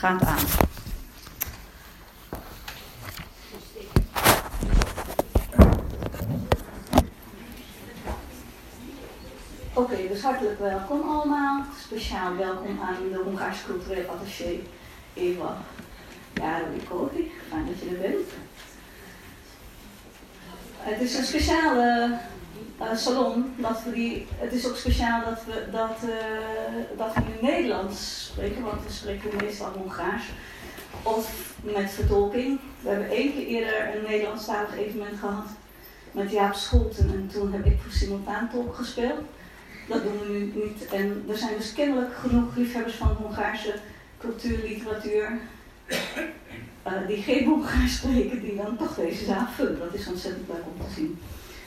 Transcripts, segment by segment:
gaat aan. Oké, dus hartelijk welkom allemaal. Speciaal welkom aan de Hongaarse cultureel attaché Eva Járói-Kóti. Fijn dat je er bent. Het is een speciale salon. Het is ook speciaal dat we nu Nederlands spreken, want we spreken meestal Hongaars. Of met vertolking. We hebben 1 keer eerder een Nederlandstalig evenement gehad met Jaap Scholten en toen heb ik voor simultaantolk gespeeld. Dat doen we nu niet. En er zijn dus kennelijk genoeg liefhebbers van Hongaarse cultuur, literatuur, die geen Hongaars spreken, die dan toch deze zaal vullen. Dat is ontzettend leuk om te zien.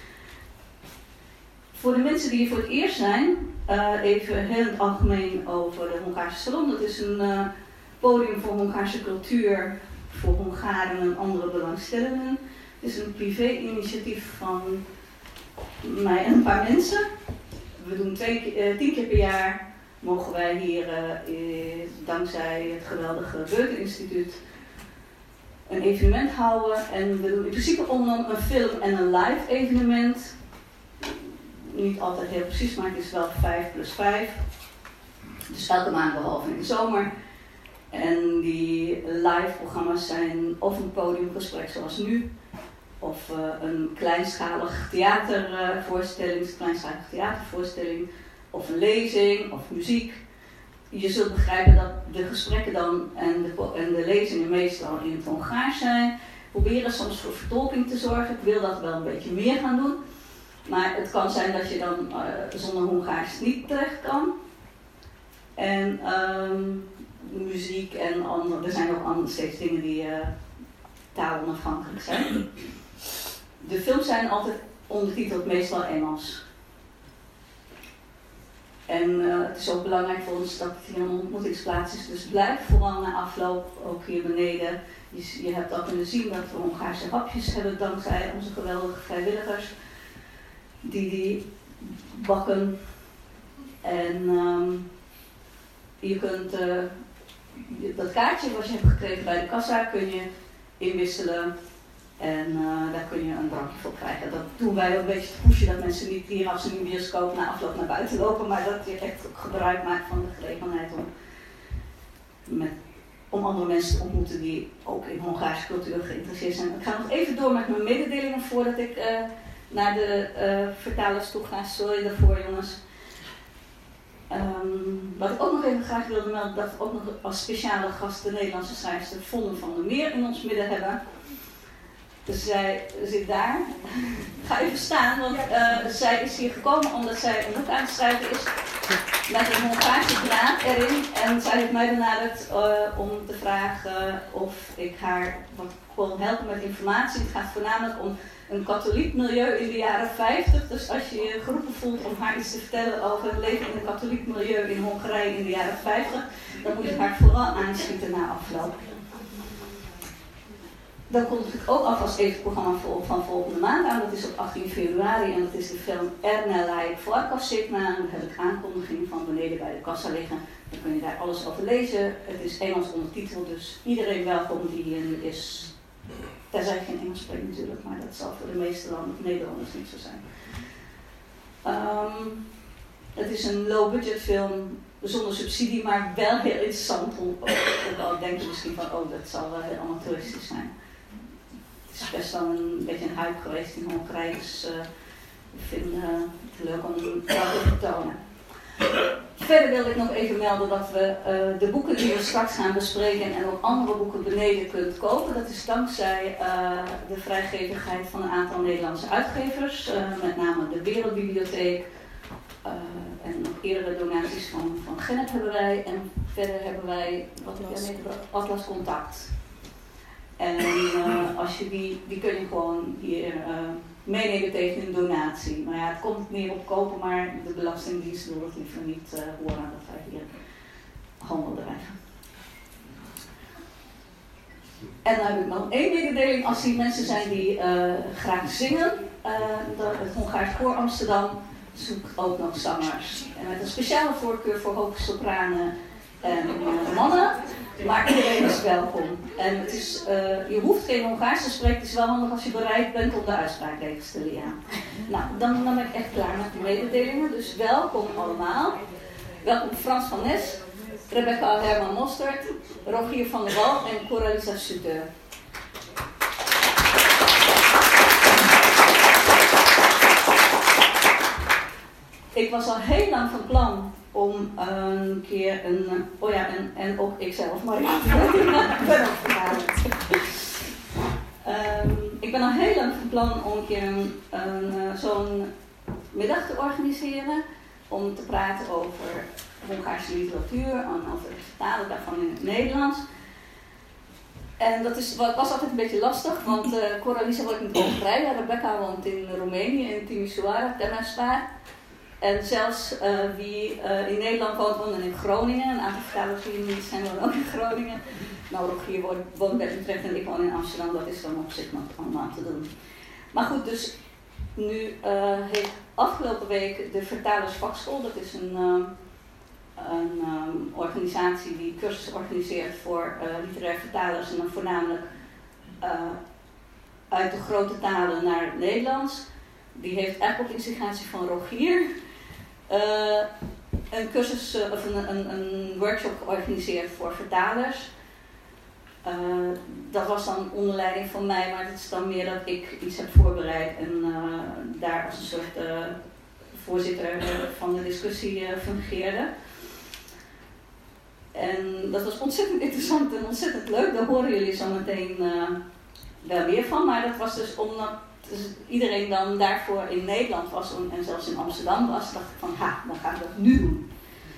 Voor de mensen die hier voor het eerst zijn, even heel in het algemeen over de Hongaarse Salon. Dat is een podium voor Hongaarse cultuur, voor Hongaren en andere belangstellenden. Het is een privé-initiatief van mij en een paar mensen. We doen 10 keer per jaar mogen wij hier, dankzij het geweldige Goethe-instituut, een evenement houden. En we doen in principe onder een film en een live evenement. Niet altijd heel precies, maar het is wel 5+5. Dus elke maand behalve in de zomer. En die live programma's zijn of een podiumgesprek zoals nu, of een kleinschalige theatervoorstelling, of een lezing, of muziek. Je zult begrijpen dat de gesprekken dan en de lezingen meestal in het Hongaars zijn. Proberen soms voor vertolking te zorgen. Ik wil dat wel een beetje meer gaan doen. Maar het kan zijn dat je dan zonder Hongaars niet terecht kan. En muziek en andere, er zijn ook steeds dingen die taalonafhankelijk zijn. De films zijn altijd ondertiteld meestal Engels. En het is ook belangrijk voor ons dat het hier een ontmoetingsplaats is. Dus blijf vooral na afloop, ook hier beneden. Je hebt al kunnen zien dat we Hongaarse hapjes hebben dankzij onze geweldige vrijwilligers. Die bakken. En je kunt dat kaartje wat je hebt gekregen bij de kassa kun je inwisselen. En daar kun je een drankje voor krijgen. Dat doen wij ook een beetje te pushen, dat mensen niet hier als ze in de bioscoop na afloop naar buiten lopen, maar dat je echt ook gebruik maakt van de gelegenheid om andere mensen te ontmoeten die ook in Hongaarse cultuur geïnteresseerd zijn. Ik ga nog even door met mijn mededelingen voordat ik naar de vertalers toe ga. Sorry daarvoor, jongens. Wat ik ook nog even graag wilde melden, dat we ook nog als speciale gast de Nederlandse schrijfster Vonne van der Meer in ons midden hebben. Dus zij zit daar. Ga even staan, want zij is hier gekomen omdat zij een boek aan het schrijven is met een Hongaarse draad erin. En zij heeft mij benaderd om te vragen of ik haar wat kon helpen met informatie. Het gaat voornamelijk om een katholiek milieu in de jaren 50. Dus als je je geroepen voelt om haar iets te vertellen over het leven in een katholiek milieu in Hongarije in de jaren 50, dan moet je haar vooral aanschieten na afloop. Dan kondig ik ook alvast even het programma van volgende maand aan. Dat is op 18 februari en dat is de film Ernelij Farkasséknál. Daar heb ik aankondiging van beneden bij de kassa liggen. Dan kun je daar alles over lezen. Het is Engels ondertiteld, dus iedereen welkom die hier nu is. Daar zijn geen Engels spreken natuurlijk, maar dat zal voor de meeste Nederlanders niet zo zijn. Het is een low-budget film zonder subsidie, maar wel heel interessant. Ook al denk je misschien van, oh, dat zal wel heel amateuristisch zijn. Het is best wel een beetje een hype geweest in Hongarije, dus ik vind het leuk om dat te vertonen. Verder wilde ik nog even melden dat we de boeken die we straks gaan bespreken en ook andere boeken beneden kunt kopen. Dat is dankzij de vrijgevigheid van een aantal Nederlandse uitgevers, met name de Wereldbibliotheek en nog eerdere donaties van Genep hebben wij. En verder hebben wij Atlas Contact. En als je die kun je gewoon hier meenemen tegen een donatie. Nou ja, het komt neer op kopen, maar de Belastingdienst wil het liever niet horen dat wij hier handel drijven. En dan heb ik nog één mededeling. Als die mensen zijn die graag zingen, het Hongaars Koor Amsterdam zoekt ook nog zangers. En met een speciale voorkeur voor hoge sopranen en mannen. Maar iedereen welkom. En het is, je hoeft geen Hongaars te spreken, het is wel handig als je bereid bent om de uitspraakregels te leren. Nou, dan ben ik echt klaar met de mededelingen. Dus welkom allemaal. Welkom Frans van Nes, Rebecca Herman Mostert, Rogier van der Wal en Coralisa Suteur. Ik was al heel lang van plan om een keer en ook ikzelf, maar ja, ik ben ook verhalen. Ik ben al heel lang van plan om een keer zo'n middag te organiseren, om te praten over Hongaarse literatuur en over het vertalen daarvan in het Nederlands. En dat was altijd een beetje lastig, want Coralisa woont in Hongarije, Rebecca woont in Roemenië, in Timișoara, Temesvar. En zelfs wie in Nederland woont in Groningen, een aantal vertalers die niet zijn wonen ook in Groningen. Nou, Rogier woont bij Utrecht en ik woon in Amsterdam, dat is dan op zich nog allemaal te doen. Maar goed, dus nu heeft afgelopen week de Vertalersvakschool, dat is een organisatie die cursussen organiseert voor literair vertalers en dan voornamelijk uit de grote talen naar het Nederlands. Die heeft eigenlijk op instigatie van Rogier een cursus of een workshop georganiseerd voor vertalers. Dat was dan onder leiding van mij, maar het is dan meer dat ik iets heb voorbereid en daar als een soort voorzitter van de discussie fungeerde. En dat was ontzettend interessant en ontzettend leuk, daar horen jullie zo meteen wel meer van, maar dat was dus omdat iedereen dan daarvoor in Nederland was en zelfs in Amsterdam was, dacht ik van, dan gaan we dat nu doen.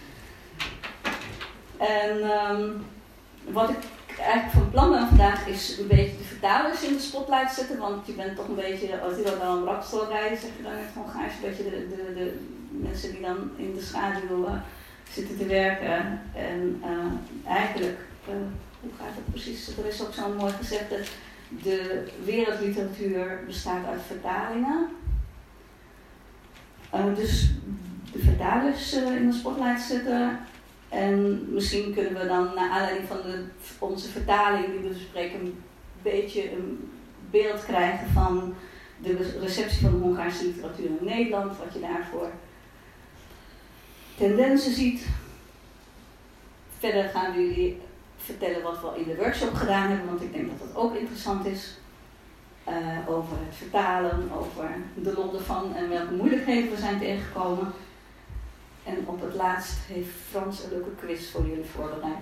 En wat ik eigenlijk van plan ben vandaag is een beetje de vertalers in de spotlight zetten, want je bent toch een beetje, als die dan op rapstel rijden, zeg je dan in het Hongaars, een beetje de mensen die dan in de schaduw zitten te werken. En eigenlijk, hoe gaat het precies? Er is ook zo mooi gezegd dat de wereldliteratuur bestaat uit vertalingen. Dus de vertalers in de spotlight zetten. En misschien kunnen we dan naar aanleiding van onze vertaling die we bespreken een beetje een beeld krijgen van de receptie van de Hongaarse literatuur in Nederland. Wat je daarvoor tendensen ziet. Verder gaan we jullie vertellen wat we in de workshop gedaan hebben, want ik denk dat dat ook interessant is. Over het vertalen, over de lol ervan en welke moeilijkheden we zijn tegengekomen. En op het laatst heeft Frans een leuke quiz voor jullie voorbereid.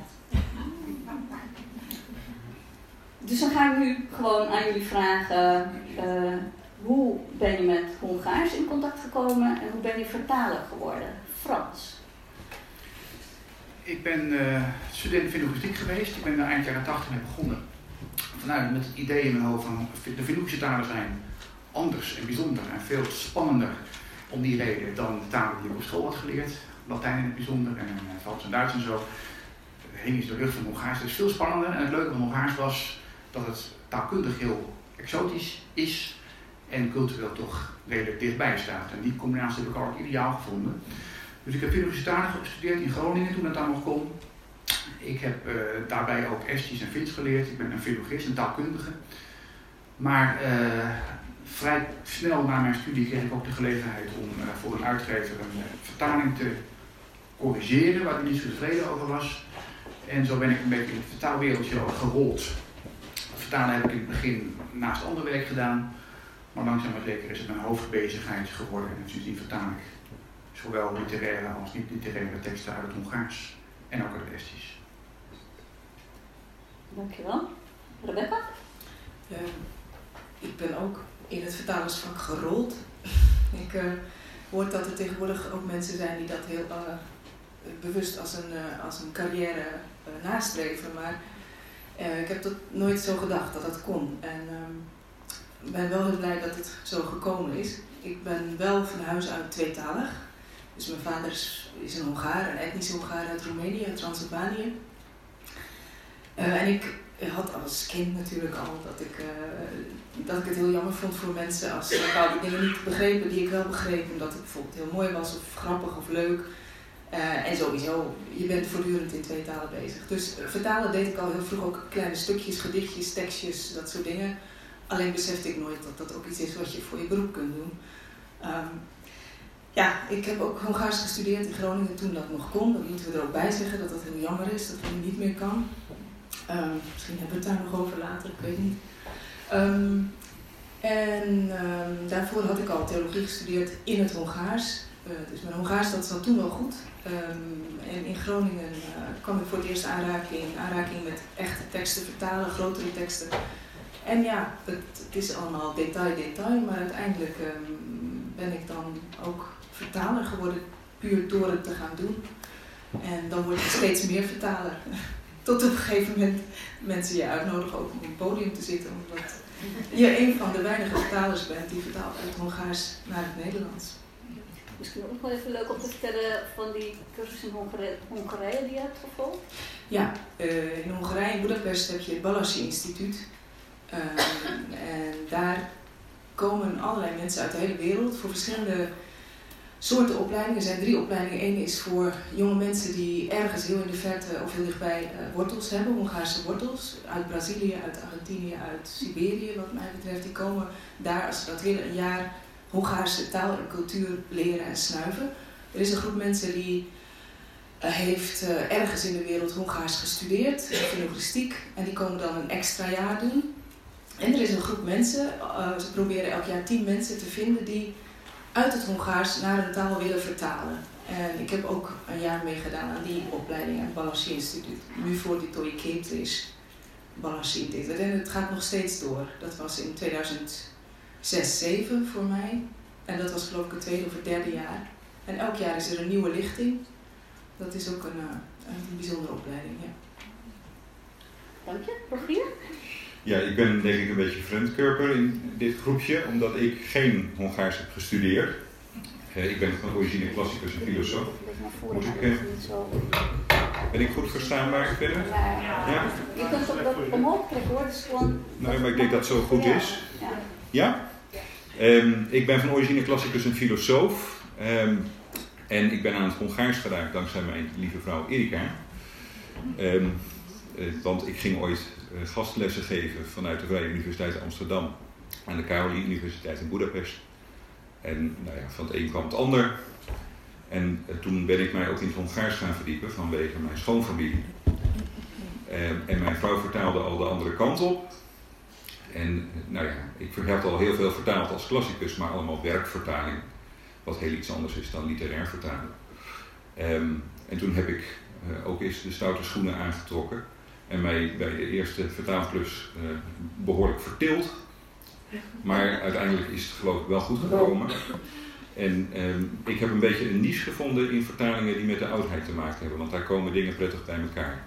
Dus dan ga ik nu gewoon aan jullie vragen, hoe ben je met Hongaars in contact gekomen en hoe ben je vertaler geworden? Frans. Ik ben student filologistiek geweest. Ik ben er eind jaren 80 mee begonnen. Vanuit met het idee in mijn hoofd van de filologische talen zijn anders en bijzonder en veel spannender om die reden dan de talen die ik op school had geleerd. Latijn in het bijzonder en Frans en Duits en zo. Hing iets de lucht van Hongaars. Het is veel spannender en het leuke van Hongaars was dat het taalkundig heel exotisch is en cultureel toch redelijk dichtbij staat. En die combinatie heb ik altijd ideaal gevonden. Dus ik heb filologische talen gestudeerd in Groningen toen dat daar nog kon. Ik heb daarbij ook Estisch en Fins geleerd. Ik ben een filologist, een taalkundige. Maar vrij snel na mijn studie kreeg ik ook de gelegenheid om voor een uitgever een vertaling te corrigeren waar ik niet zo tevreden over was. En zo ben ik een beetje in het vertaalwereldje gerold. Het vertalen heb ik in het begin naast ander werk gedaan. Maar langzaam maar zeker is het mijn hoofdbezigheid geworden. En sindsdien vertaal ik zowel literaire als niet-literaire teksten uit het Hongaars en ook uit het Estisch. Dankjewel. Rebecca? Ik ben ook in het vertalersvak gerold. Ik hoor dat er tegenwoordig ook mensen zijn die dat heel bewust als een carrière nastreven. Maar ik heb dat nooit zo gedacht dat dat kon. En ik ben wel heel blij dat het zo gekomen is. Ik ben wel van huis uit tweetalig. Dus mijn vader is een Hongaar, een etnische Hongaar uit Roemenië, uit Transylvanië. En ik had als kind natuurlijk al dat ik het heel jammer vond voor mensen als bepaalde dingen niet begrepen die ik wel begreep. En dat het bijvoorbeeld heel mooi was of grappig of leuk. En sowieso, je bent voortdurend in 2 talen bezig. Dus vertalen deed ik al heel vroeg, ook kleine stukjes, gedichtjes, tekstjes, dat soort dingen. Alleen besefte ik nooit dat dat ook iets is wat je voor je beroep kunt doen. Ik heb ook Hongaars gestudeerd in Groningen toen dat nog kon. Dat moeten we er ook bij zeggen, dat dat heel jammer is, dat het nu niet meer kan. Misschien hebben we het daar nog over later, ik weet niet. Daarvoor had ik al theologie gestudeerd in het Hongaars. Dus mijn Hongaars dat zat toen wel goed. En in Groningen kwam ik voor het eerst aanraking met echte teksten vertalen, grotere teksten. En ja, het is allemaal detail, maar uiteindelijk ben ik dan ook vertaler geworden, puur door het te gaan doen. En dan word je steeds meer vertaler. Tot op een gegeven moment mensen je uitnodigen ook om op een podium te zitten, omdat je een van de weinige vertalers bent die vertaalt uit het Hongaars naar het Nederlands. Misschien ook wel even leuk om te vertellen van die cursus in Hongarije die je hebt gevolgd. Ja, in Hongarije, in Budapest, heb je het Balassi Instituut. En daar komen allerlei mensen uit de hele wereld voor verschillende soorten opleidingen. Er zijn 3 opleidingen. Eén is voor jonge mensen die ergens heel in de verte of heel dichtbij wortels hebben, Hongaarse wortels. Uit Brazilië, uit Argentinië, uit Siberië wat mij betreft. Die komen daar, als ze dat willen, een jaar Hongaarse taal en cultuur leren en snuiven. Er is een groep mensen die heeft ergens in de wereld Hongaars gestudeerd, filologistiek, en die komen dan een extra jaar doen. En er is een groep mensen, ze proberen elk jaar 10 mensen te vinden die uit het Hongaars naar een taal willen vertalen. En ik heb ook een jaar meegedaan aan die opleiding aan het Balassi Instituut. Nu voor die Toy Kind is Balassi Instituut. En het gaat nog steeds door. Dat was in 2006-2007 voor mij. En dat was geloof ik het 2e of het 3e jaar. En elk jaar is er een nieuwe lichting. Dat is ook een bijzondere opleiding, ja. Dank je. Rogier? Ja, ik ben denk ik een beetje vreemdkörper in dit groepje, omdat ik geen Hongaars heb gestudeerd. Ik ben van origine klassicus en filosoof. Ben ik goed verstaanbaar verder? Ja? Je kunt ook dat omhoog trekken hoor, dus gewoon... Nou, maar ik denk dat het zo goed is. Ja? Ik ben van origine klassicus en filosoof. En ik ben aan het Hongaars geraakt dankzij mijn lieve vrouw Erika. Want ik ging ooit gastlessen geven vanuit de Vrije Universiteit Amsterdam aan de Karoline Universiteit in Budapest. En nou ja, van het een kwam het ander. En toen ben ik mij ook in het Hongaars gaan verdiepen vanwege mijn schoonfamilie. En mijn vrouw vertaalde al de andere kant op. En nou ja, ik heb al heel veel vertaald als klassicus, maar allemaal werkvertaling. Wat heel iets anders is dan literair vertalen. En toen heb ik ook eens de stoute schoenen aangetrokken. En mij bij de eerste vertaalklus behoorlijk vertild. Maar uiteindelijk is het geloof ik wel goed gekomen. En ik heb een beetje een niche gevonden in vertalingen die met de oudheid te maken hebben. Want daar komen dingen prettig bij elkaar.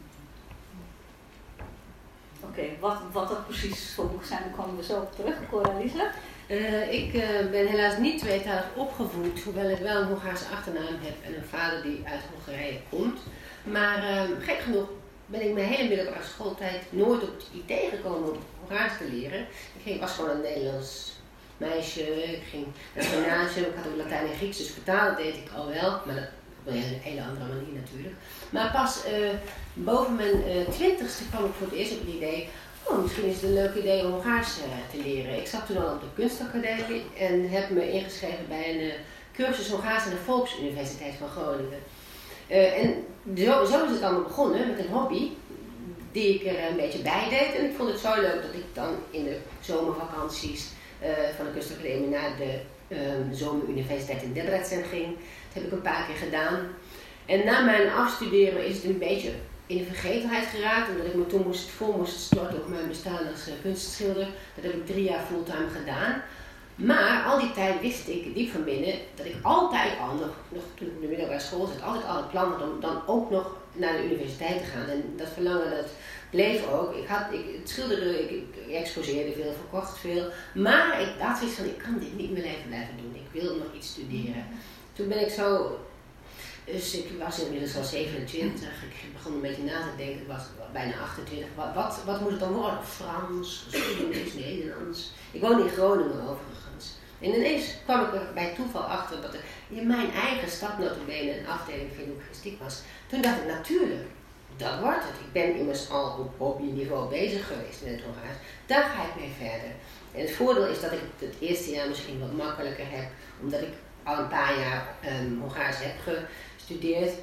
Oké, wat dat precies voor boeken zijn, daar komen we zo op terug. Cora-Liesla? Ik ben helaas niet tweetalig opgevoed, hoewel ik wel een Hongaarse achternaam heb en een vader die uit Hongarije komt. Maar gek genoeg ben ik mijn hele middelbare schooltijd nooit op het idee gekomen om Hongaars te leren. Ik was gewoon een Nederlands meisje, ik ging naar het gymnasium, ik had ook Latijn en Grieks, dus vertalen deed ik al wel, maar op een hele andere manier natuurlijk. Maar pas boven mijn 20ste kwam ik voor het eerst op het idee, misschien is het een leuk idee om Hongaars te leren. Ik zat toen al op de kunstacademie en heb me ingeschreven bij een cursus Hongaars aan de Volksuniversiteit van Groningen. En zo is het allemaal begonnen met een hobby die ik er een beetje bij deed. En ik vond het zo leuk dat ik dan in de zomervakanties van de kunstacademie naar de zomeruniversiteit in Debrecen ging. Dat heb ik een paar keer gedaan. En na mijn afstuderen is het een beetje in de vergetelheid geraakt, omdat ik me toen voor moest storten op mijn bestaan als kunstschilder. Dat heb ik 3 jaar fulltime gedaan. Maar al die tijd wist ik diep van binnen dat ik altijd al, nog toen ik in de middelbare school zat, altijd al het plan had om dan ook nog naar de universiteit te gaan. En dat verlangen dat bleef ook. Ik schilderde, ik exposeerde veel, verkocht veel. Maar ik dacht zoiets van, ik kan dit niet mijn leven blijven doen. Ik wil nog iets studeren. Toen ben ik zo... Dus ik was inmiddels al 27, ik begon een beetje na te denken, ik was bijna 28. Wat moet het dan worden? Frans, geschiedenis, Nederlands. Ik woon in Groningen overigens. En ineens kwam ik er bij toeval achter dat er in mijn eigen stad nota bene een afdeling filologistiek was. Toen dacht ik, natuurlijk, dat wordt het. Ik ben immers al op hobbyniveau bezig geweest met het Hongaars. Daar ga ik mee verder. En het voordeel is dat ik het eerste jaar misschien wat makkelijker heb, omdat ik al een paar jaar Hongaars heb gestudeerd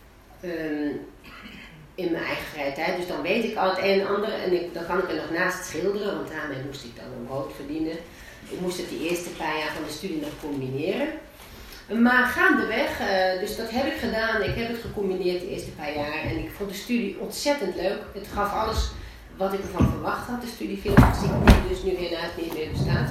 in mijn eigen vrije tijd. Dus dan weet ik al het een en ander en dan kan ik er nog naast schilderen, want daarmee moest ik dan een brood verdienen. Ik moest het die eerste paar jaar van de studie nog combineren. Maar gaandeweg, dus dat heb ik gedaan. Ik heb het gecombineerd de eerste paar jaar en ik vond de studie ontzettend leuk. Het gaf alles wat ik ervan verwacht had, de studie filologistiek, die dus nu helaas niet meer bestaat.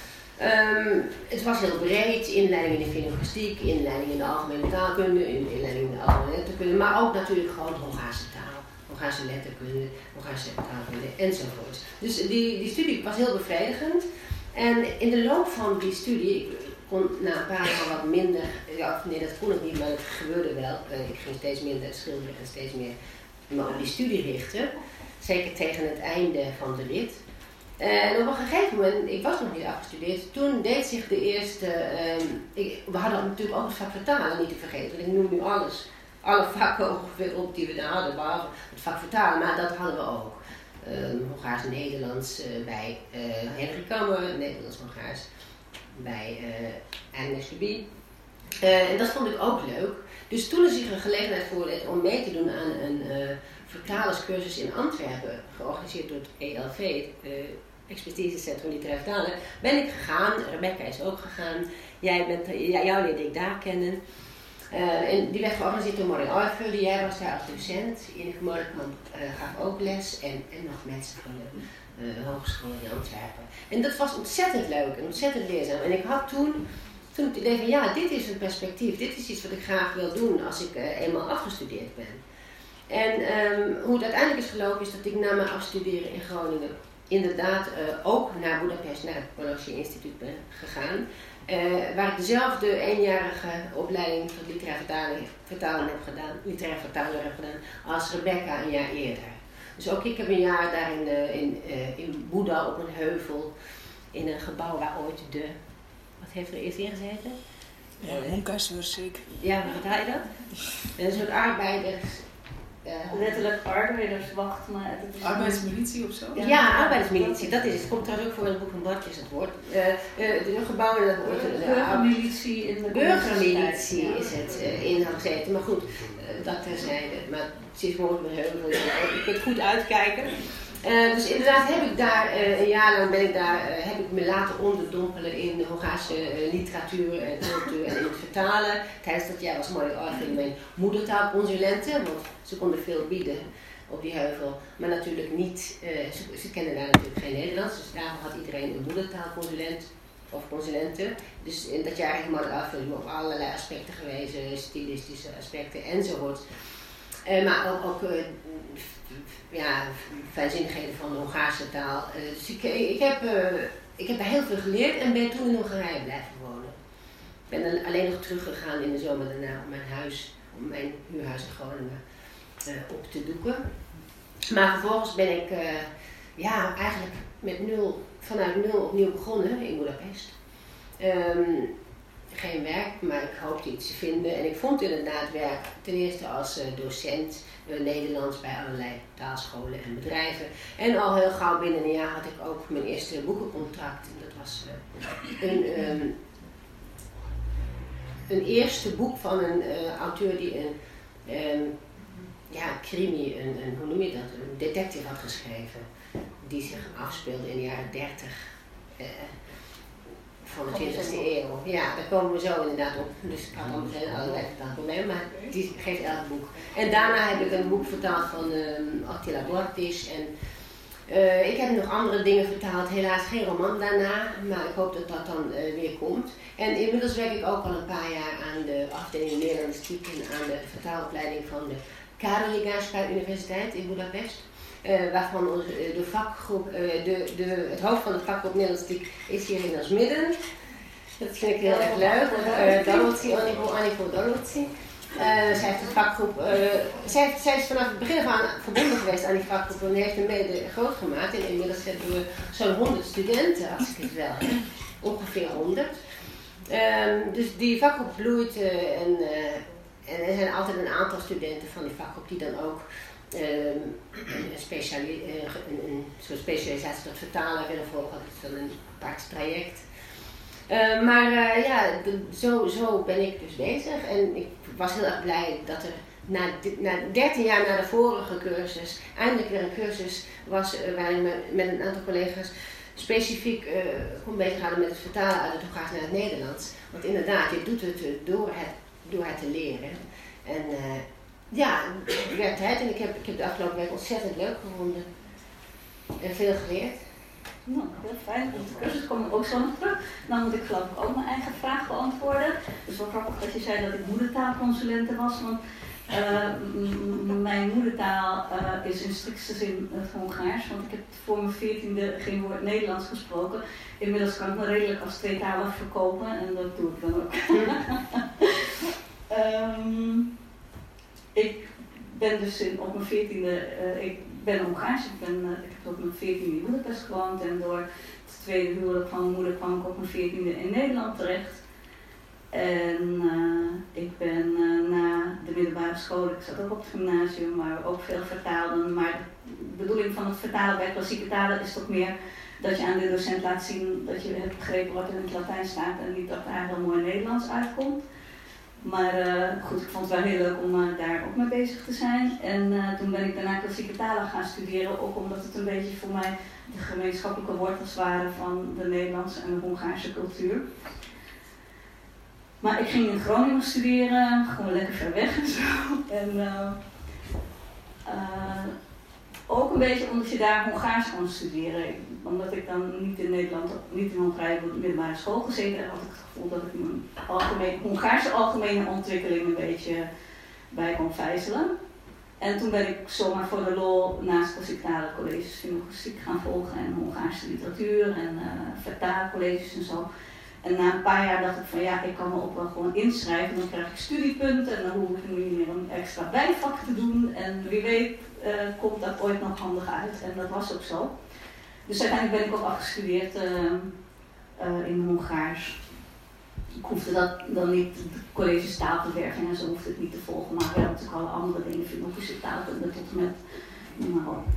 Het was heel breed, inleiding in de filologistiek, inleiding in de algemene taalkunde, inleiding in de algemene letterkunde, maar ook natuurlijk gewoon Hongaarse taal, Hongaarse letterkunde, Hongaarse taalkunde enzovoort. Dus die studie was heel bevredigend. En in de loop van die studie, ik kon na een paar jaar wat minder, nee dat kon ik niet, maar het gebeurde wel. Ik ging steeds minder schilderen en steeds meer me op die studie richten. Zeker tegen het einde van de rit. En op een gegeven moment, ik was nog niet afgestudeerd, toen deed zich de eerste, we hadden natuurlijk ook het vak vertalen niet te vergeten, want ik noem nu alles. Alle vakken ongeveer op die we daar hadden, behalve het vak vertalen, maar dat hadden we ook. Hongaars-Nederlands bij Henry Kammer, Nederlands-Hongaars bij Agnes Lubie. En dat vond ik ook leuk. Dus toen is zich een gelegenheid voor om mee te doen aan een vertalerscursus in Antwerpen, georganiseerd door het ELV, Expertisecentrum Literaire Vertalen, ben ik gegaan. Rebecca is ook gegaan. Jou leerde ik daar kennen. En die werd georganiseerd door Maureen Oyfer, jij was daar als docent. Ineke Molenkamp gaf ook les en nog mensen van de hogeschool in Antwerpen. En dat was ontzettend leuk en ontzettend leerzaam. En ik had toen het idee van ja, dit is een perspectief, dit is iets wat ik graag wil doen als ik eenmaal afgestudeerd ben. En hoe het uiteindelijk is gelopen is dat ik na mijn afstuderen in Groningen inderdaad ook naar Budapest, naar het Polosje Instituut ben gegaan. Waar ik dezelfde eenjarige opleiding tot literaire vertaler heb gedaan als Rebecca een jaar eerder. Dus ook ik heb een jaar daar in Buda op een heuvel, in een gebouw waar ooit wat heeft er eerst in gezeten? Honkarswursik. Ja, wat vertaal je dat? Een soort arbeiders. Letterlijk arbeiderswacht, maar het is arbeidsmilitie of zo? Ja, arbeidersmilitie, dat is het. Het komt trouwens ook voor in het boek van Bartjes het woord. De gebouwen, dat wordt burgermilitie in de burgermilitie is het in gezeten. Maar goed, dat terzijde. Maar het is gewoon mijn heuvel, je kunt goed uitkijken. Dus inderdaad heb ik daar een jaar lang heb ik me laten onderdompelen in de Hongaarse literatuur en cultuur en in het vertalen. Tijdens dat jaar was Maureen Oyfer mijn moedertaalconsulente, want ze konden veel bieden op die heuvel. Maar natuurlijk niet, ze kenden daar natuurlijk geen Nederlands, dus daarom had iedereen een moedertaalconsulent of consulente. Dus in dat jaar heeft Maureen Oyfer op allerlei aspecten gewezen, stilistische aspecten enzovoort. Maar ook fijnzinnigheden van de Hongaarse taal. Dus ik heb daar heel veel geleerd en ben toen in Hongarije blijven wonen. Ik ben dan alleen nog teruggegaan in de zomer daarna om mijn huurhuis in Groningen op te doeken. Maar vervolgens ben ik eigenlijk vanuit nul opnieuw begonnen in Budapest. Geen werk, maar ik hoopte iets te vinden. En ik vond inderdaad werk, ten eerste als docent Nederlands bij allerlei taalscholen en bedrijven. En al heel gauw binnen een jaar had ik ook mijn eerste boekencontract. En dat was een eerste boek van een auteur die een crimi, hoe noem je dat, een detective had geschreven. Die zich afspeelde in de jaren 30. Van de 20e eeuw. Ja, daar komen we zo inderdaad op. Dus ik had al meteen allerlei problemen, maar die geeft elk boek. En daarna heb ik een boek vertaald van Attila Bortis. En ik heb nog andere dingen vertaald, helaas geen roman daarna, maar ik hoop dat dat dan weer komt. En inmiddels werk ik ook al een paar jaar aan de afdeling Nederlandistiek en aan de vertaalopleiding van de Károly Gáspár Universiteit in Budapest. Waarvan de vakgroep, het hoofd van de vakgroep Nederlandistiek is hier in ons midden. Dat vind ik heel erg leuk. Aniko Doloci. Zij heeft de vakgroep, zij is vanaf het begin af aan verbonden geweest aan die vakgroep en heeft hem mede groot gemaakt. En inmiddels hebben we zo'n 100 studenten, als ik het wel heb. ongeveer 100. Dus die vakgroep bloeit en er zijn altijd een aantal studenten van die vakgroep die dan ook een soort specialisatie tot vertaler willen volgen. Dat is dan een apart traject. Zo ben ik dus bezig en ik was heel erg blij dat er na 13 jaar na de vorige cursus eindelijk weer een cursus was waar ik met een aantal collega's specifiek kon bezighouden met het vertalen uit het Hongaars naar het Nederlands. Want inderdaad, je doet het door het te leren. En het werd tijd en ik heb de afgelopen week ontzettend leuk gevonden en veel geleerd. Nou, heel fijn. Op de cursus kom ik ook zo nog terug. Dan moet ik geloof ik ook mijn eigen vraag beantwoorden. Dus wel grappig dat je zei dat ik moedertaalconsulente was. Want mijn moedertaal is in strikste zin het Hongaars. Want ik heb voor mijn 14e geen woord Nederlands gesproken. Inmiddels kan ik me redelijk als tweetalig verkopen. En dat doe ik dan ook. Ik ben dus op mijn 14e... ik ben Hongaars. Ik heb op mijn 14e in Budapest gewoond en door het tweede huwelijk van mijn moeder kwam ik op mijn 14e in Nederland terecht. En ik ben na de middelbare school, ik zat ook op het gymnasium, waar we ook veel vertaalden. Maar de bedoeling van het vertalen bij klassieke talen is toch meer dat je aan de docent laat zien dat je hebt begrepen wat er in het Latijn staat en niet dat er eigenlijk heel mooi Nederlands uitkomt. Maar goed, ik vond het wel heel leuk om daar ook mee bezig te zijn. En toen ben ik daarna klassieke talen gaan studeren, ook omdat het een beetje voor mij de gemeenschappelijke wortels waren van de Nederlandse en de Hongaarse cultuur. Maar ik ging in Groningen studeren, gewoon lekker ver weg en zo. En ook een beetje omdat je daar Hongaars kon studeren. Omdat ik dan niet in Nederland, niet in Hongarije op de middelbare school gezeten heb, had ik het gevoel dat ik mijn Hongaarse algemene ontwikkeling een beetje bij kon vijzelen. En toen ben ik zomaar voor de lol naast klassieke talen colleges filologistiek gaan volgen en Hongaarse literatuur en vertaalcolleges en zo. En na een paar jaar dacht ik van ja, ik kan me ook wel gewoon inschrijven, dan krijg ik studiepunten en dan hoef ik niet meer een extra bijvak te doen. En wie weet komt dat ooit nog handig uit. En dat was ook zo. Dus uiteindelijk ben ik ook afgestudeerd in Hongaars. Ik hoefde dat dan niet, de colleges taalbewerking en zo hoefde ik niet te volgen, maar wel natuurlijk alle andere dingen, filologische taalkunde tot en met, noem maar op.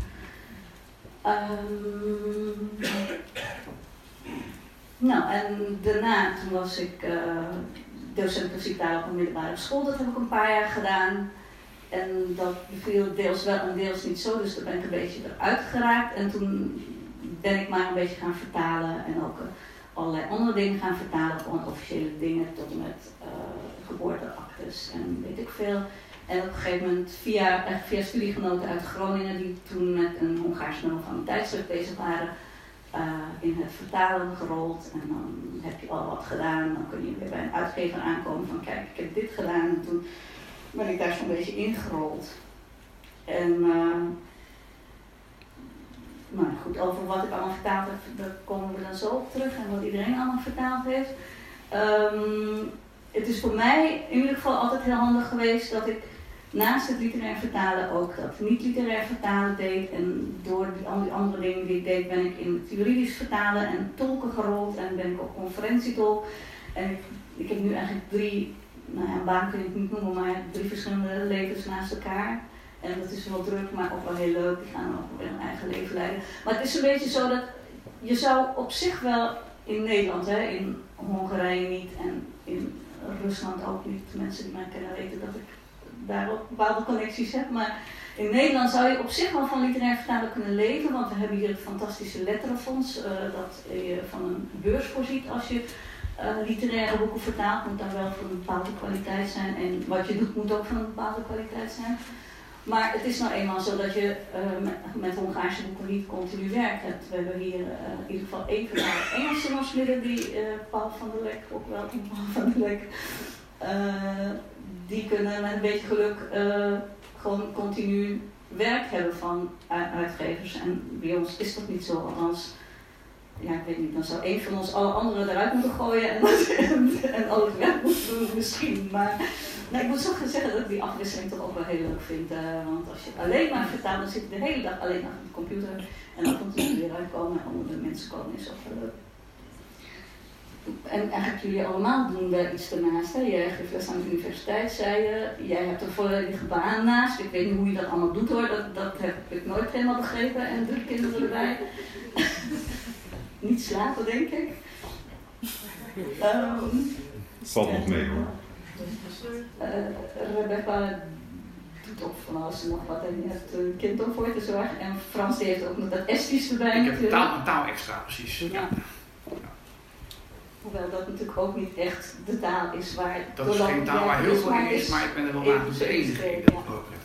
Nou, en daarna, toen was ik docent klassieke taal op een middelbare school, dat heb ik een paar jaar gedaan. En dat beviel deels wel en deels niet zo, dus daar ben ik een beetje eruit geraakt. En toen ben ik maar een beetje gaan vertalen en ook allerlei andere dingen gaan vertalen, gewoon officiële dingen tot en met geboorteactes en weet ik veel. En op een gegeven moment via studiegenoten uit Groningen die toen met een Hongaars nummer van een tijdschrift bezig waren, in het vertalen gerold. En dan heb je al wat gedaan, dan kun je weer bij een uitgever aankomen van kijk, ik heb dit gedaan. En toen ben ik daar zo'n beetje ingerold. En nou goed, over wat ik allemaal vertaald heb, daar komen we dan zo op terug en wat iedereen allemaal vertaald heeft. Het is voor mij in ieder geval altijd heel handig geweest dat ik naast het literair vertalen ook dat niet-literair vertalen deed. En door al die andere dingen die ik deed, ben ik in het juridisch vertalen en tolken gerold en ben ik ook conferentietolk. En ik heb nu eigenlijk drie, nou ja, een baan kun je het niet noemen, maar 3 verschillende levens naast elkaar. En dat is wel druk, maar ook wel heel leuk. Die gaan ook weer een eigen leven leiden. Maar het is een beetje zo dat je zou op zich wel in Nederland, hè, in Hongarije niet en in Rusland ook niet. Mensen die mij kennen weten dat ik daar ook bepaalde connecties heb. Maar in Nederland zou je op zich wel van literair vertalen kunnen leven. Want we hebben hier het fantastische letterenfonds. Dat je van een beurs voorziet als je literaire boeken vertaalt. Moet dan wel van een bepaalde kwaliteit zijn. En wat je doet moet ook van een bepaalde kwaliteit zijn. Maar het is nou eenmaal zo dat je met Hongaarse boeken niet continu werk hebt. We hebben hier in ieder geval 1 vertaler Engelse mansmiddelen die Paul van der Lek, ook wel Paul van der Lek, die kunnen met een beetje geluk gewoon continu werk hebben van uitgevers. En bij ons is dat niet zo, althans, ja ik weet niet, dan zou één van ons alle anderen eruit moeten gooien en al het werk moeten doen misschien. Maar nou, ik moet zo gaan zeggen dat ik die afwisseling toch ook wel heel leuk vind. Want als je alleen maar vertaalt, dan zit je de hele dag alleen achter de computer en dan komt het weer uitkomen en onder de mensen komen is ook wel leuk. En eigenlijk jullie allemaal doen wel iets ernaast. Hè? Jij geeft les aan de universiteit, zei je. Jij hebt een volledige baan naast. Ik weet niet hoe je dat allemaal doet hoor. Dat heb ik nooit helemaal begrepen. En 3 kinderen erbij. Niet slapen, denk ik. Valt nog mee hoor. Rebecca doet ook van alles en nog wat. En die heeft een kind om voor te zorgen. En Frans die heeft ook nog dat Estisch erbij. Ik heb een taal extra, precies. Ja. Hoewel dat natuurlijk ook niet echt de taal is waar... Dat is geen taal waar heel veel in is, maar ik ben er wel nagenoeg de enige in dat geloof ik.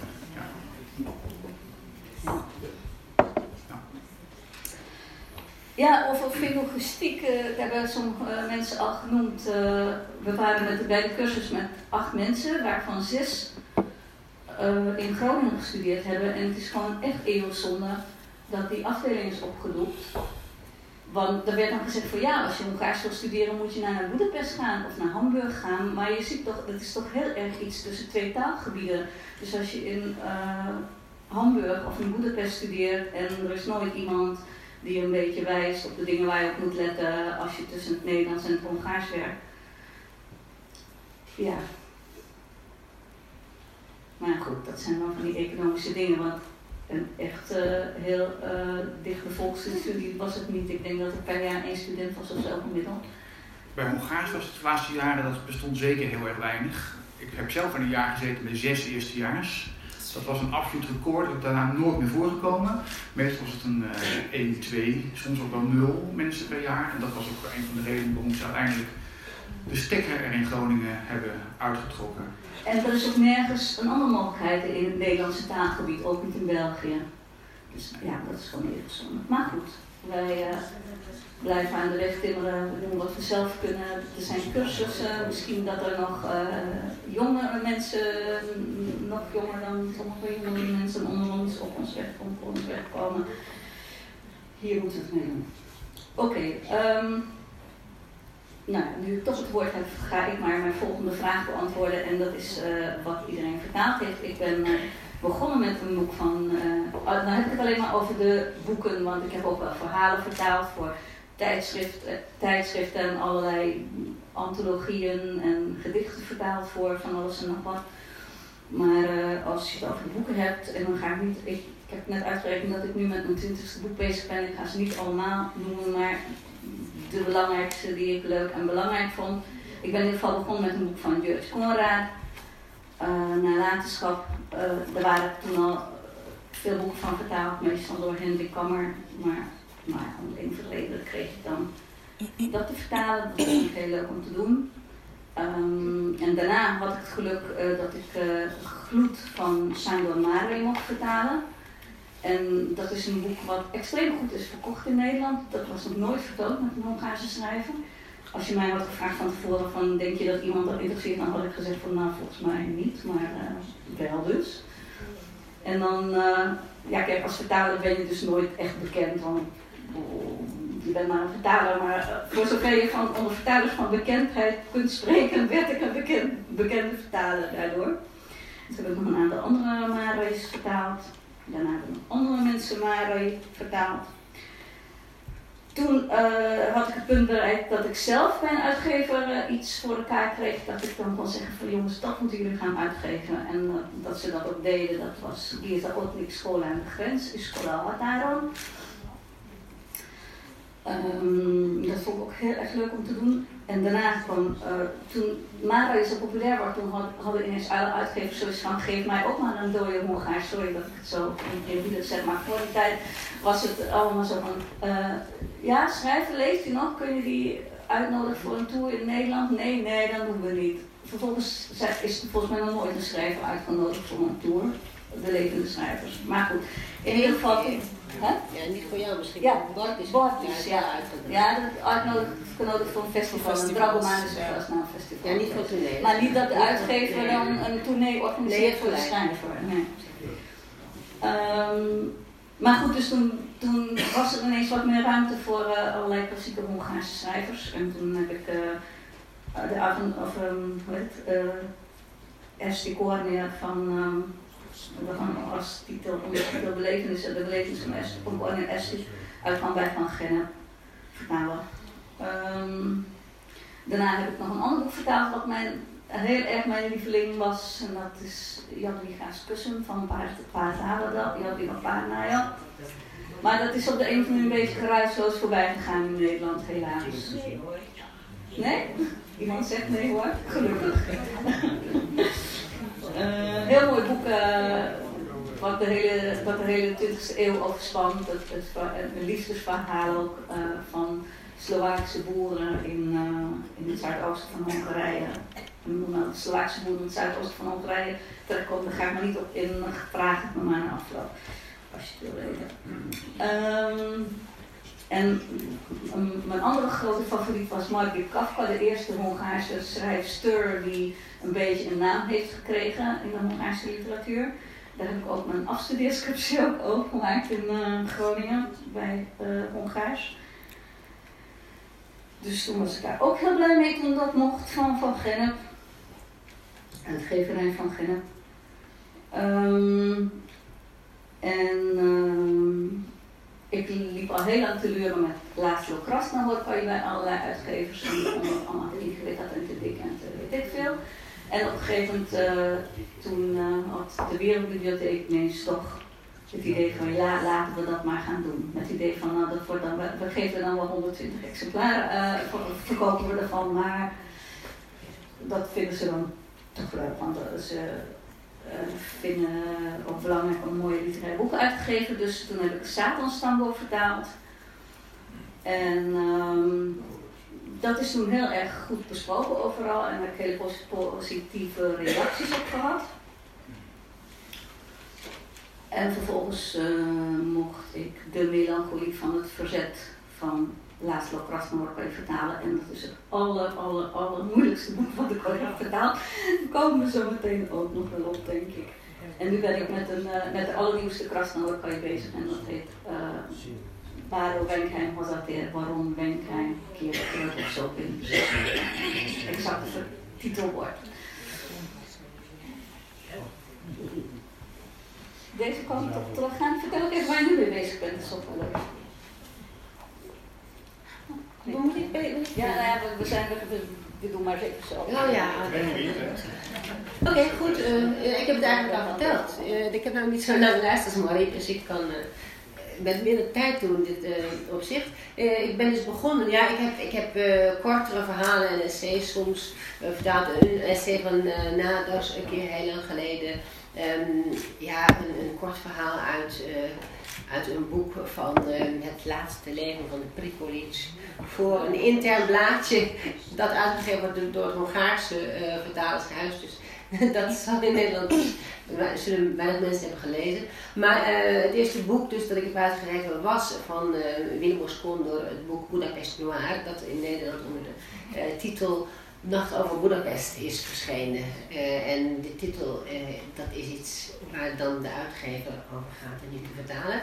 Ja, over filologistiek hebben sommige mensen al genoemd. We waren bij de cursus met 8 mensen, waarvan 6 in Groningen gestudeerd hebben. En het is gewoon echt eeuwenzonde dat die afdeling is opgedoekt. Want er werd dan gezegd van ja, als je Hongaars wil studeren moet je naar Boedapest gaan of naar Hamburg gaan. Maar je ziet toch, dat is toch heel erg iets tussen 2 taalgebieden. Dus als je in Hamburg of in Boedapest studeert en er is nooit iemand die een beetje wijst op de dingen waar je op moet letten als je tussen het Nederlands en het Hongaars werkt. Ja. Maar goed, dat zijn wel van die economische dingen, want een echt heel dichtbevolkte studie was het niet. Ik denk dat er per jaar 1 student was of zo gemiddeld. Bij Hongaars was het de laatste jaren, dat bestond zeker heel erg weinig. Ik heb zelf in een jaar gezeten met 6 eerstejaars. Dat was een absoluut record, dat is daarna nooit meer voorgekomen. Meestal was het een 1, 2, soms ook wel 0 mensen per jaar. En dat was ook een van de redenen waarom ze uiteindelijk de stekker er in Groningen hebben uitgetrokken. En er is ook nergens een andere mogelijkheid in het Nederlandse taalgebied, ook niet in België. Dus ja, dat is gewoon heel gezond. Maar goed, wij blijven aan de weg timmeren, we doen wat we zelf kunnen. Er zijn cursussen, misschien dat er nog jongere mensen, nog jonger dan sommige jongere mensen onder ons op ons weg komen. Hier moeten we het mee doen. Oké, nou, nu ik toch het woord heb, ga ik maar mijn volgende vraag beantwoorden. En dat is wat iedereen vertaald heeft. Ik ben begonnen met een boek van... dan heb ik het alleen maar over de boeken, want ik heb ook wel verhalen vertaald voor tijdschriften en allerlei antologieën en gedichten vertaald voor van alles en nog wat. Maar als je het over de boeken hebt, en dan ga ik niet... Ik heb net uitgerekend dat ik nu met mijn 20e boek bezig ben. Ik ga ze niet allemaal noemen, maar de belangrijkste die ik leuk en belangrijk vond. Ik ben in ieder geval begonnen met een boek van George Conrad. Nalatenschap. Er waren toen al veel boeken van vertaald, meestal door Hendrik Kammer. Maar om een of andere reden kreeg ik dan dat te vertalen. Dat vond ik heel leuk om te doen. En daarna had ik het geluk dat ik Gloed van Sándor Márai mocht vertalen. En dat is een boek wat extreem goed is verkocht in Nederland. Dat was nog nooit vertoond met een Hongaarse schrijver. Als je mij had gevraagd van tevoren van denk je dat iemand dat interesseert, dan had ik gezegd van nou volgens mij niet, maar wel dus. En dan, ja kijk, als vertaler ben je dus nooit echt bekend, want je bent maar een vertaler, maar voor zover je van onder vertalers van bekendheid kunt spreken, werd ik een bekende vertaler daardoor. Dus heb ik nog een aantal andere Mara's vertaald. Daarna hebben nog andere mensen Márai vertaald. Toen had ik het punt bereikt dat ik zelf bij een uitgever iets voor elkaar kreeg. Dat ik dan kon zeggen van jongens, dat moeten jullie gaan uitgeven. En dat ze dat ook deden, dat was Géza Ottnik School aan de grens, Iskola Határon. Dat vond ik ook heel erg leuk om te doen. En daarna kwam, toen Márai zo populair was, toen hadden ineens alle uitgevers zoiets van geef mij ook maar een dode Hongaars. Sorry dat ik het zo in zeg, maar voor die tijd was het allemaal zo van, ja schrijven, leest u nog? Kun je die uitnodigen voor een tour in Nederland? Nee, dat doen we niet. Vervolgens is er volgens mij nog nooit een schrijver uitgenodigd voor een tour. De levende schrijvers. Maar goed, in ieder geval... Ja, niet voor jou misschien. Ja, Bart is uitgenodigd. Ja, dat uitgenodigd voor een festival. Een Dragomanische festival. Ja, niet voor tournee. Maar niet dat de uitgever dan een tournee organiseert voor de schrijver. Nee. Maar goed, dus toen was er ineens wat meer ruimte voor allerlei klassieke Hongaarse schrijvers. En toen heb ik Esti Kornél van als titel de belevenis van Esti uitkwam bij Van Gennep vertalen. Daarna heb ik nog een ander boek vertaald wat heel erg mijn lieveling was. En dat is Jadwiga's Kussen van Paard Haberda. Jadwiga Paardenajal. Maar dat is op de een of andere manier een beetje geruisloos voorbij gegaan in Nederland, helaas. Nee? Iemand zegt nee hoor, gelukkig. Heel mooi boek wat de hele 20e eeuw overspant. Een liefdesverhaal ook van Slovaakse boeren in het zuidoosten van Hongarije. En hoe de Slovaakse boeren in het zuidoosten van Hongarije terechtkomen, daar ga ik maar niet op in, vraag het me maar na afloop. Als je het wil weten. Mijn andere grote favoriet was Margit Kafka, de eerste Hongaarse schrijfster die een beetje een naam heeft gekregen in de Hongaarse literatuur. Daar heb ik ook mijn afstudeerscriptie ook over gemaakt in Groningen bij Hongaars. Dus toen was ik daar ook heel blij mee toen dat mocht van Gennep. Uitgeverij van Gennep. Ik liep al heel lang te luren met László Krasznahor, kan je bij allerlei uitgevers en die vonden het allemaal te ingewikkeld en te dik en te weet ik veel. En op een gegeven moment, toen had de Wereldbibliotheek ineens toch het idee van ja, laten we dat maar gaan doen. Met het idee van nou, we geven dan wel 120 exemplaren, verkopen we ervan, maar dat vinden ze dan toch leuk, want ze vinden ook belangrijk om mooie literaire boeken uit te geven. Dus toen heb ik Satanstamboom vertaald. En dat is toen heel erg goed besproken overal en daar heb ik hele positieve reacties op gehad. En vervolgens mocht ik De Melancholie van het Verzet van László Krasznahor vertalen. En dat is het allermoeilijkste boek wat ik ooit heb vertaald. Daar komen we zo meteen ook nog wel op, denk ik. En nu ben ik met de allernieuwste Krasznahor bezig en dat heet Báró Venkheim Hazatér, waarom Venkheim keert terug of zo. Exact het titelwoord. Deze kan ik toch teruggaan. Vertel ook even waar je nu mee bezig bent, dat is ook wel leuk. Hoe moet ik bezig? Ja, we doen maar even zo. Oh ja. Oké, goed. Ik heb het eigenlijk al verteld. Ik heb nou niet zo naar geluisterd als Marie, dus ik kan met minder tijd doen dit opzicht. Ik ben dus begonnen, ja, ik heb kortere verhalen en essays soms vertaald. Een essay van Nadas, een keer heel lang geleden. Een kort verhaal uit een boek van het laatste leven van de Prikolic voor een intern blaadje dat uitgegeven wordt door het Hongaarse vertalershuis. Dus dat zal in Nederland zullen weinig mensen hebben gelezen. Maar het eerste boek dus dat ik heb uitgegeven was van Willem Oskondor, het boek Budapest Noir, dat in Nederland onder de titel Nacht over Budapest is verschenen. En de titel, dat is iets waar dan de uitgever over gaat en niet te vertalen.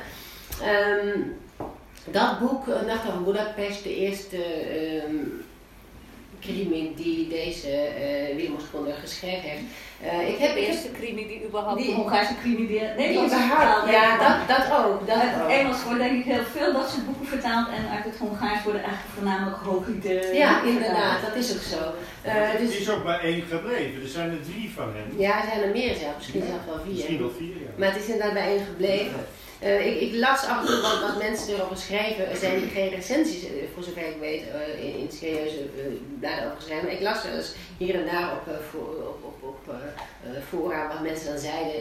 Dat boek, Nacht over Budapest, de eerste crimi die deze Willem Oskondor geschreven heeft. De eerste crimi die überhaupt, de Hongaarse crimi die Nederlands vertaald. Ja, dat ook. Uit het Engels wordt denk ik heel veel dat soort boeken vertaald en uit het Hongaars worden eigenlijk voornamelijk hooglieden. Ja, inderdaad, dat is ook zo. Het is ook maar 1 gebleven, er zijn er 3 van hem. Ja, er zijn er meer zelfs, misschien zelfs wel 4. Misschien wel 4, ja. Maar het is inderdaad bij 1 gebleven. Ik las af en toe wat mensen erover schrijven. Er zijn geen recensies, voor zover ik weet, in serieuze bladen over geschreven. Maar ik las wel eens hier en daar op fora wat mensen dan zeiden.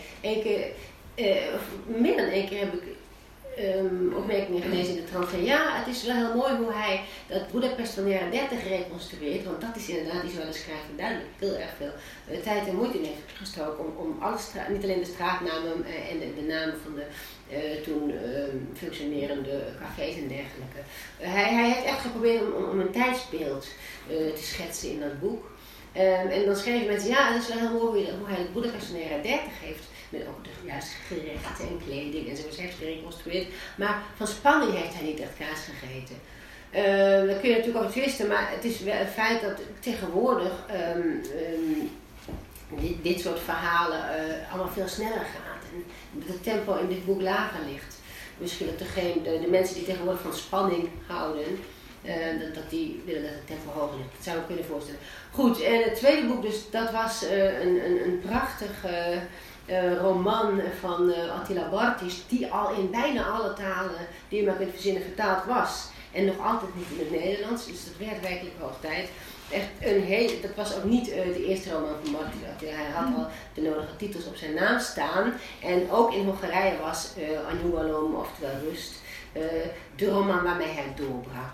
Meer dan 1 keer heb ik opmerkingen gelezen in de trant van ja, het is wel heel mooi hoe hij dat Budapest van de jaren 30 reconstrueert, want dat is inderdaad iets waar de schrijver duidelijk heel erg veel tijd en moeite in heeft gestoken om alles, niet alleen de straatnamen en de namen van de toen functionerende cafés en dergelijke. Hij heeft echt geprobeerd om een tijdsbeeld te schetsen in dat boek. En dan schreven mensen, ja, het is wel heel mooi hoe hij het Budapest van de jaren 30 heeft. Met ook de juiste gerechten en kleding en zo heeft gereconstrueerd. Maar van spanning heeft hij niet echt kaas gegeten. Daar kun je natuurlijk over twisten, maar het is wel het feit dat tegenwoordig dit soort verhalen allemaal veel sneller gaat. En dat het tempo in dit boek lager ligt. Misschien dat de mensen die tegenwoordig van spanning houden, Dat die willen dat het ten verhogen ligt. Dat zou ik kunnen voorstellen. Goed, en het tweede boek, dus dat was een prachtig roman van Attila Bartis, die al in bijna alle talen die je maar kunt verzinnen vertaald was. En nog altijd niet in het Nederlands, dus dat werd werkelijk hoog tijd. Echt dat was ook niet de eerste roman van Bartis. Hij had al de nodige titels op zijn naam staan. En ook in Hongarije was Anyugalom, oftewel Rust, de roman waarmee hij doorbrak.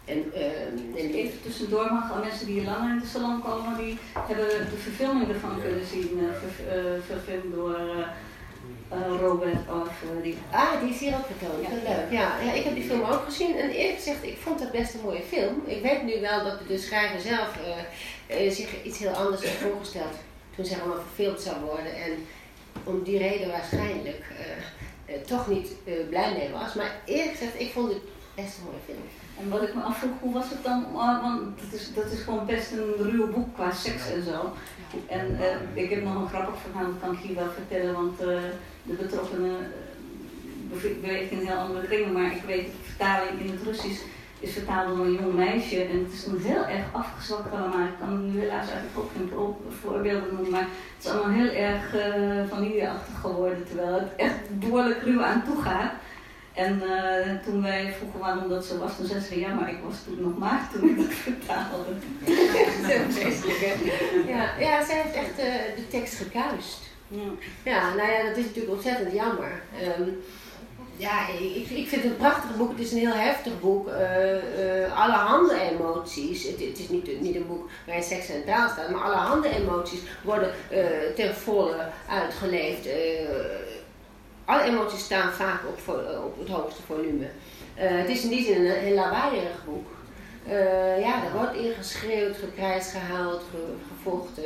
Even tussendoor mag aan mensen die hier langer in de salon komen, die hebben de verfilming ervan kunnen zien, verfilmd door Robert of die. Die is hier ook vertoond. Ja. Leuk. Ja, ik heb die film ook gezien en eerlijk gezegd, ik vond dat best een mooie film. Ik weet nu wel dat de schrijver zelf zich iets heel anders had voorgesteld toen zij allemaal verfilmd zou worden en om die reden waarschijnlijk toch niet blij mee was. Maar eerlijk gezegd, ik vond het best een mooie film. En wat ik me afvroeg, hoe was het dan? Want dat is gewoon best een ruw boek qua seks en zo. En ik heb nog een grappig verhaal, dat kan ik hier wel vertellen, want de betrokkenen beweegt in heel andere kringen, maar ik weet de vertaling in het Russisch is vertaald door een jong meisje en het is nog heel erg afgezwakt allemaal. Ik kan nu helaas eigenlijk ook geen voorbeelden noemen, maar het is allemaal heel erg familieachtig geworden, terwijl het echt behoorlijk ruw aan toe gaat. En toen wij vroegen waarom dat zo was, toen zei ze ja, maar ik was toen nog maar toen ik dat vertaalde. Zo vreselijk, hè? Ja, zij heeft echt de tekst gekuist. Ja, nou ja, dat is natuurlijk ontzettend jammer. Ik vind het een prachtig boek. Het is een heel heftig boek. Allerhande emoties. Het is niet een boek waarin seks centraal staat, maar allerhande emoties worden ten volle uitgeleefd. Alle emoties staan vaak op het hoogste volume. Het is in die zin een heel lawaaiig boek. Er wordt ingeschreeuwd, geprijsd, gehaald, gevochten.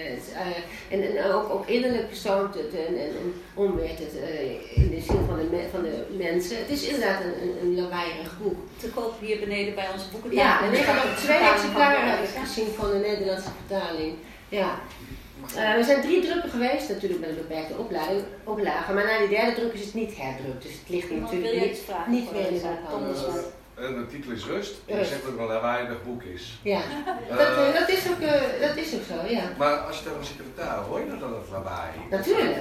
En ook innerlijk persoont het en onweert het in de ziel van de mensen. Het is inderdaad een lawaaiig boek. Te koop hier beneden bij onze boeken. Ja, en ik heb nog 2 exemplaren gezien van de Nederlandse vertaling. Ja. Er zijn 3 drukken geweest, natuurlijk met een beperkte oplage, maar na die 3e druk is het niet herdrukt, dus het ligt natuurlijk niet meer in de boekhandel. De titel is Rust, en je zegt dat het een lawaaiig boek is. Ja, dat is ook zo, ja. Maar als je het dan zit te vertalen, hoor je dat het lawaai? Natuurlijk.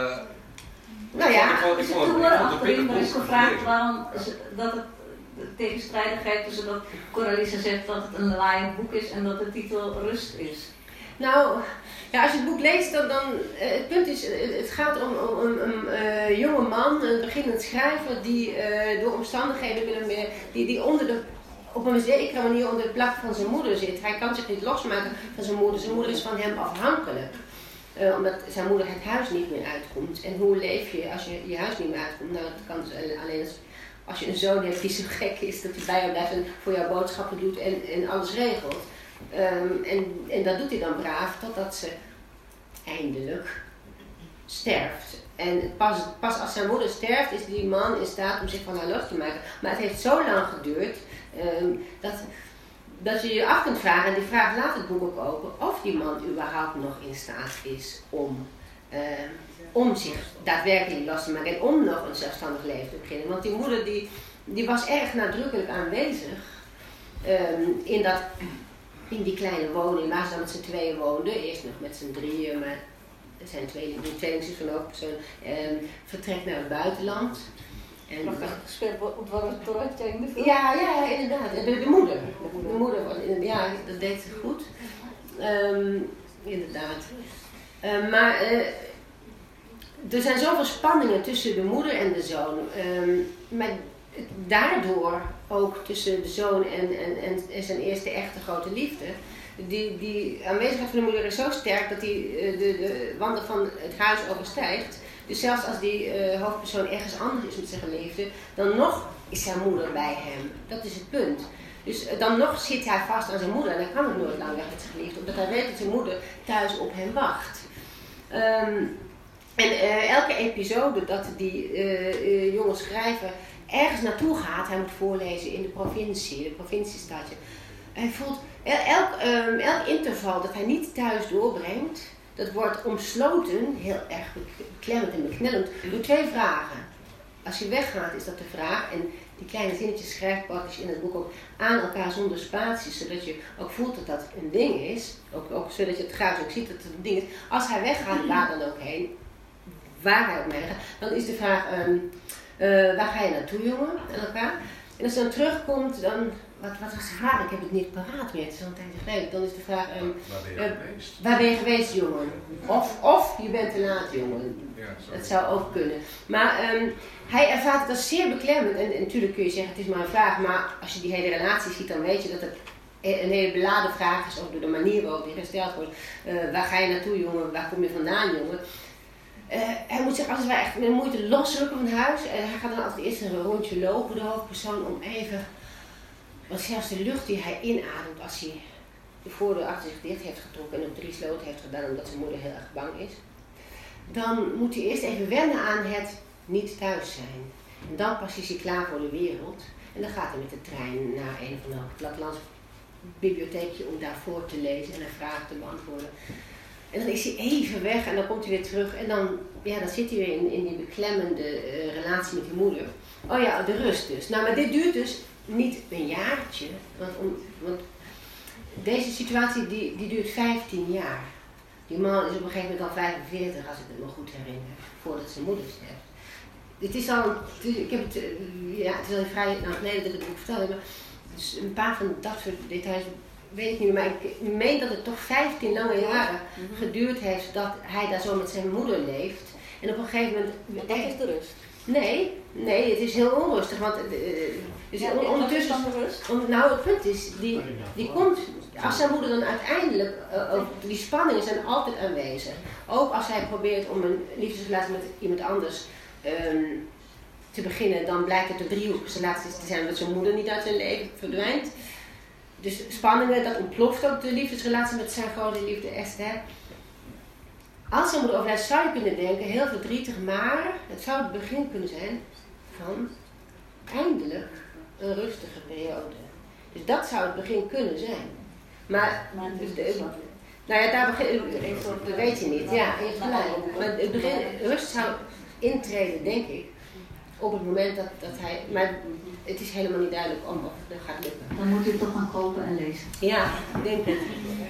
Er is gevraagd waarom dat het de tegenstrijdigheid tussen dat Coralisa zegt dat het een lawaaiig boek is en dat de titel Rust is. Nou, ja, als je het boek leest, dan het punt is, het gaat om een jonge man, een beginnend schrijver, die door omstandigheden die op een zekere manier onder de plak van zijn moeder zit. Hij kan zich niet losmaken van zijn moeder. Zijn moeder is van hem afhankelijk. Omdat zijn moeder het huis niet meer uitkomt. En hoe leef je als je huis niet meer uitkomt? Nou, dat kan dus alleen als je een zoon hebt die zo gek is dat hij bij jou blijft en voor jou boodschappen doet en alles regelt. En dat doet hij dan braaf totdat ze eindelijk sterft. En pas als zijn moeder sterft is die man in staat om zich van haar los te maken. Maar het heeft zo lang geduurd dat je je af kunt vragen, en die vraag laat het boek ook open, of die man überhaupt nog in staat is om zich daadwerkelijk los te maken en om nog een zelfstandig leven te beginnen. Want die moeder die was erg nadrukkelijk aanwezig in die kleine woning waar ze dan met z'n tweeën woonden. Eerst nog met z'n drieën, maar er zijn de tweelingzus van ook persoon vertrekt naar het buitenland. En nog gespeeld wordt in de film? Ja, inderdaad. De moeder. De moeder, ja, dat deed ze goed. Inderdaad. Maar er zijn zoveel spanningen tussen de moeder en de zoon. Maar daardoor ook tussen de zoon en zijn eerste echte grote liefde. Die aanwezigheid van de moeder is zo sterk dat hij de wanden van het huis overstijgt. Dus zelfs als die hoofdpersoon ergens anders is met zijn geliefde, dan nog is zijn moeder bij hem. Dat is het punt. Dus dan nog zit hij vast aan zijn moeder en hij kan ook nooit lang weg met zijn geliefde, omdat hij weet dat zijn moeder thuis op hem wacht. Elke episode dat die jonge schrijver ergens naartoe gaat, hij moet voorlezen in de provinciestadje. Hij voelt elk interval dat hij niet thuis doorbrengt, dat wordt omsloten, heel erg beklemmend en beknellend, door 2 vragen. als je weggaat is dat de vraag. En die kleine zinnetjes schrijft Barthes in het boek ook aan elkaar zonder spaties. Zodat je ook voelt dat dat een ding is. Ook zodat je het graag ook ziet dat het een ding is. Als hij weggaat, waar dan ook heen. Waar hij ook mee gaat. Dan is de vraag, waar ga je naartoe jongen? Aan elkaar. En als hij dan terugkomt, dan... Wat was de vraag? Ik heb het niet paraat meer. Het is al een tijdje geleden. Dan is de vraag... waar ben je geweest, jongen? Of je bent te laat, jongen. Ja, dat zou ook kunnen. Maar hij ervaart het als zeer beklemmend. En natuurlijk kun je zeggen, het is maar een vraag. Maar als je die hele relatie ziet, dan weet je dat het een hele beladen vraag is. Ook door de manier waarop die gesteld wordt. Waar ga je naartoe, jongen? Waar kom je vandaan, jongen? Hij moet zich altijd wel echt met moeite losrukken van huis. Hij gaat dan altijd eerst een rondje lopen, de hoofdpersoon, om even... Want zelfs de lucht die hij inademt als hij de voordeur achter zich dicht heeft getrokken en op 3 sloten heeft gedaan omdat zijn moeder heel erg bang is. Dan moet hij eerst even wennen aan het niet thuis zijn. En dan pas is hij klaar voor de wereld. En dan gaat hij met de trein naar een van de plattelands bibliotheekje om daarvoor te lezen en een vraag te beantwoorden. En dan is hij even weg en dan komt hij weer terug en dan zit hij weer in die beklemmende relatie met die moeder. Oh ja, de rust dus. Nou, maar dit duurt dus niet een jaartje, want deze situatie die duurt 15 jaar. Die man is op een gegeven moment al 45, als ik het me goed herinner, voordat zijn moeder sterft. Het is al vrij lang geleden dat ik het ook vertelde, maar dus een paar van dat soort details weet ik niet meer, maar ik meen dat het toch 15 lange jaren geduurd heeft dat hij daar zo met zijn moeder leeft. En op een gegeven moment... Dat is de rust. Nee, het is heel onrustig, want ondertussen... Nou, het punt is, die komt, als zijn moeder dan uiteindelijk, die spanningen zijn altijd aanwezig. Ook als hij probeert om een liefdesrelatie met iemand anders te beginnen, dan blijkt het een driehoeksrelatie te zijn met zijn moeder niet uit zijn leven verdwijnt. Dus spanningen, dat ontploft ook de liefdesrelatie met zijn grote liefde Esther. Als zijn moeder overlijdt zou je kunnen denken, heel verdrietig, maar het zou het begin kunnen zijn van eindelijk een rustige periode. Dus dat zou het begin kunnen zijn. Maar dat weet je niet. Ja, je hebt gelijk. Maar het begin, rust zou intreden, denk ik, op het moment dat hij... Maar het is helemaal niet duidelijk of dat gaat lukken. Dan moet je toch gaan kopen en lezen. Ja, ik denk het.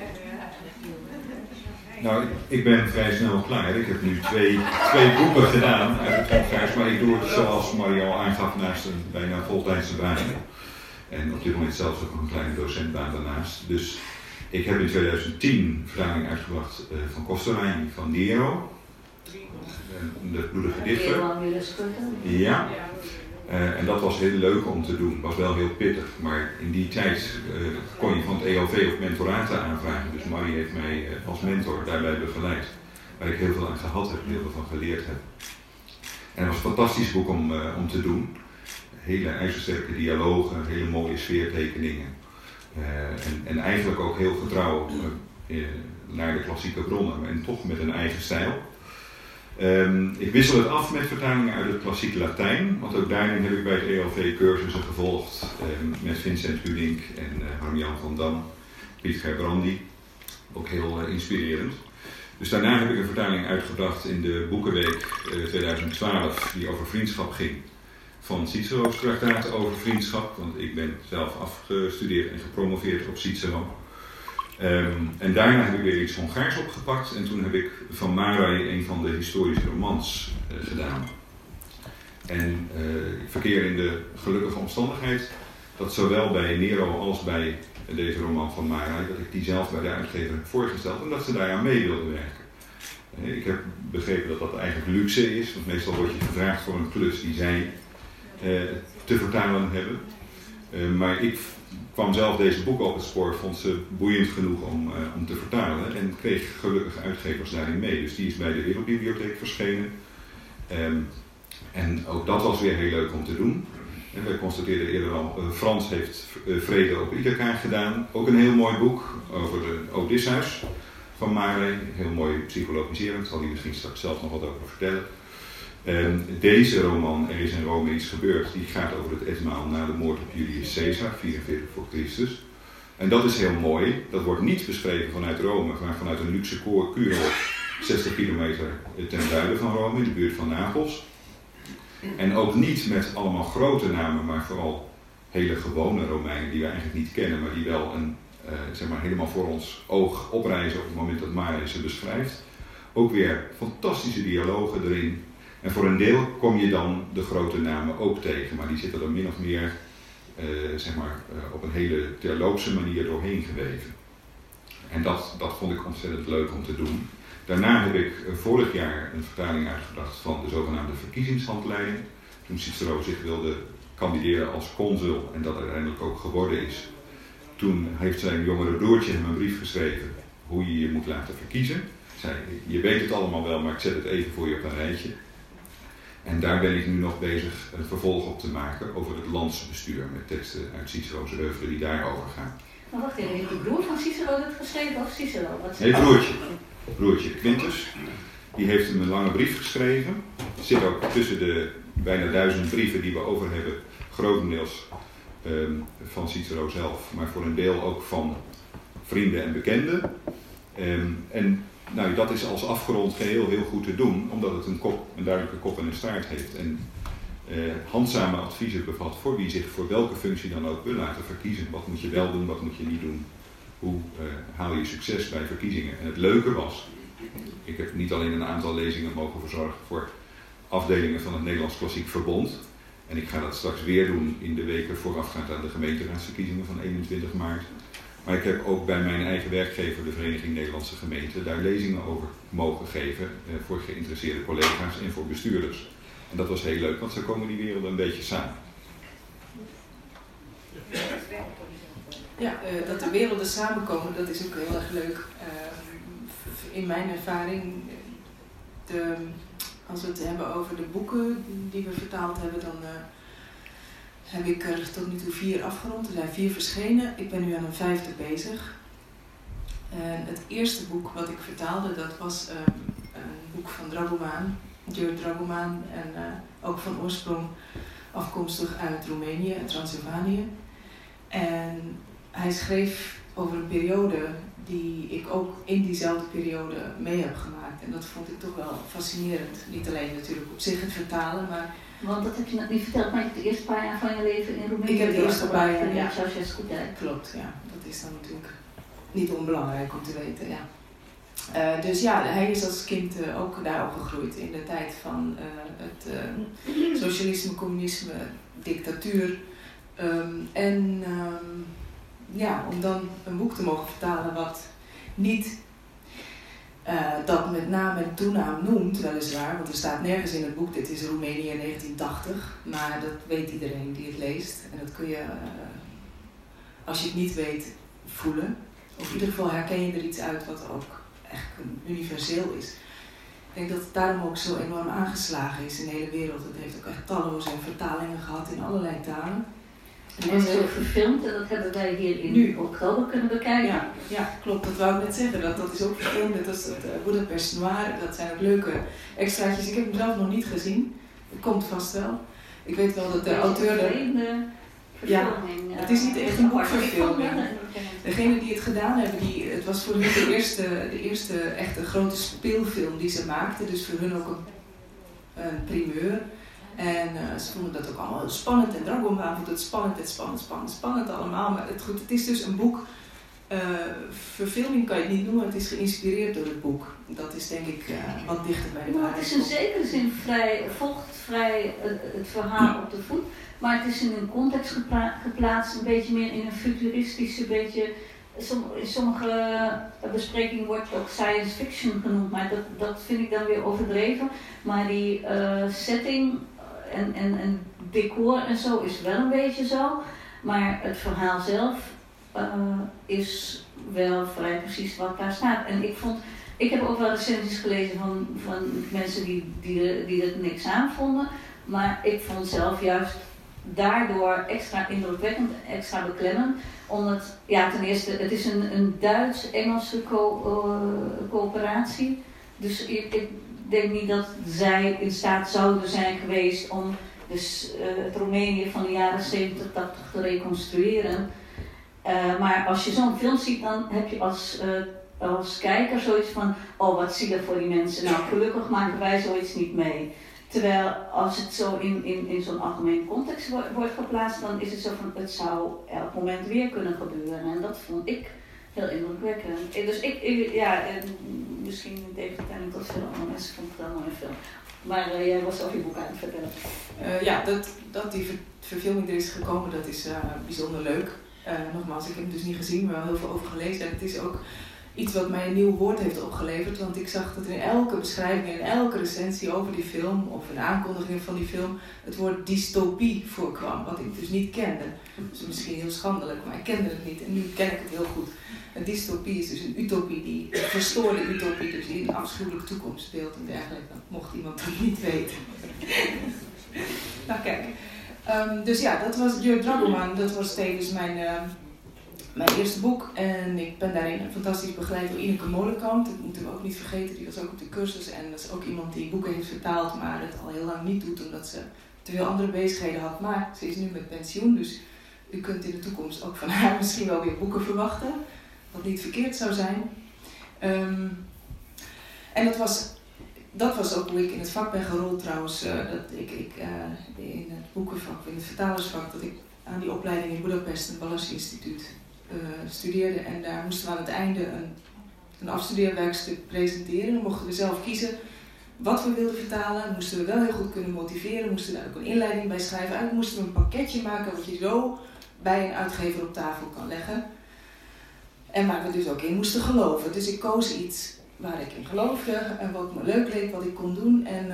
Nou, ik ben vrij snel klaar. Ik heb nu twee boeken gedaan uit het congres, maar ik doe het zoals Mario aangaf naast een bijna voltijdse baan. En op dit moment zelfs ook een kleine docentbaan daarnaast. Dus ik heb in 2010 een vertaling uitgebracht van Costolani van Nero. De bloedige dichter. Ja. En dat was heel leuk om te doen. Was wel heel pittig, maar in die tijd kon je van het ELV of mentoraten aanvragen. Dus Marie heeft mij als mentor daarbij begeleid. Waar ik heel veel aan gehad heb en heel veel van geleerd heb. En het was een fantastisch boek om te doen. Hele ijzersterke dialogen, hele mooie sfeertekeningen. En eigenlijk ook heel getrouw naar de klassieke bronnen, en toch met een eigen stijl. Ik wissel het af met vertalingen uit het klassieke Latijn, want ook daarin heb ik bij het ELV cursussen gevolgd met Vincent Hudink en Harm-Jan van Dam, Piet Gerbrandi. Ook heel inspirerend. Dus daarna heb ik een vertaling uitgebracht in de Boekenweek 2012 die over vriendschap ging. Van Cicero's traktaten over vriendschap, want ik ben zelf afgestudeerd en gepromoveerd op Cicero. En daarna heb ik weer iets Hongaars opgepakt en toen heb ik van Márai een van de historische romans gedaan. En ik verkeer in de gelukkige omstandigheid dat zowel bij Nero als bij deze roman van Márai, dat ik die zelf bij de uitgever heb voorgesteld en dat ze daaraan mee wilden werken. Ik heb begrepen dat dat eigenlijk luxe is, want meestal word je gevraagd voor een klus die zij te vertalen hebben. Maar ik kwam zelf deze boeken op het spoor, vond ze boeiend genoeg om te vertalen en kreeg gelukkig uitgevers daarin mee. Dus die is bij de Wereldbibliotheek verschenen. En ook dat was weer heel leuk om te doen. En wij constateerden eerder al, Frans heeft Vrede op Ithaca gedaan. Ook een heel mooi boek over de Odysseus van Márai. Heel mooi psychologiserend, zal hij misschien straks zelf nog wat over vertellen. Deze roman, Er is in Rome iets gebeurd, die gaat over het etmaal na de moord op Julius Caesar, 44 voor Christus. En dat is heel mooi. Dat wordt niet beschreven vanuit Rome, maar vanuit een luxe kuurhof 60 kilometer ten zuiden van Rome, in de buurt van Napels. En ook niet met allemaal grote namen, maar vooral hele gewone Romeinen die we eigenlijk niet kennen, maar die wel zeg maar helemaal voor ons oog oprijzen op het moment dat Marius ze beschrijft. Ook weer fantastische dialogen erin. En voor een deel kom je dan de grote namen ook tegen, maar die zitten er min of meer zeg maar, op een hele terloopse manier doorheen geweven. En dat vond ik ontzettend leuk om te doen. Daarna heb ik vorig jaar een vertaling uitgebracht van de zogenaamde verkiezingshandleiding. Toen Cicero zich wilde kandideren als consul en dat uiteindelijk ook geworden is. Toen heeft zijn jongere broertje hem een brief geschreven hoe je je moet laten verkiezen. Hij zei, je weet het allemaal wel, maar ik zet het even voor je op een rijtje. En daar ben ik nu nog bezig een vervolg op te maken over het landsbestuur met teksten uit Cicero's oeuvre die daarover gaan. Maar wacht even, heeft de broer van Cicero dat geschreven of Cicero? Nee, broertje Quintus. Die heeft hem een lange brief geschreven. Het zit ook tussen de bijna 1000 brieven die we over hebben, grotendeels van Cicero zelf, maar voor een deel ook van vrienden en bekenden. En nou, dat is als afgerond geheel heel goed te doen, omdat het een duidelijke kop en een staart heeft. En handzame adviezen bevat voor wie zich voor welke functie dan ook wil laten verkiezen. Wat moet je wel doen, wat moet je niet doen? Hoe haal je succes bij verkiezingen? En het leuke was, ik heb niet alleen een aantal lezingen mogen verzorgen voor afdelingen van het Nederlands Klassiek Verbond. En ik ga dat straks weer doen in de weken voorafgaand aan de gemeenteraadsverkiezingen van 21 maart. Maar ik heb ook bij mijn eigen werkgever, de Vereniging Nederlandse Gemeenten, daar lezingen over mogen geven voor geïnteresseerde collega's en voor bestuurders. En dat was heel leuk, want zo komen die werelden een beetje samen. Ja, dat de werelden samenkomen, dat is ook heel erg leuk. In mijn ervaring, als we het hebben over de boeken die we vertaald hebben, dan heb ik er tot nu toe 4 afgerond. Er zijn 4 verschenen. Ik ben nu aan een 5e bezig. En het eerste boek wat ik vertaalde, dat was een boek van Dragoman, George Dragoman, en ook van oorsprong afkomstig uit Roemenië en Transylvanië. En hij schreef over een periode die ik ook in diezelfde periode mee heb gemaakt. En dat vond ik toch wel fascinerend. Niet alleen natuurlijk op zich het vertalen, maar... Want dat heb je net niet verteld, maar je hebt de eerste paar jaar van je leven in Roemenië. Ik heb de eerste paar jaar, ja. Ja. Klopt, ja. Dat is dan natuurlijk niet onbelangrijk om te weten, ja. Dus ja, hij is als kind ook daar opgegroeid in de tijd van het socialisme, communisme, dictatuur. Ja, om dan een boek te mogen vertalen wat niet dat met naam en toenaam noemt, weliswaar, want er staat nergens in het boek, dit is Roemenië in 1980, maar dat weet iedereen die het leest. En dat kun je, als je het niet weet, voelen. Of in ieder geval herken je er iets uit wat ook echt universeel is. Ik denk dat het daarom ook zo enorm aangeslagen is in de hele wereld. Het heeft ook echt talloze vertalingen gehad in allerlei talen. En dat is ook verfilmd en dat hebben wij hier in oktober kunnen bekijken. Ja, klopt. Dat wou ik net zeggen. Dat is ook verfilmd. Dat is het Budapest Noir. Dat zijn ook leuke extraatjes. Ik heb hem zelf nog niet gezien. Het komt vast wel. Ik weet wel dat de auteur... het is niet echt een boekverfilming. Degene die het gedaan hebben, het was voor hun de eerste echte grote speelfilm die ze maakten. Dus voor hun ook een primeur. En ze vonden dat ook allemaal spannend en Dragoman vond het spannend allemaal. Maar het is dus een boek, verfilming kan je het niet noemen, het is geïnspireerd door het boek. Dat is denk ik wat dichter bij de waarheid. Het is in zekere zin volgt vrij het verhaal op de voet. Maar het is in een context geplaatst, een beetje meer in een futuristische, beetje... In sommige besprekingen wordt het ook science fiction genoemd, maar dat vind ik dan weer overdreven. Maar die setting en decor en zo is wel een beetje zo. Maar het verhaal zelf is wel vrij precies wat daar staat. En ik heb ook wel recensies gelezen van mensen die er niks aan vonden. Maar ik vond zelf juist daardoor extra indrukwekkend, extra beklemmend. Omdat, ja, ten eerste, het is een Duits-Engelse coöperatie. Dus ik denk niet dat zij in staat zouden zijn geweest om dus, het Roemenië van de jaren 70, 80 te reconstrueren. Maar als je zo'n film ziet, dan heb je als kijker zoiets van, oh wat zielig voor die mensen. Nou, gelukkig maken wij zoiets niet mee. Terwijl als het zo in zo'n algemene context wordt geplaatst, dan is het zo van het zou elk moment weer kunnen gebeuren. En dat vond ik heel indrukwekkend. Dus misschien in tegenstelling tot veel andere mensen vond ik het wel een mooie film. Maar jij was over je boek aan het vertellen. Dat die verfilming er is gekomen, dat is bijzonder leuk. Nogmaals, ik heb hem dus niet gezien, maar wel heel veel over gelezen. En het is ook iets wat mij een nieuw woord heeft opgeleverd. Want ik zag dat in elke beschrijving, in elke recensie over die film, of een aankondiging van die film, het woord dystopie voorkwam. Wat ik dus niet kende. Dus misschien heel schandelijk, maar ik kende het niet. En nu ken ik het heel goed. Een dystopie is dus een utopie, een verstoorde utopie, dus die een afschuwelijke toekomstbeeld en dergelijke. Dat mocht iemand dat niet weten. Nou kijk, dus ja, dat was Jurk Dragoman, dat was tevens mijn eerste boek. En ik ben daarin fantastisch begeleid door Ineke Molenkamp, dat moeten we ook niet vergeten, die was ook op de cursus. En dat is ook iemand die boeken heeft vertaald, maar het al heel lang niet doet, omdat ze te veel andere bezigheden had. Maar ze is nu met pensioen, dus u kunt in de toekomst ook van haar misschien wel weer boeken verwachten. Wat niet verkeerd zou zijn. En dat was ook hoe ik in het vak ben gerold trouwens. Dat ik in het boekenvak, in het vertalersvak, dat ik aan die opleiding in Budapest, het Balázs Instituut, studeerde. En daar moesten we aan het einde een afstudeerwerkstuk presenteren. Dan mochten we zelf kiezen wat we wilden vertalen. Moesten we wel heel goed kunnen motiveren. Moesten daar ook een inleiding bij schrijven. Eigenlijk moesten we een pakketje maken wat je zo bij een uitgever op tafel kan leggen. En waar we dus ook in moesten geloven. Dus ik koos iets waar ik in geloofde en wat me leuk leek, wat ik kon doen. En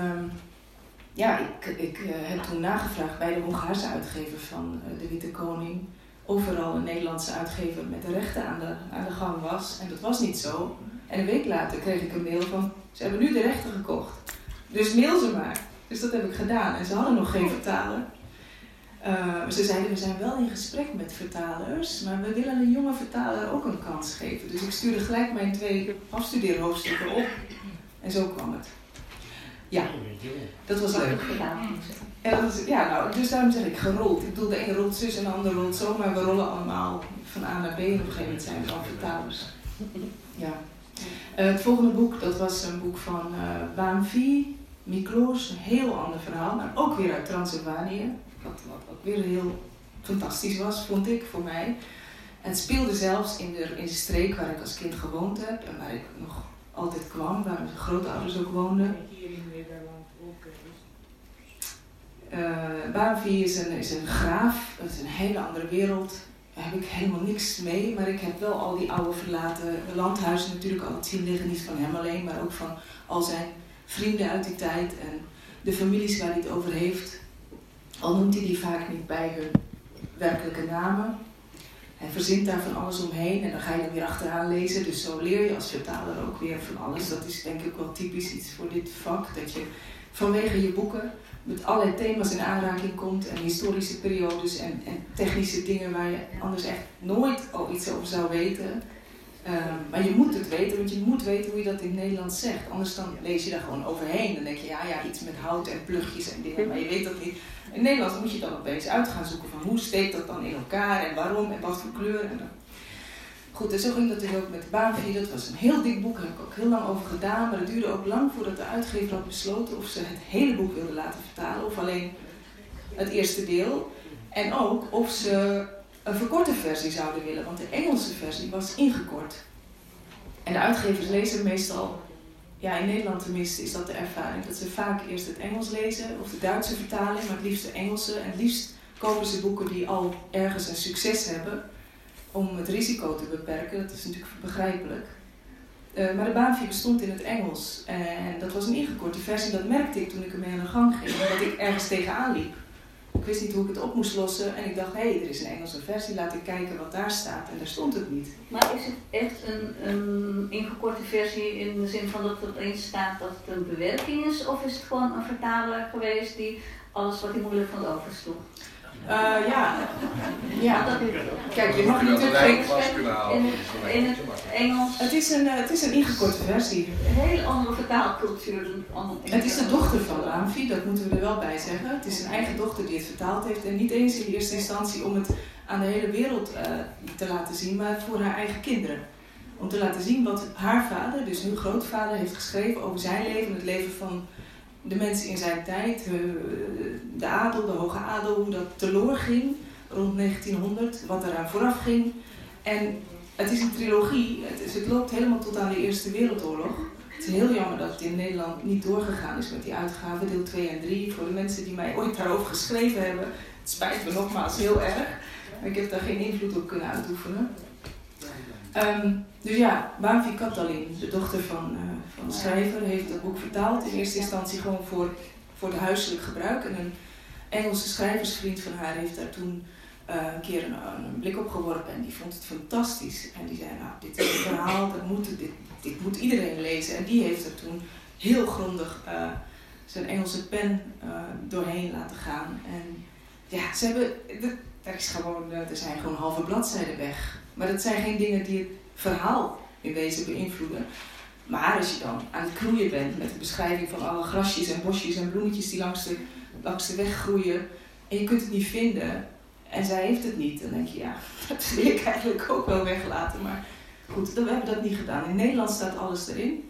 ik heb toen nagevraagd bij de Hongaarse uitgever van De Witte Koning of er al een Nederlandse uitgever met de rechten aan de gang was. En dat was niet zo. En een week later kreeg ik een mail van, ze hebben nu de rechten gekocht. Dus mail ze maar. Dus dat heb ik gedaan. En ze hadden nog geen vertaler. Ze zeiden, we zijn wel in gesprek met vertalers, maar we willen een jonge vertaler ook een kans geven. Dus ik stuurde gelijk mijn 2 afstudeerhoofdstukken op. En zo kwam het. Ja, dat was leuk. En dat was, dus daarom zeg ik gerold. Ik bedoel, de ene rolt zus en de ander rolt zo, maar we rollen allemaal van A naar B. En op een gegeven moment zijn we dan vertalers. Ja. Het volgende boek, dat was een boek van Bánffy Miklós, een heel ander verhaal, maar ook weer uit Transylvanië. Wat weer heel fantastisch was, vond ik, voor mij. En het speelde zelfs in de streek waar ik als kind gewoond heb en waar ik nog altijd kwam, waar mijn grootouders ook woonden. Bánffy is een graaf, dat is een hele andere wereld. Daar heb ik helemaal niks mee, maar ik heb wel al die oude verlaten landhuizen natuurlijk altijd zien liggen. Niet van hem alleen, maar ook van al zijn vrienden uit die tijd en de families waar hij het over heeft. Al noemt hij die vaak niet bij hun werkelijke namen. Hij verzint daar van alles omheen en dan ga je er weer achteraan lezen. Dus zo leer je als vertaler ook weer van alles. Dat is denk ik wel typisch iets voor dit vak. Dat je vanwege je boeken met allerlei thema's in aanraking komt. En historische periodes en technische dingen waar je anders echt nooit al iets over zou weten. Maar je moet het weten, want je moet weten hoe je dat in het Nederlands zegt. Anders dan lees je daar gewoon overheen. Dan denk je, ja, iets met hout en plugjes en dingen, maar je weet dat niet. In het Nederlands moet je dan opeens uit gaan zoeken van hoe steekt dat dan in elkaar en waarom en wat voor kleur. En dan. Goed, en zo ging dat dus ook met Bánffy. Dat was een heel dik boek, daar heb ik ook heel lang over gedaan. Maar het duurde ook lang voordat de uitgever had besloten of ze het hele boek wilden laten vertalen of alleen het eerste deel. En ook of ze een verkorte versie zouden willen, want de Engelse versie was ingekort. En de uitgevers lezen meestal, ja in Nederland tenminste is dat de ervaring, dat ze vaak eerst het Engels lezen of de Duitse vertaling, maar het liefst de Engelse. En het liefst kopen ze boeken die al ergens een succes hebben, om het risico te beperken. Dat is natuurlijk begrijpelijk. Maar de Bánffy bestond in het Engels. En dat was een ingekorte versie, dat merkte ik toen ik ermee aan de gang ging, omdat ik ergens tegenaan liep. Ik wist niet hoe ik het op moest lossen en ik dacht, hé, er is een Engelse versie, laat ik kijken wat daar staat. En daar stond het niet. Maar is het echt een ingekorte versie in de zin van dat er opeens staat dat het een bewerking is? Of is het gewoon een vertaler geweest die alles wat hij moeilijk vond oversloeg? Ja. Kijk, je mag natuurlijk in het Engels. Het is een ingekorte versie. Een hele andere vertaalcultuur. Het is de dochter van Bánffy, dat moeten we er wel bij zeggen. Het is zijn eigen dochter die het vertaald heeft. En niet eens in de eerste instantie om het aan de hele wereld te laten zien, maar voor haar eigen kinderen. Om te laten zien wat haar vader, dus hun grootvader, heeft geschreven over zijn leven, het leven van de mensen in zijn tijd, de adel, de hoge adel, hoe dat teloor ging rond 1900, wat eraan vooraf ging. En het is een trilogie, het loopt helemaal tot aan de Eerste Wereldoorlog. Het is heel jammer dat het in Nederland niet doorgegaan is met die uitgaven, deel 2 en 3. Voor de mensen die mij ooit daarover geschreven hebben, het spijt me nogmaals heel erg. Maar ik heb daar geen invloed op kunnen uitoefenen. Dus ja, Bamfi Katalin, de dochter van de schrijver, heeft dat boek vertaald. In eerste instantie gewoon voor de huiselijk gebruik. En een Engelse schrijversvriend van haar heeft daar toen een keer een blik op geworpen en die vond het fantastisch. En die zei, nou, dit is een verhaal, dit moet iedereen lezen. En die heeft er toen heel grondig zijn Engelse pen doorheen laten gaan. En ja, er zijn gewoon halve bladzijden weg. Maar dat zijn geen dingen die het verhaal in wezen beïnvloeden. Maar als je dan aan het knoeien bent met de beschrijving van alle grasjes en bosjes en bloemetjes die langs de weg groeien en je kunt het niet vinden en zij heeft het niet, dan denk je ja, dat wil ik eigenlijk ook wel weglaten. Maar goed, we hebben dat niet gedaan. In Nederland staat alles erin.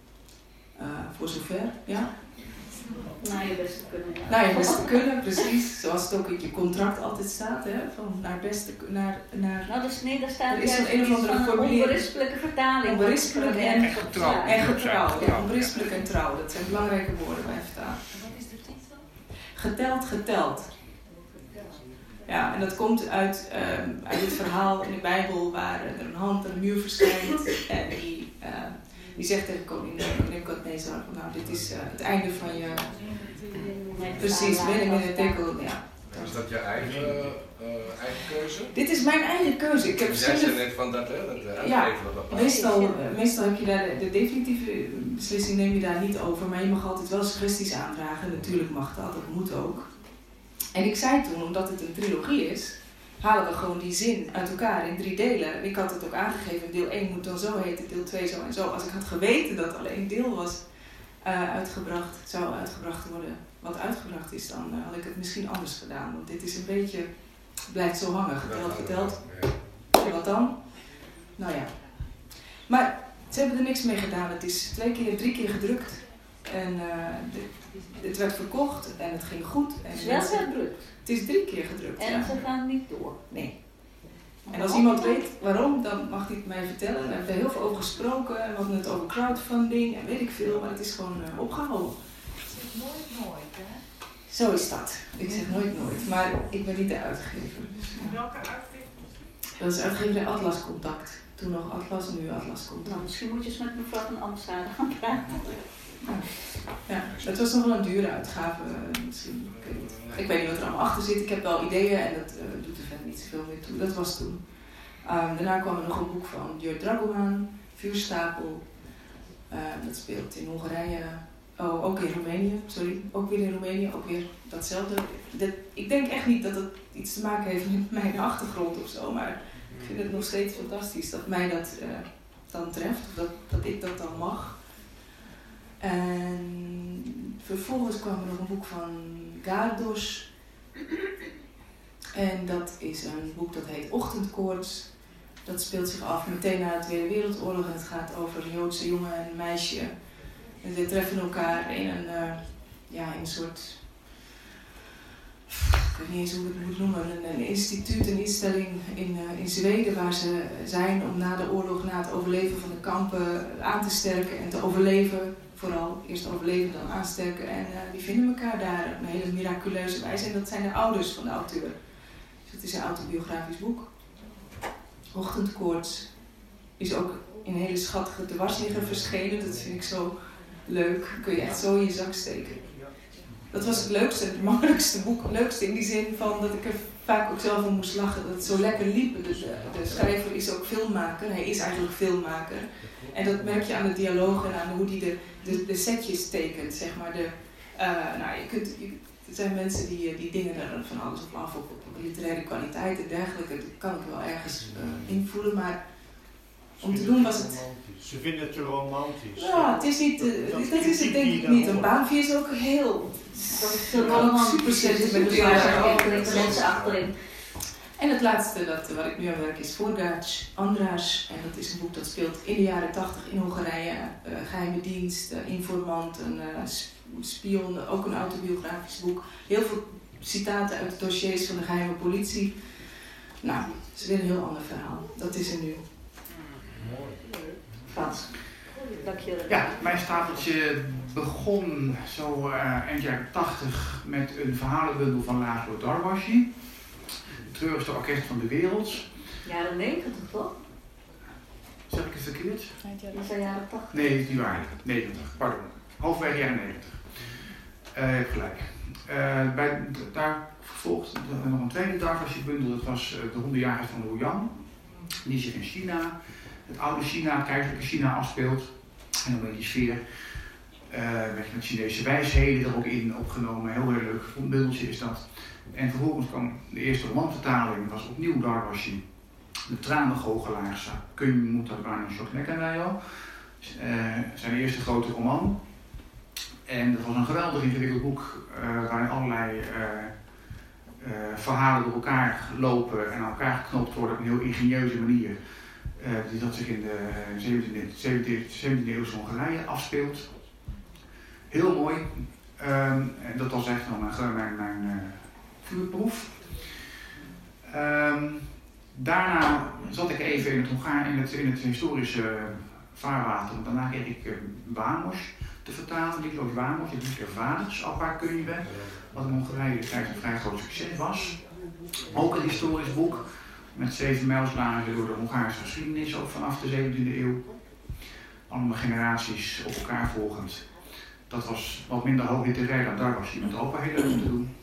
Voor zover, ja. Naar je beste kunnen. Ja. Naar je beste kunnen, precies. Zoals het ook in je contract altijd staat, hè? Van naar beste naar. Nou, dus nee, daar staat er is een of andere formulering. Onberispelijke vertaling. Onberispelijk en getrouw. En getrouw. Ja, onberispelijk en trouw. Dat zijn belangrijke woorden bij vertalen. Wat is de titel? Geteld. Ja, en dat komt uit het verhaal in de Bijbel waar er een hand aan de muur verschijnt en die zegt tegen koning Nebukadnezar van nou, dit is het einde van je... Precies, binnen in het tekel, ja. Is dat je eigen keuze? Dit is mijn eigen keuze. Ik heb Je zei net van dat, hè? Dat ja, uitgeven, meestal heb je daar de definitieve beslissing neem je daar niet over, maar je mag altijd wel suggesties aandragen. Natuurlijk mag dat moet ook. En ik zei toen, omdat het een trilogie is, halen we gewoon die zin uit elkaar in 3 delen. Ik had het ook aangegeven, deel 1 moet dan zo heten, deel 2 zo en zo. Als ik had geweten dat alleen deel was zou uitgebracht worden wat uitgebracht is, dan had ik het misschien anders gedaan. Want dit is een beetje, blijft zo hangen, geteld. Ja, wat dan? Nou ja. Maar ze hebben er niks mee gedaan. Het is 3 keer gedrukt. En het werd verkocht en het ging goed. En het is wel gedrukt. Het is 3 keer gedrukt. En ze gaan niet door. Nee. En als iemand weet waarom, dan mag hij het mij vertellen. We hebben er heel veel over gesproken. We hadden het over crowdfunding en weet ik veel. Maar het is gewoon opgehouden. Je zegt nooit, hè? Zo is dat. Ik zeg nooit. Maar ik ben niet de uitgever. Dus, welke uitgever? Dat is uitgever Atlas Contact. Toen nog Atlas, nu Atlas Contact. Nou, misschien moet je eens met mevrouw van Amsterdam gaan praten. Ja, het was nog wel een dure uitgave. Misschien, ik weet niet wat er allemaal achter zit. Ik heb wel ideeën en dat doet er verder niet zoveel meer toe. Dat was toen. Daarna kwam er nog een boek van Jörg Dragoman, Vuurstapel. Dat speelt in Hongarije. Oh, ook in Roemenië. Sorry. Ook weer in Roemenië. Ook weer datzelfde. Ik denk echt niet dat het iets te maken heeft met mijn achtergrond of zo. Maar ik vind het nog steeds fantastisch dat mij dat dan treft. Of dat ik dat dan mag. En vervolgens kwam er nog een boek van Gardos. En dat is een boek dat heet Ochtendkoorts. Dat speelt zich af meteen na de Tweede Wereldoorlog. En het gaat over een Joodse jongen en een meisje. En ze treffen elkaar in een soort... Ik weet niet eens hoe ik het moet noemen. Een instituut, een instelling in Zweden waar ze zijn om na de oorlog, na het overleven van de kampen aan te sterken en te overleven. Vooral eerst overleven, dan aansterken. En die vinden elkaar daar op een hele miraculeuze wijze. En dat zijn de ouders van de auteur. Dus het is een autobiografisch boek. Ochtendkoorts is ook in een hele schattige dwarsligger verschenen. Dat vind ik zo leuk. Dat kun je echt zo in je zak steken. Dat was het leukste, het makkelijkste boek. Het leukste in die zin van dat ik er vaak ook zelf om moest lachen. Dat het zo lekker liep. Dus de schrijver is ook filmmaker. Hij is eigenlijk filmmaker. En dat merk je aan de dialoog en aan hoe hij de setjes tekent, zeg maar. Er zijn mensen die dingen er van alles op af, op literaire kwaliteit en dergelijke. Dat kan ik wel ergens invoelen, maar om te doen was het... Ze vinden het te romantisch. Ja, het is niet... dat is het denk ik niet. Een Bamfi is ook heel... Dat is super sentimenteel. De mensen achterin. En het laatste waar ik nu aan werk is Forgács András. En dat is een boek dat speelt in de jaren 80 in Hongarije. Geheime dienst, informant, een spion, ook een autobiografisch boek. Heel veel citaten uit de dossiers van de geheime politie. Nou, het is weer een heel ander verhaal. Dat is er nu. Frans, dank je. Ja, mijn stapeltje begon zo eind jaren 80 met een verhalenbundel van László Darvasi. Het treurigste orkest van de wereld. Jaren 90 toch? Zeg ik het verkeerd? Dat zijn jaren 80. Nee, dat is niet waar. 90, pardon. Halfweg jaren 90. Je hebt gelijk. Daar vervolgt nog een tweede Darvasi-bundel. Dat was de 100 jaren van Luoyang. Die zich in China, het oude China, het keizerlijke China afspeelt. En dan in die sfeer werd je met Chinese wijsheden er ook in opgenomen. Heel leuk bundeltje is dat. En vervolgens kwam de eerste romanvertaling, was opnieuw Darvasi. De tranengoochelaars, kun je moeten aan een shock mekkanayo. Zijn eerste grote roman. En dat was een geweldig ingewikkeld boek waarin allerlei verhalen door elkaar lopen en aan elkaar geknopt worden op een heel ingenieuze manier. Die dat zich in de 17e eeuwse Hongarije afspeelt. Heel mooi. En dat was echt wel mijn vuurproef. Daarna zat ik even in het historische vaarwater. Daarna kreeg ik Vámos te vertalen, Miklós Vámos, het boek der vaders, Apa kun je, wat in Hongarije destijds een vrij groot succes was. Ook een historisch boek met 7 mijlslagen door de Hongaarse geschiedenis, ook vanaf de 17e eeuw. Allemaal generaties op elkaar volgend. Dat was wat minder hoog literair dan Darvasi, met ook wel heel leuk te doen.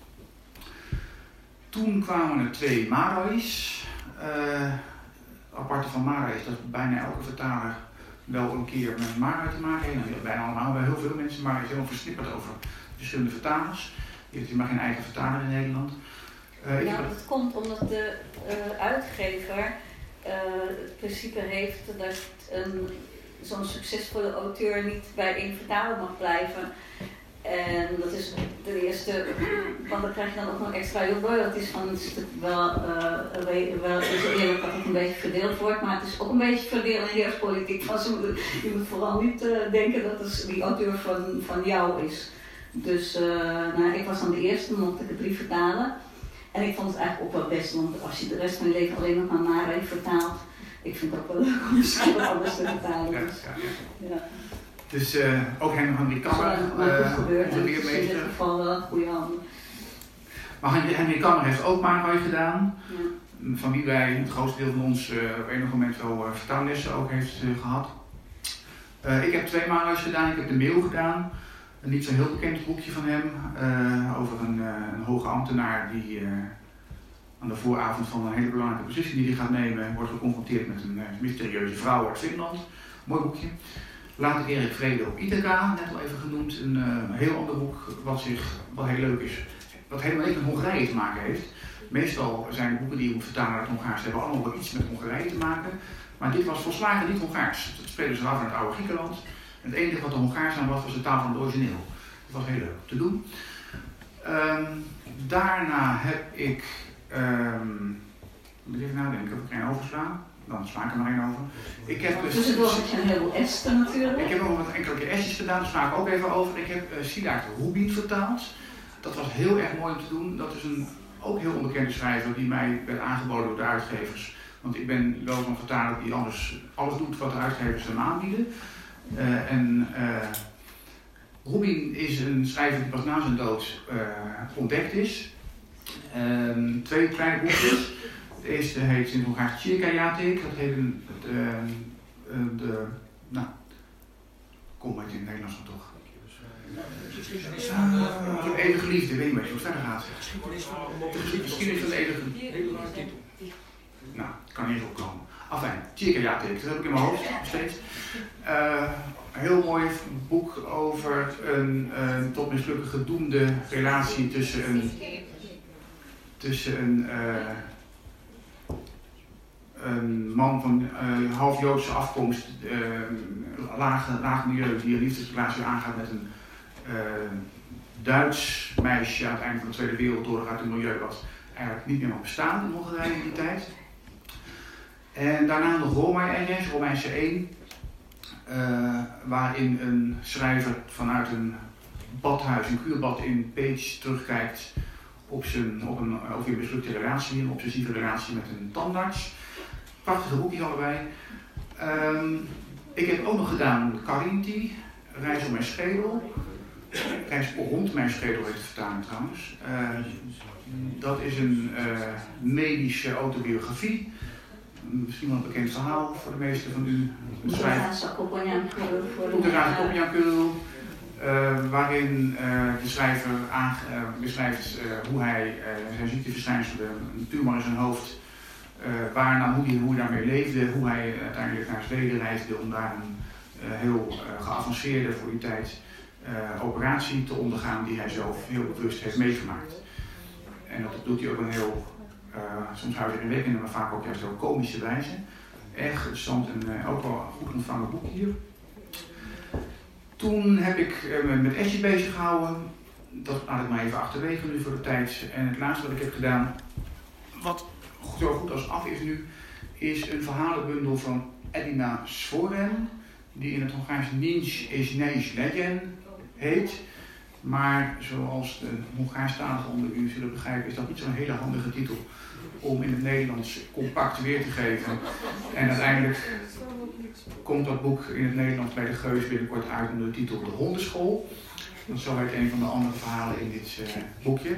Toen kwamen er 2 Marais. Aparte van Marais, dat bijna elke vertaler wel een keer met Marais te maken heeft. Bijna allemaal, bij heel veel mensen, maar is helemaal versnipperd over verschillende vertalers. Je hebt maar geen eigen vertaler in Nederland. Dat komt omdat de uitgever het principe heeft dat zo'n succesvolle auteur niet bij één vertaler mag blijven. En dat is de eerste, want dan krijg je dan ook nog extra royalties van. Het is wel is eerlijk dat het een beetje verdeeld wordt, maar het is ook een beetje verdeel in heerspolitiek. Je moet vooral niet denken dat het die auteur van jou is. Dus ik was dan de eerste, dan mocht ik het 3 vertalen. En ik vond het eigenlijk ook wel best, want als je de rest van je leven alleen nog maar Marais vertaalt, ik vind het ook wel leuk om misschien wat anders te vertalen. Ja. Dus ook Henry Kammer, onze leermeester. In dit geval goede handen. Maar Henry Kammer heeft ook Marais gedaan, van wie wij het grootste deel van ons op enig moment wel vertaallessen ook heeft gehad. Ik heb 2 Marais gedaan, ik heb de Mail gedaan. Een niet zo heel bekend boekje van hem over een hoge ambtenaar die aan de vooravond van een hele belangrijke beslissing die hij gaat nemen wordt geconfronteerd met een mysterieuze vrouw uit Finland. Mooi boekje. Later Erik Vrede op Ithaca, net al even genoemd. Een heel ander boek wat heel leuk is. Wat helemaal niet met Hongarije te maken heeft. Meestal zijn de boeken die je moet vertalen uit het Hongaars hebben allemaal wel iets met Hongarije te maken. Maar dit was volslagen niet Hongaars. Het speelde zich af in het oude Griekenland. Het enige wat de Hongaars aan was de taal van het origineel. Dat was heel leuk te doen. Daarna heb ik, moet even nadenken of ik er een overslaan. Dan sla ik er maar één over. Ik heb tussendoor heb je een heleboel Esten natuurlijk. Ik heb nog wat enkele keer Estjes gedaan, daar sla ik ook even over. Ik heb Szilárd Rubin vertaald. Dat was heel erg mooi om te doen. Dat is een ook heel onbekende schrijver die mij werd aangeboden door de uitgevers. Want ik ben wel zo'n vertaler die alles doet wat de uitgevers hem aanbieden. Rubin is een schrijver die pas na zijn dood ontdekt is. 2 kleine boekjes. Het eerste heet in Hongaars Csirkejáték. Dat heet kom maar in het Nederlands dan toch. De eeuwige liefde, weet je hoe het verder gaat. De geschiedenis van de eeuwige liefde. Nou, kan niet eens opkomen. Afijn, Csirkejáték, dat heb ik in mijn hoofd nog steeds. Een heel mooi boek over een tot mislukken gedoemde relatie tussen een man van half Joodse afkomst, laag milieu, die een liefdesrelatie aangaat met een Duits meisje aan het einde van de Tweede Wereldoorlog uit een milieu wat eigenlijk niet meer mag bestaan in Hongarije in die tijd. En daarna nog Romeinse 1, waarin een schrijver vanuit een badhuis, een kuurbad in Pécs terugkijkt op een mislukte relatie, een obsessieve relatie met een tandarts. Prachtige boekjes allebei. Ik heb ook nog gedaan Carinti, Reis om mijn schedel. Reis rond mijn schedel heet het vertaling trouwens. Dat is een medische autobiografie. Misschien wel een bekend verhaal voor de meesten van u. Waarin de schrijver beschrijft hoe hij zijn ziekteverschijnselen, een tumor in zijn hoofd, hoe hij daarmee leefde, hoe hij uiteindelijk naar Zweden reisde om daar een heel geavanceerde voor die tijd operatie te ondergaan die hij zelf heel bewust heeft meegemaakt. En dat doet hij op een heel, soms huiveringwekkende, maar vaak ook juist heel komische wijze. Erg interessant en ook wel een goed ontvangen boek hier. Toen heb ik me met Esje bezig gehouden. Dat laat ik maar even achterwege nu voor de tijd. En het laatste wat ik heb gedaan, wat zo goed als af is nu, is een verhalenbundel van Edina Svoren, die in het Hongaars Nincs és Neis legyen heet. Maar zoals de Hongaarstaligen onder u zullen begrijpen, is dat niet zo'n hele handige titel om in het Nederlands compact weer te geven. En uiteindelijk komt dat boek in het Nederlands bij de Geus binnenkort uit onder de titel De Hondenschool. Dat is zo uit een van de andere verhalen in dit boekje.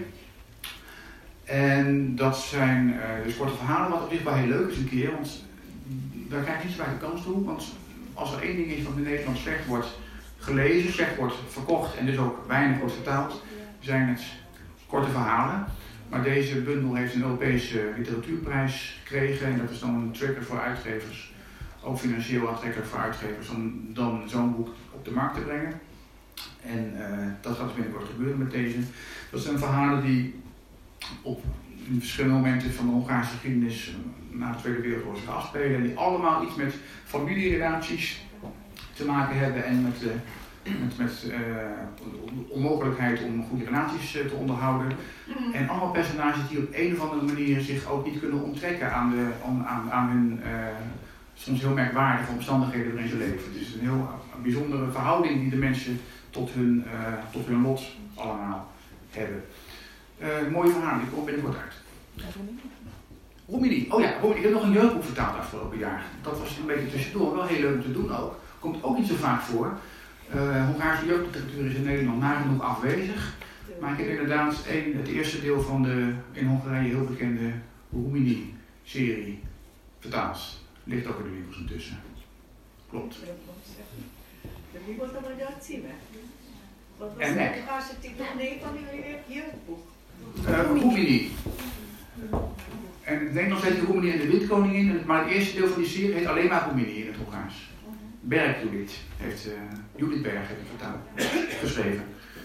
En dat zijn dus korte verhalen, wat op zich wel heel leuk is een keer, want daar krijg je niet zo vaak de kans toe. Want als er één ding is wat in Nederland slecht wordt gelezen, slecht wordt verkocht en dus ook weinig wordt vertaald, zijn het korte verhalen. Maar deze bundel heeft een Europese literatuurprijs gekregen en dat is dan een trigger voor uitgevers, ook financieel aantrekkelijk voor uitgevers, om dan zo'n boek op de markt te brengen. En dat gaat binnenkort gebeuren met deze. Dat zijn verhalen die op verschillende momenten van de Hongaarse geschiedenis na de Tweede Wereldoorlog zich afspelen en die allemaal iets met familierelaties te maken hebben en met de onmogelijkheid om goede relaties te onderhouden. En allemaal personages die op een of andere manier zich ook niet kunnen onttrekken aan hun soms heel merkwaardige omstandigheden waarin ze leven. Het is een heel bijzondere verhouding die de mensen tot hun lot allemaal hebben. Mooie verhaal, die komt binnenkort uit. Romini. Oh ja, Romini. Ik heb nog een jeugdboek vertaald afgelopen jaar. Dat was een beetje tussendoor, wel heel leuk om te doen ook. Komt ook niet zo vaak voor. Hongaarse jeugdliteratuur is in Nederland nagenoeg afwezig. Maar ik heb inderdaad het eerste deel van de in Hongarije heel bekende Romini-serie vertaald. Ligt ook in de winkels intussen. Klopt. Wie volt a magyar címe? Wat was Ennek. de Hongaarse titel? Nee, van die jeugdboek. Romini. En het Nederlands heet Romini en de Windkoningin, maar het eerste deel van die serie heet alleen maar Romini in het Hongaars. Berg Judith heeft Judith Berg heeft het vertaald, geschreven.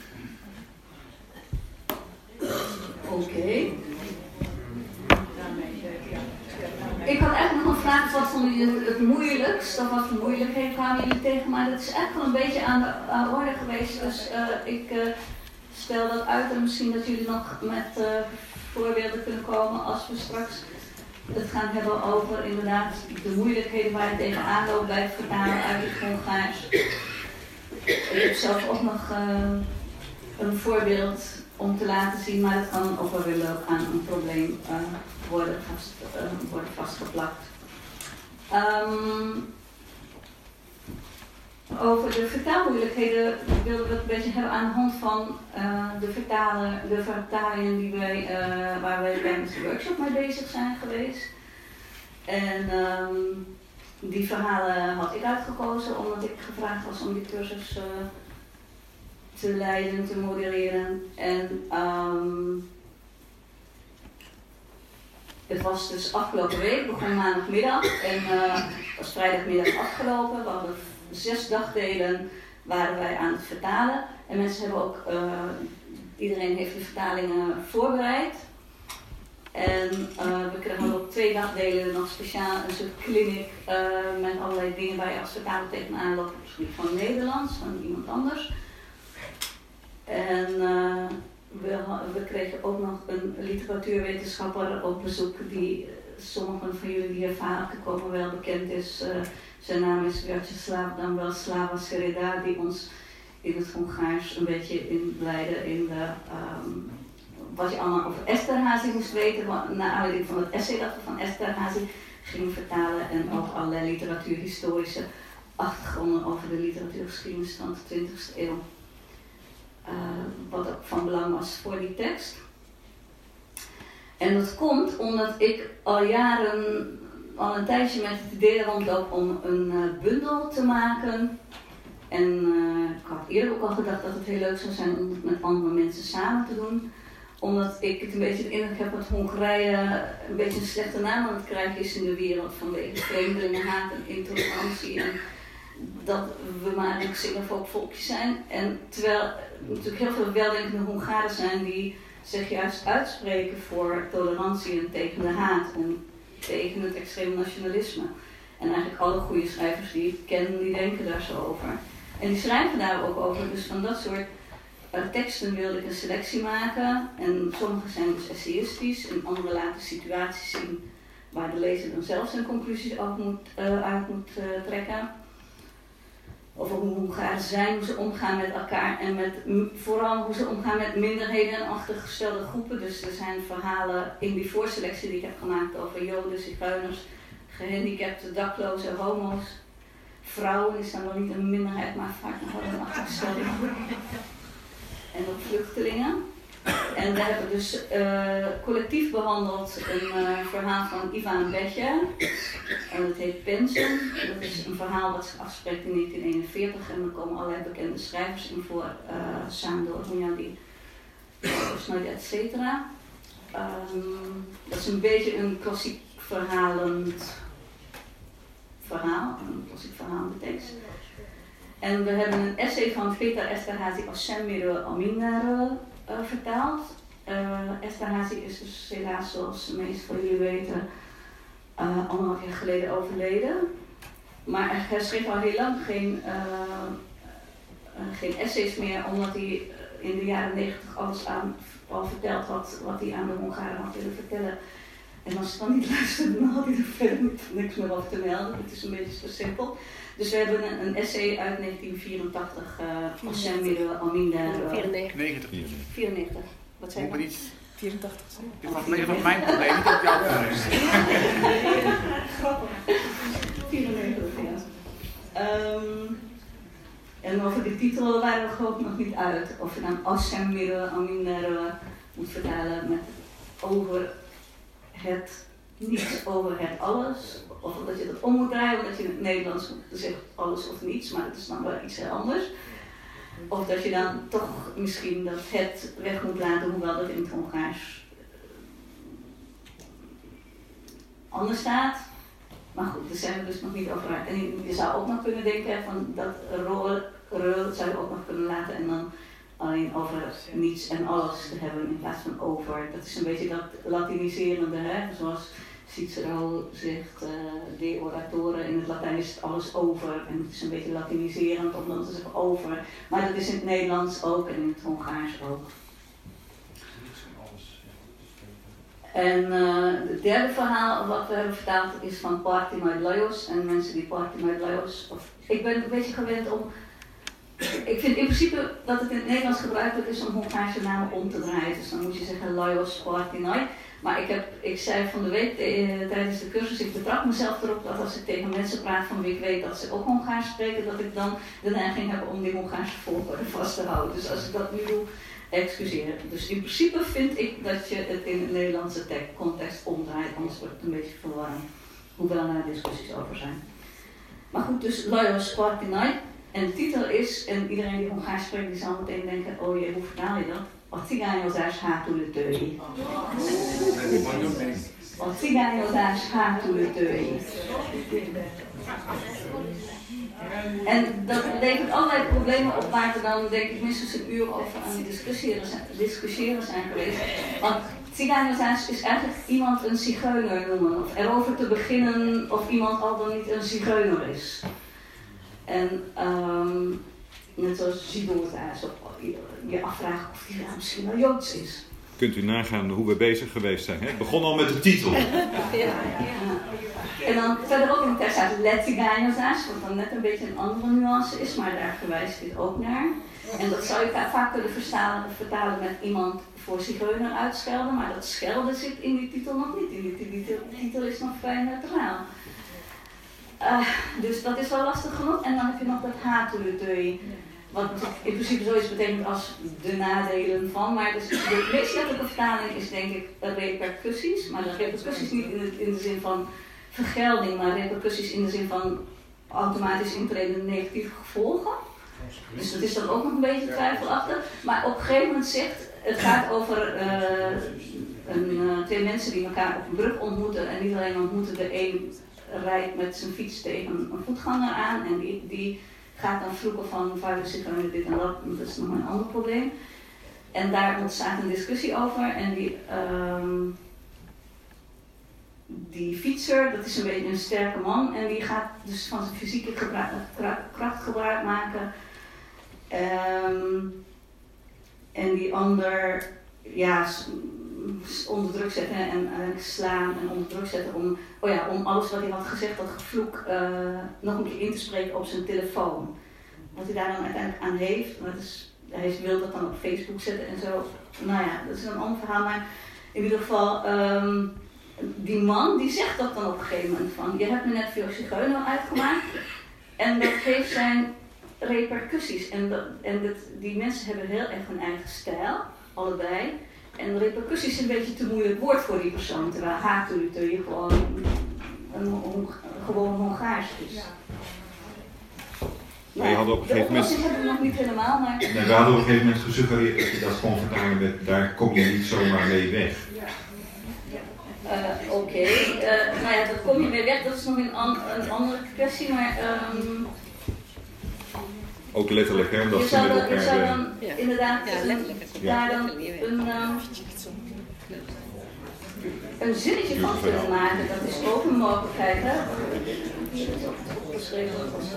Oké. Ik had eigenlijk nog een vraag, wat vonden jullie het moeilijkst, of wat voor moeilijkheden kwamen jullie tegen, maar dat is echt wel een beetje aan de orde geweest, dus ik stel dat uit en misschien dat jullie nog met voorbeelden kunnen komen als we straks het gaan hebben over inderdaad de moeilijkheden waar je tegenaan loopt bij het vertalen uit het Hongaars. Ik heb zelf ook nog een voorbeeld om te laten zien, maar dat kan ook wel weer leuk aan een probleem worden vastgeplakt. Over de vertaalmoeilijkheden wilden we het een beetje hebben aan de hand van de vertalingen die waar wij tijdens de workshop mee bezig zijn geweest. En die verhalen had ik uitgekozen omdat ik gevraagd was om die cursus te leiden, te modereren. En het was dus afgelopen week, begon maandagmiddag en het was vrijdagmiddag afgelopen. We hadden 6 dagdelen waren wij aan het vertalen. En mensen hebben ook, iedereen heeft de vertalingen voorbereid. En we kregen op 2 dagdelen nog speciaal een soort clinic met allerlei dingen waar je als vertaler tegenaan loopt. Niet van Nederlands, van iemand anders. En we kregen ook nog een literatuurwetenschapper op bezoek die sommigen van jullie die hier vaak gekomen wel bekend is. Zijn naam is Vyacheslav, dan wel Slava Sereda, die ons in het Hongaars een beetje inleidde in de, wat je allemaal over Esterházy moest weten, naar aanleiding van het essay dat we van Esterházy gingen vertalen en ook allerlei literatuurhistorische achtergronden over de literatuurgeschiedenis van de 20e eeuw. Wat ook van belang was voor die tekst. En dat komt omdat ik al een tijdje met het idee rondloop om een bundel te maken. En ik had eerder ook al gedacht dat het heel leuk zou zijn om het met andere mensen samen te doen. Omdat ik het een beetje de indruk heb dat Hongarije een beetje een slechte naam aan het krijgen is in de wereld vanwege vreemdelingenhaat en intolerantie. En dat we maar een xenofoob volkje zijn. En terwijl er natuurlijk heel veel weldenkende Hongaren zijn die zich juist uitspreken voor tolerantie en tegen de haat en tegen het extreme nationalisme. En eigenlijk alle goede schrijvers die ik ken, die denken daar zo over. En die schrijven daar ook over. Dus van dat soort teksten wilde ik een selectie maken. En sommige zijn dus essayistisch en andere laten situaties zien waar de lezer dan zelf zijn conclusies uit moet trekken. Over hoe Hongaren zijn, hoe ze omgaan met elkaar en vooral hoe ze omgaan met minderheden en achtergestelde groepen. Dus er zijn verhalen in die voorselectie die ik heb gemaakt over Joden, zigeuners, gehandicapten, daklozen, homo's. Vrouwen is dan nog niet een minderheid, maar vaak nog wel een achtergestelde groep. En ook vluchtelingen. En we hebben dus collectief behandeld een verhaal van Ivan Bedje. En dat heet Pensen. Dat is een verhaal wat zich afspreekt in 1941. En er komen allerlei bekende schrijvers in voor. Sándor Hunyadi, Snodja, etc. Dat is een beetje een klassiek verhalend verhaal. Een klassiek verhalende tekst. En we hebben een essay van Peter Esterházy Asemmire Amindáról vertaald. Esterházy is dus helaas, zoals de meesten van jullie weten, 1,5 jaar geleden overleden. Maar hij schreef al heel lang geen essays meer, omdat hij in de jaren 90 alles al verteld had wat hij aan de Hongaren had willen vertellen. En als ze dan niet luisterden, dan had hij er verder niks meer over te melden. Het is een beetje te simpel. Dus we hebben een essay uit 1984, Asemmire Amindáról. 94. Wat zei je? 84. Dit was mijn probleem, niet op jouw probleem. Grappig. 94, ja. En over de titel waren we geloof ik nog niet uit. Of je dan Asemmire Amindáról moet vertalen met over het niets, over het alles. Of dat je dat om moet draaien, omdat je in het Nederlands zegt alles of niets, maar dat is dan wel iets heel anders. Of dat je dan toch misschien dat het weg moet laten, hoewel dat in het Hongaars anders staat. Maar goed, daar zijn we dus nog niet over uit. En je zou ook nog kunnen denken van dat rol zou je ook nog kunnen laten en dan alleen over niets en alles te hebben in plaats van over. Dat is een beetje dat Latiniserende, hè? Zoals Cicero zegt, de oratore, in het Latijn is het alles over. En het is een beetje Latiniserend om dan te zeggen over. Maar dat is in het Nederlands ook en in het Hongaars ook. En het derde verhaal wat we hebben vertaald is van Party Nagy Lajos. En mensen die Party Nagy Lajos, ik ben een beetje gewend om. Ik vind in principe dat het in het Nederlands gebruikelijk is om Hongaarse namen om te draaien. Dus dan moet je zeggen Lajos Party Nagy. Maar ik zei van de week tijdens de cursus, ik betrap mezelf erop dat als ik tegen mensen praat van wie ik weet dat ze ook Hongaars spreken, dat ik dan de neiging heb om die Hongaarse volkeren vast te houden. Dus als ik dat nu doe, excuseer. Dus in principe vind ik dat je het in de Nederlandse context omdraait, anders wordt het een beetje verwarrend. Hoewel er discussies over zijn. Maar goed, dus Lajos Party Nagy. En de titel is, en iedereen die Hongaars spreekt, die zal meteen denken, oh jee, hoe vertaal je dat? A cigányozás hátulütői. A cigányozás hátulütői. En dat levert allerlei problemen op waar we dan denk ik minstens een uur over aan het discussiëren zijn geweest. Want cigányozás is eigenlijk iemand een zigeuner noemen. Of erover te beginnen of iemand al dan niet een zigeuner is. En Net zoals Zidorta, je afvragen of die misschien wel Joods is. Kunt u nagaan hoe we bezig geweest zijn. Hè? Het begon al met de titel. Ja. En dan verderop in de tekst staat Lettigainosas, wat dan net een beetje een andere nuance is, maar daar verwijst dit ook naar. En dat zou je vaak kunnen vertalen met iemand voor zigeuner uitschelden, maar dat schelden zit in die titel nog niet. Die titel is nog vrij neutraal. Dus dat is wel lastig genoeg. En dan heb je nog dat haturitui, wat in principe zoiets betekent als de nadelen van. Maar dus de meest letterlijke vertaling is denk ik repercussies. Maar de repercussies niet in de zin van vergelding, maar repercussies in de zin van automatisch intredende negatieve gevolgen. Dus dat is dan ook nog een beetje twijfelachtig. Maar op een gegeven moment zegt, het gaat over twee mensen die elkaar op een brug ontmoeten. En niet alleen ontmoeten, de een rijdt met zijn fiets tegen een voetganger aan. En die gaat dan vloeken van vuile zigeuner dit en dat is nog een ander probleem. En daar ontstaat een discussie over. En die fietser, dat is een beetje een sterke man. En die gaat dus van zijn fysieke kracht gebruik maken. En die ander onder druk zetten en slaan en onder druk zetten om alles wat hij had gezegd, dat gevloek, nog een keer in te spreken op zijn telefoon. Wat hij daar dan uiteindelijk aan heeft, hij wil dat dan op Facebook zetten en zo. Nou ja, dat is een ander verhaal, maar in ieder geval, die man die zegt dat dan op een gegeven moment van, je hebt me net veel zigeuner uitgemaakt en dat heeft zijn repercussies. Die mensen hebben heel erg hun eigen stijl, allebei. En repercussies is een beetje te moeilijk woord voor die persoon, terwijl haturitui gewoon Hongaars is. We hadden op een gegeven moment... Dat hebben we nog niet helemaal, maar... Nee, we hadden op een gegeven moment gesuggereerd dat je dat gewoon vertalen met, daar kom je niet zomaar mee weg. Oké, nou ja, daar kom je mee weg, dat is nog een andere kwestie, maar... Ook letterlijk, hè? Omdat ze met elkaar... Je zou dan inderdaad daar dan een zinnetje van kunnen maken. Dat is ook een mogelijkheid, hè? Dat is ook opgeschreven.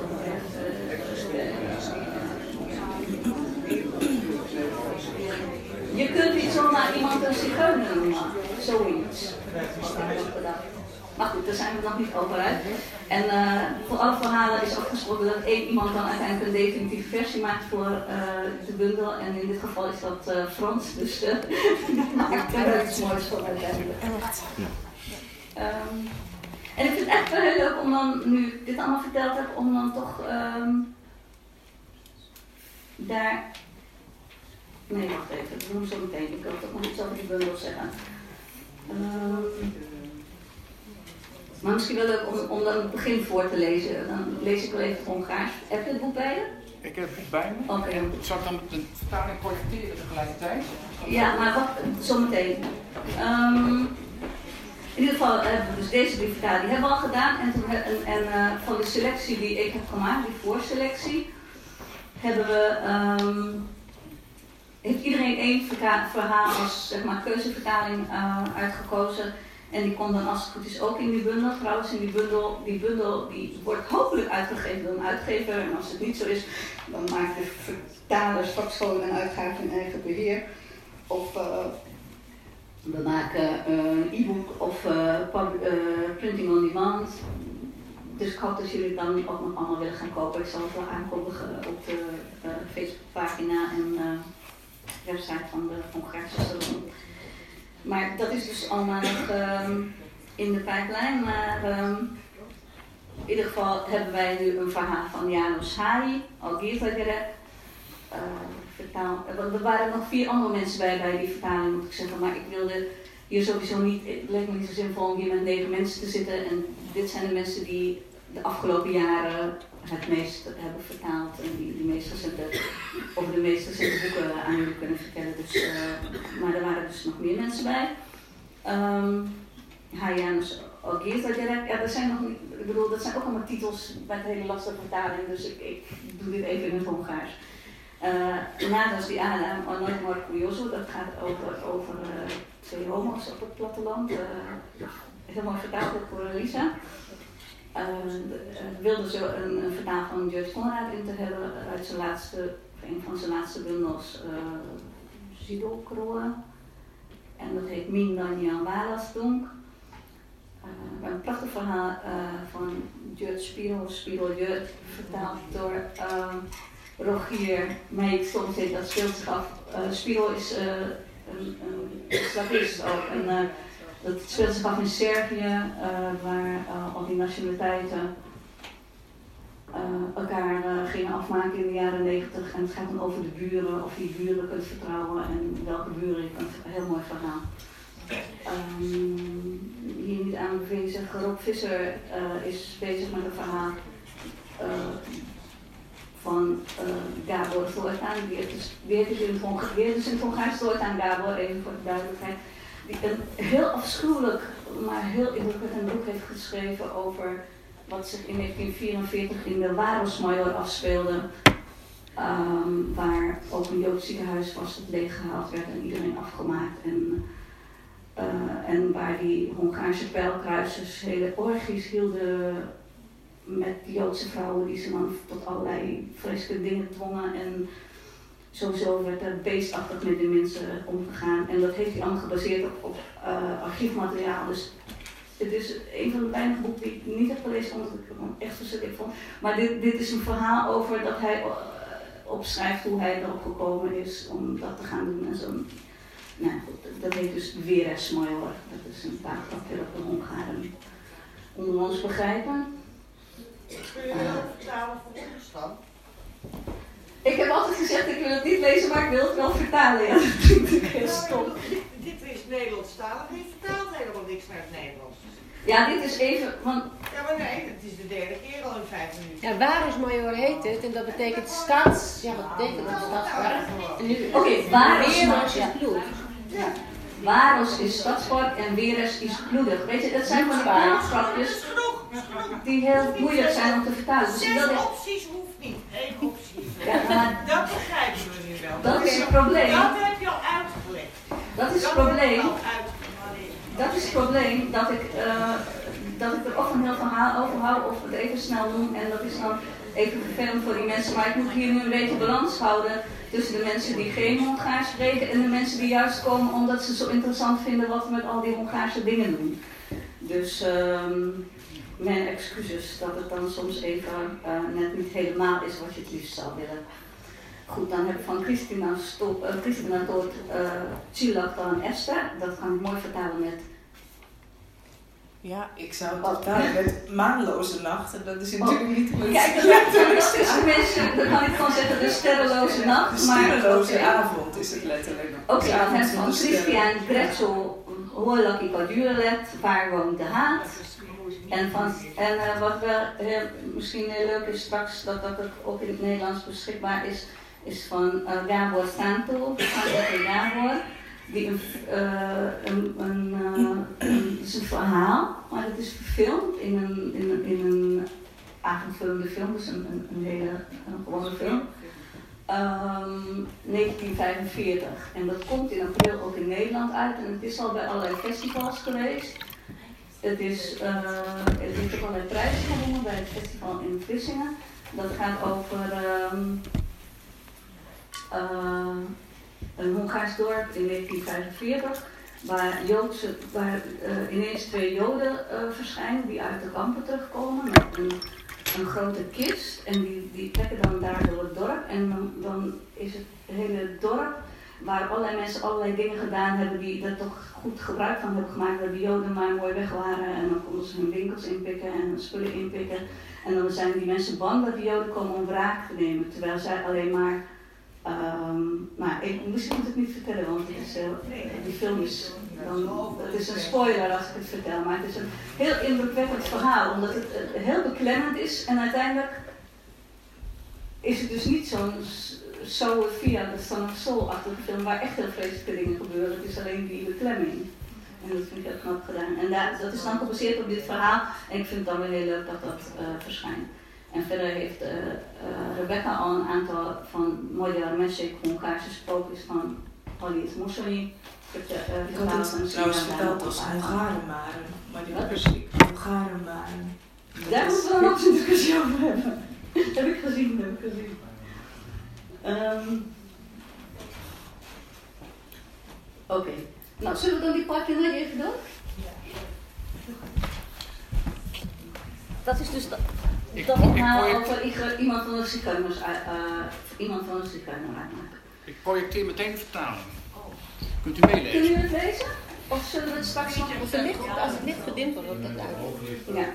Je kunt niet zomaar iemand een zigeuner noemen. Zoiets. Maar goed, daar zijn we nog niet over uit. En voor alle verhalen is afgesproken dat één iemand dan uiteindelijk een definitieve versie maakt voor de bundel. En in dit geval is dat Frans, dus maakt er iets moois voor uiteindelijk. En ik vind het echt wel heel leuk om dan, nu ik dit allemaal verteld heb, om dan toch daar... Nee, wacht even, dat doen we zo meteen. Ik wil toch nog iets over die bundel zeggen. Maar misschien wel leuk om dan het begin voor te lezen. Dan lees ik wel even het Hongaars. Heb je het boek bij je? Ik heb het boek bij me. Oké. Zou ik dan met de vertaling projecteren tegelijkertijd? Ja, maar wacht, zometeen. In ieder geval hebben we dus deze drie vertalingen. Die hebben we al gedaan. En van de selectie die ik heb gemaakt, die voorselectie, hebben we... heeft iedereen één verhaal als zeg maar, keuzevertaling uitgekozen. En die komt dan als het goed is ook in die bundel. Trouwens, in die bundel die wordt hopelijk uitgegeven door een uitgever. En als het niet zo is, dan maakt de vertaler straks gewoon een uitgave in eigen beheer. Of we maken een e-book of printing on demand. Dus ik hoop dat jullie het dan ook nog allemaal willen gaan kopen. Ik zal het wel aankondigen op de Facebookpagina en website van de Hongaarse Salon. Maar dat is dus allemaal nog in de pijplijn. Maar in ieder geval hebben wij nu een verhaal van János Hály, Algirzagyerek. Er waren nog 4 andere mensen bij die vertaling, moet ik zeggen. Maar ik wilde hier sowieso niet, het leek me niet zo zinvol om hier met 9 mensen te zitten. En dit zijn de mensen die de afgelopen jaren het meest hebben vertaald en die meest recente, of de meest recente boeken aan jullie kunnen vertellen. Dus, maar er waren dus nog meer mensen bij. János Algirzagyerek, ja, er zijn nog niet, ik bedoel, dat zijn ook allemaal titels met hele lastige vertaling, dus ik doe dit even in het Hongaars. Nádas die Ádám a Nagy Markú, dat gaat over 2 homo's op het platteland. Heel mooi vertaald door Lisa. wilden ze een vertaal van George Conrad in te hebben uit een van zijn laatste bundels, Zidelkroa. En dat heet Min Daniel Walasdonk. Een prachtig verhaal van George Spiro Jurt, vertaald door Rogier Meijks. Soms heet dat speelt zich af. Spiro is een slavist ook. En dat speelt zich af in Servië, waar al die nationaliteiten elkaar gingen afmaken in de jaren 90. En het gaat dan over de buren, of je buren kunt vertrouwen en welke buren je kunt. Een heel mooi verhaal. Hier niet aan bezig. Rob Visser is bezig met een verhaal van Gábor Zoltán. Die is in het Hongaars Zoltán Gábor, even voor de duidelijkheid. Die een heel afschuwelijk, maar heel indrukwekkend boek heeft geschreven over wat zich in 1944 in de Városmajor afspeelde. Waar ook een Joods ziekenhuis was dat leeggehaald werd en iedereen afgemaakt. En waar die Hongaarse pijlkruisers hele orgies hielden met Joodse vrouwen die ze dan tot allerlei vreselijke dingen dwongen. En sowieso werd er beestachtig met de mensen omgegaan. En dat heeft hij allemaal gebaseerd op archiefmateriaal. Dus het is een van de weinige boeken die ik niet heb gelezen omdat ik het echt verschrikkelijk vond. Maar dit is een verhaal over dat hij opschrijft hoe hij erop gekomen is om dat te gaan doen en zo. Nou goed, dat heet dus Vérezsmajor. Dat is een taal dat de Hongaren onder ons begrijpen. Kun je dat vertalen voor ons dan? Ik heb altijd gezegd, ik wil het niet lezen, maar ik wil het wel vertalen. Ja, Dit is Nederlandstalig, je vertaalt helemaal niks naar het Nederlands. Ja, dit is even, want... Ja, maar nee, het is de derde keer al in 5 minuten. Ja, Városmajor heet het en dat betekent stads. Ja, wat betekent dat stadspark? Oké, Város is bloed. Ja. Város is stadspark en Veres is bloedig. Weet je, dat zijn van die taalgrapjes die heel moeilijk zijn om te vertalen. Dus 6 opties hoeft niet, 1 optie. Ja, maar dat begrijpen we nu wel. Dat is het probleem. Dat heb je al uitgelegd. Dat is het probleem. Dat is het probleem dat ik er of een heel verhaal over hou of het even snel noem en dat is dan even vervelend voor die mensen. Maar ik moet hier nu een beetje balans houden tussen de mensen die geen Hongaars spreken en de mensen die juist komen omdat ze zo interessant vinden wat we met al die Hongaarse dingen doen. Dus mijn excuses dat het dan soms even net niet helemaal is wat je het liefst zou willen. Goed, dan heb ik van Christina Todt Csillagtalan dan Esther. Dat kan ik mooi vertalen met... Ja, ik zou het vertalen met maanloze nachten. Dat is natuurlijk niet goed. Kijk, mensen, dan kan ik gewoon zeggen de sterrenloze nacht. De sterrenloze avond is het letterlijk. Oké, dan heb ik van Christian Gretzel Hoorlakkie Kadurelet, Waar woont de haat? En wat wel misschien heel leuk is straks, dat ook in het Nederlands beschikbaar is van Gábor Szántó, Gábor. Het is een verhaal, maar het is verfilmd in een aangefilmde film, dus een hele gewone film. 1945. En dat komt in april ook in Nederland uit en het is al bij allerlei festivals geweest. Het heeft ook allerlei prijzen gewonnen bij het festival in Vlissingen. Dat gaat over een Hongaars dorp in 1945, waar ineens 2 Joden verschijnen die uit de kampen terugkomen met een grote kist en die trekken dan daar door het dorp en dan is het hele dorp waar allerlei mensen allerlei dingen gedaan hebben die er toch goed gebruik van hebben gemaakt, dat de Joden maar mooi weg waren en dan konden ze hun winkels inpikken en hun spullen inpikken en dan zijn die mensen bang dat de Joden komen om wraak te nemen, terwijl zij alleen maar misschien moet ik het niet vertellen, want die film is het is een spoiler als ik het vertel, maar het is een heel indrukwekkend verhaal, omdat het heel beklemmend is en uiteindelijk is het dus niet zo'n Via de Son of Soul-achtige film waar echt heel vreselijke dingen gebeuren, het is alleen die beklemming. En dat vind ik heel knap gedaan. En dat is dan gebaseerd op dit verhaal en ik vind het dan weer heel leuk dat dat verschijnt. En verder heeft Rebecca al een aantal van Magyar Mesek Hongaarse sprookjes van Haliet Mossoli Ik had het trouwens verteld als Hongarenmaren, maar die was Hongarenmaren. Daar moeten we nog een discussie over hebben. Heb ik gezien. Oké. Nou, zullen we dan die parking even doen? Dat is dus dat ik over iemand van de zigeuners uitmaken. Ik projecteer meteen de vertaling. Kunt u meelezen? Kunnen jullie het lezen? Of zullen we het straks nog... Als het licht gedimd wordt, wordt dat duidelijk.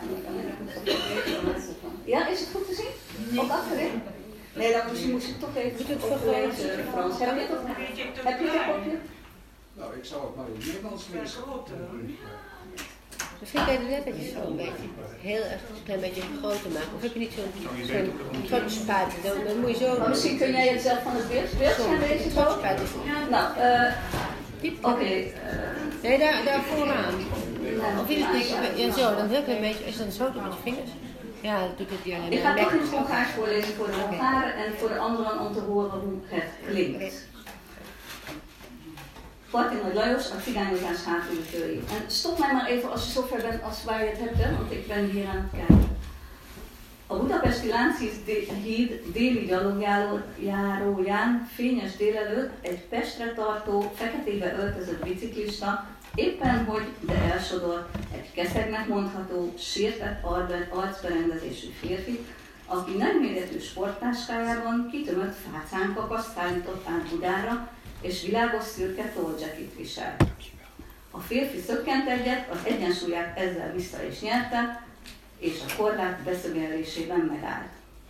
Ja, is het goed te zien? Op achterin? Nee, dan misschien moet je het toch even lezen, Frans. Heb je het kopje? Nou, ik zou het maar in het Nederlands lezen. Misschien kan je de lettertjes zo een beetje, heel erg een klein beetje groter maken. Of heb je niet zo'n fotospuit? Dan moet je zo... Misschien kun jij het zelf van het beeld gaan lezen. Fotospuit is nou, oké. Nee, daar vooraan. Of is het niet? Ja, zo, dan druk je een beetje, als je dan zo doet met je vingers. Ja, dat doet het ja. Ik ga toch in het Hongaars voorlezen voor de Hongaren en voor de anderen om te horen hoe het klinkt. Martin Lajos, a cigányozás hátulütői. En stop mij maar even als je zover bent als waar je het hebt, hè, want ik ben hier aan het kijken. A budapesti Lánchíd déli gyalogjáróján fényes délelőtt egy Pestre tartó, feketébe öltözött biciklista éppen hogy de elsodort egy keszegnek mondható, sértett arcberendezésű férfit, aki nagyméretű sporttáskájában kitömött fácánkakaszt állított át Budára, és világos szürke tolljacket visel. A férfi szökkent egyet, az egyensúlyát ezzel vissza is nyerte, és a korlát beszögelésében megállt.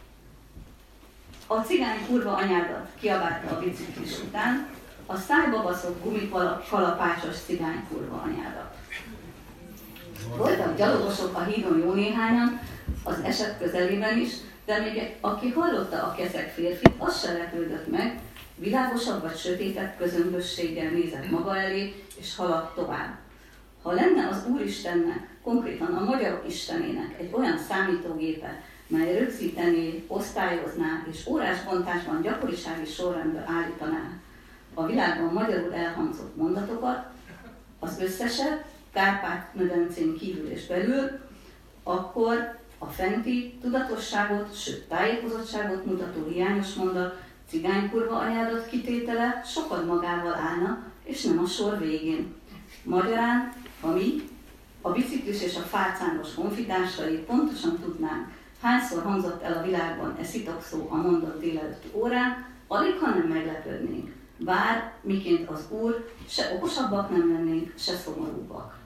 A cigány kurva anyádat kiabálta a biciklis után, a szájba baszott gumikalapácsos cigány kurva anyádat. Voltak gyalogosok a hídon jó néhányan, az eset közelében is, de még aki hallotta a keszeg férfit, az se lepődött meg, világosabb vagy sötétebb közömbösséggel nézett maga elé, és haladt tovább. Ha lenne az Úristennek, konkrétan a magyarok istenének egy olyan számítógépe, mely rögzítené, osztályozná és órásbontásban gyakorisági sorrendbe állítaná a világban magyarul elhangzott mondatokat, az összeset, Kárpát-medencén kívül és belül, akkor a fenti tudatosságot, sőt tájékozottságot mutató hiányos mondat, cigánykurva anyádat kitétele sokat magával állna, és nem a sor végén. Magyarán, ha mi, a biciklis és a fácános honfitársai pontosan tudnánk, hányszor hangzott el a világban e szitokszó a mondott délelőtti órán, alig ha nem meglepődnénk. Bár miként az Úr, se okosabbak nem lennénk, se szomorúbbak.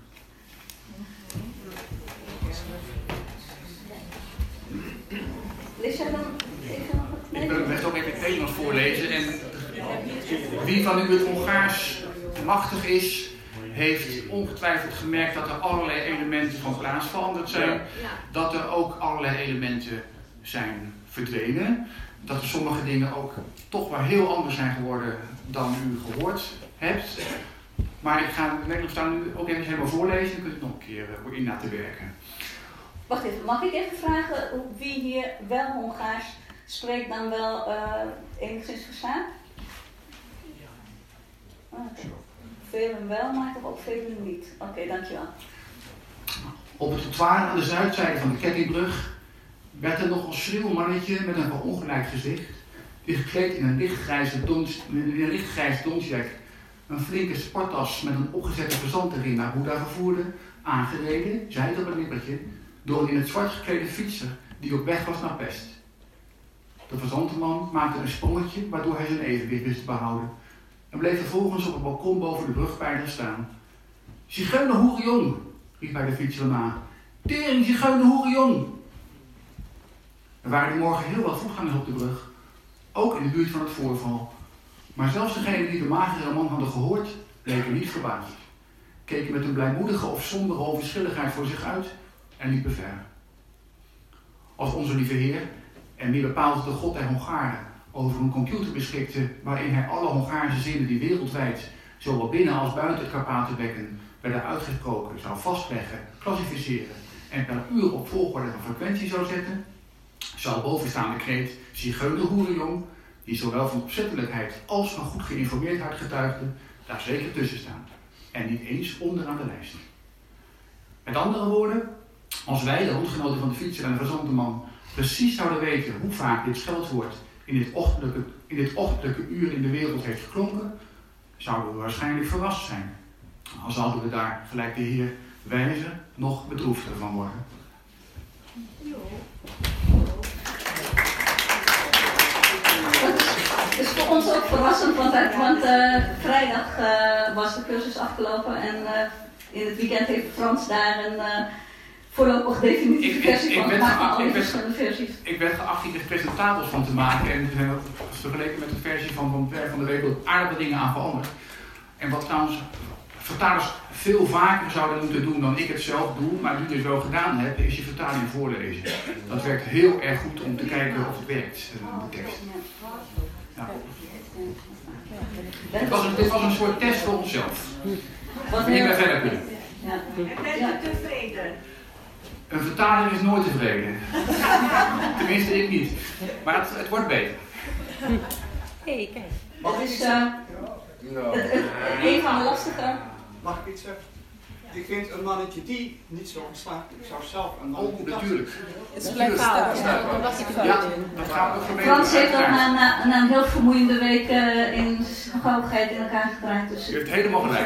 Lees jij dan even nog het Ik wil het ook even het Nederlands voorlezen. En wie van u het Hongaars machtig is, heeft ongetwijfeld gemerkt dat er allerlei elementen van plaats veranderd zijn. Dat er ook allerlei elementen zijn verdwenen. Dat er sommige dingen ook toch wel heel anders zijn geworden dan u gehoord hebt. Maar ik ga het Nederlands staan nu ook even helemaal voorlezen. Dan kunt u het nog een keer in laten werken. Wacht even, mag ik even vragen wie hier wel Hongaars spreekt dan wel enigszins verstaan? Okay. Velen wel, maar toch ook velen niet. Oké, dankjewel. Op het trottoir aan de zuidzijde van de kettingbrug werd er nog een schriel mannetje met een verongelijkt gezicht, die gekleed in een lichtgrijs donsjack, een flinke sporttas met een opgezette verzand erin naar Boeddha vervoerde, aangereden, zei het op een nippertje, door een in het zwart geklede fietser die op weg was naar Pest. De verzantenman maakte een sprongetje waardoor hij zijn evenwicht wist te behouden en bleef vervolgens op het balkon boven de brugpijler staan. Zigeuner hoerenjong, riep hij de fietser na. Tering, zigeuner hoerenjong! Er waren die morgen heel wat voetgangers op de brug, ook in de buurt van het voorval. Maar zelfs degenen die de magere man hadden gehoord, bleken niet verbaasd, keken met een blijmoedige of sombere onverschilligheid voor zich uit en liepen ver. Als onze lieve Heer, en meer bepaald de God der Hongaren, over een computer beschikte waarin hij alle Hongaarse zinnen die wereldwijd, zowel binnen als buiten het Karpatenbekken, werden uitgesproken, zou vastleggen, klassificeren en per uur op volgorde van frequentie zou zetten, zou bovenstaande kreet Zigeuner hoerenjong, die zowel van opzettelijkheid als van goed geïnformeerdheid getuigde, daar zeker tussen staan. En niet eens onderaan de lijst. Met andere woorden, Als wij, de landgenoten van de fietser en de gezonde man, precies zouden weten hoe vaak dit scheldwoord in dit ochtendelijke uur in de wereld heeft geklonken, zouden we waarschijnlijk verrast zijn. Al zouden we daar, gelijk de Heer wijzen, nog bedroefder van worden. Het is voor ons ook verrassend, want vrijdag was de cursus afgelopen en in het weekend heeft Frans daar een voorlopig definitieve versie van gemaakt van alle verschillende versies. Ik werd geacht hier presentabels van te maken en vergeleken met de versie van het werk van de week ook aardige dingen aan veranderd. En wat trouwens vertalers veel vaker zouden moeten doen dan ik het zelf doe, maar nu het wel gedaan heb, is je vertaling voorlezen. Dat werkt heel erg goed om te kijken of het werkt, de tekst. Ja. Dit was een soort test voor onszelf. Wanneer wij verder kunnen. Ja. En ben je tevreden? Een vertaling is nooit tevreden. Tenminste, ik niet. Maar het wordt beter. Hey, kijk. Het is een van de lastige. Mag ik iets zeggen? Ik vind een mannetje die niet zo geslaagd. Ik zou zelf een mannetje. Oh, natuurlijk. Het blijft staan. Ja, dat gaat ook gebeuren. Frans heeft dat na een heel vermoeiende week in gauwigheid in elkaar gedraaid. Dus je hebt helemaal gelijk.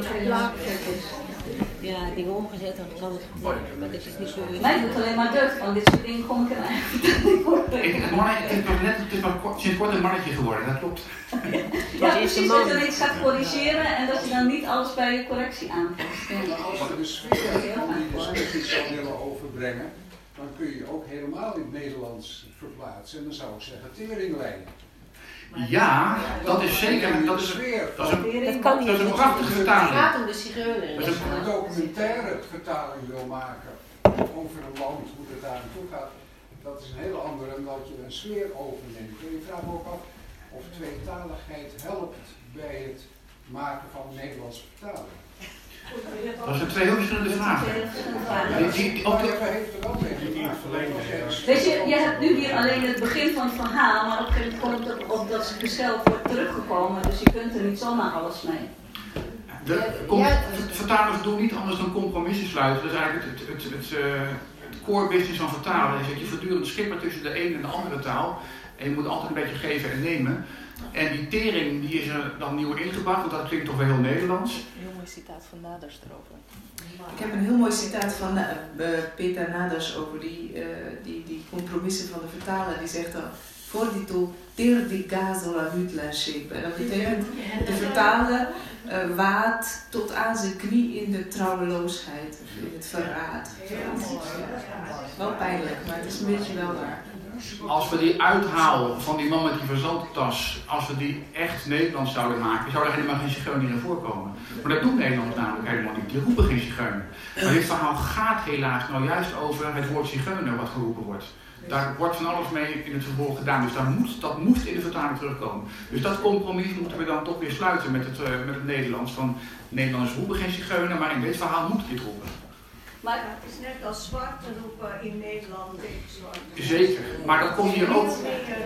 Ja, dingen omgezet, dan kan het gebeuren. Maar dat is niet zo. mij doet het alleen maar deugd van dit soort dingen kom ik er eigenlijk Het is maar sinds kort een mannetje geworden, dat klopt. Ja, precies, dat je iets gaat corrigeren en dat je dan niet alles bij je correctie aanpast. Maar als je de sfeer van die discussie zou willen overbrengen, dan kun je ook helemaal in het Nederlands verplaatsen. En dan zou ik zeggen teringlijn. Ja, dat is zeker. Dat is een prachtige vertaling. Het gaat om de zigeuner. Als je een documentaire vertaling wil maken over een land, hoe het daar naartoe gaat, dat is een hele andere dan dat je een sfeer overneemt. En ik vraag me ook af of tweetaligheid helpt bij het maken van een Nederlandse vertaling. Dat zijn twee heel verschillende vragen. Weet je, je hebt nu hier alleen het begin van het verhaal, maar op een gegeven moment komt het op dat gescheld teruggekomen, dus je kunt er niet zomaar alles mee. Vertalers doen niet anders dan compromissen sluiten. Dat is eigenlijk het core business van vertalen. Is dat je voortdurend schippert tussen de ene en de andere taal. En je moet altijd een beetje geven en nemen. En die tering die is er dan nieuw ingebracht, want dat klinkt toch wel heel Nederlands. Een heel mooi citaat van Naders erover. Ik heb een heel mooi citaat van Peter Naders over die compromissen van de vertaler. Die zegt dan, voor die toe, ter die gazola hutlership. En dat betekent, de vertaler waadt tot aan zijn knie in de trouweloosheid, in het verraad. Wel pijnlijk, maar het is een beetje wel waar. Als we die uithaal van die man met die verzandtas, als we die echt Nederlands zouden maken, zou er helemaal geen zigeuner in voorkomen. Maar dat doet Nederland namelijk helemaal niet. Die roepen geen zigeuner. Maar dit verhaal gaat helaas nou juist over het woord zigeuner wat geroepen wordt. Daar wordt van alles mee in het vervolg gedaan. Dus dat moest in de vertaling terugkomen. Dus dat compromis moeten we dan toch weer sluiten met het Nederlands. Van Nederlanders roepen geen zigeuner, maar in dit verhaal moet dit roepen. Maar het is net als zwarte roepen in Nederland tegen zwarte. Zeker, maar dat komt hier ook.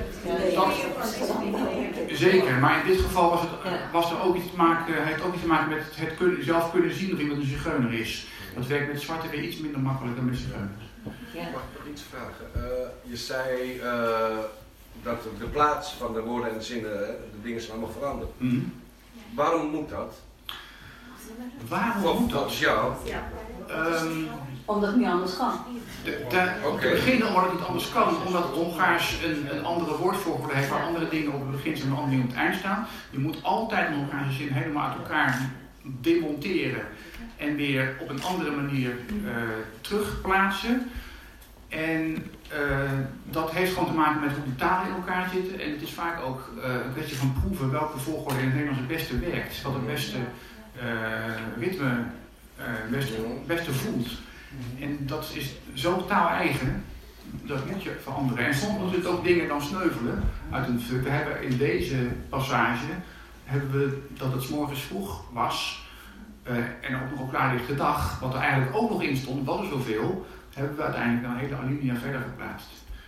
Zeker, maar in dit geval was er ook iets te maken, heeft ook iets te maken met het zelf kunnen zien of iemand een zigeuner is. Dat werkt met zwarte weer iets minder makkelijk dan met zigeuners. Ja. Mag ik nog iets vragen? Je zei dat de plaats van de woorden en de zinnen, de dingen zijn allemaal veranderd. Mm-hmm. Waarom moet dat? Waarom moet dat? Volgens jou? Omdat het niet anders kan. Om te beginnen omdat het niet anders kan, omdat het Hongaars een andere woordvolgorde heeft waar andere dingen op het begin en andere dingen op het eind staan. Je moet altijd een Hongaarse zin helemaal uit elkaar demonteren en weer op een andere manier terugplaatsen. En dat heeft gewoon te maken met hoe die talen in elkaar zitten. En het is vaak ook een kwestie van proeven welke volgorde in het Nederlands het beste werkt. Wat het beste ritme beste voelt. En dat is zo taal-eigen, dat moet je veranderen. En soms moet het ook dingen dan sneuvelen uit een fuck. We hebben in deze passage, dat het 's morgens vroeg was, en ook nog op klaarlichte dag, wat er eigenlijk ook nog in stond, was er zoveel, hebben we uiteindelijk een hele alinea verder geplaatst.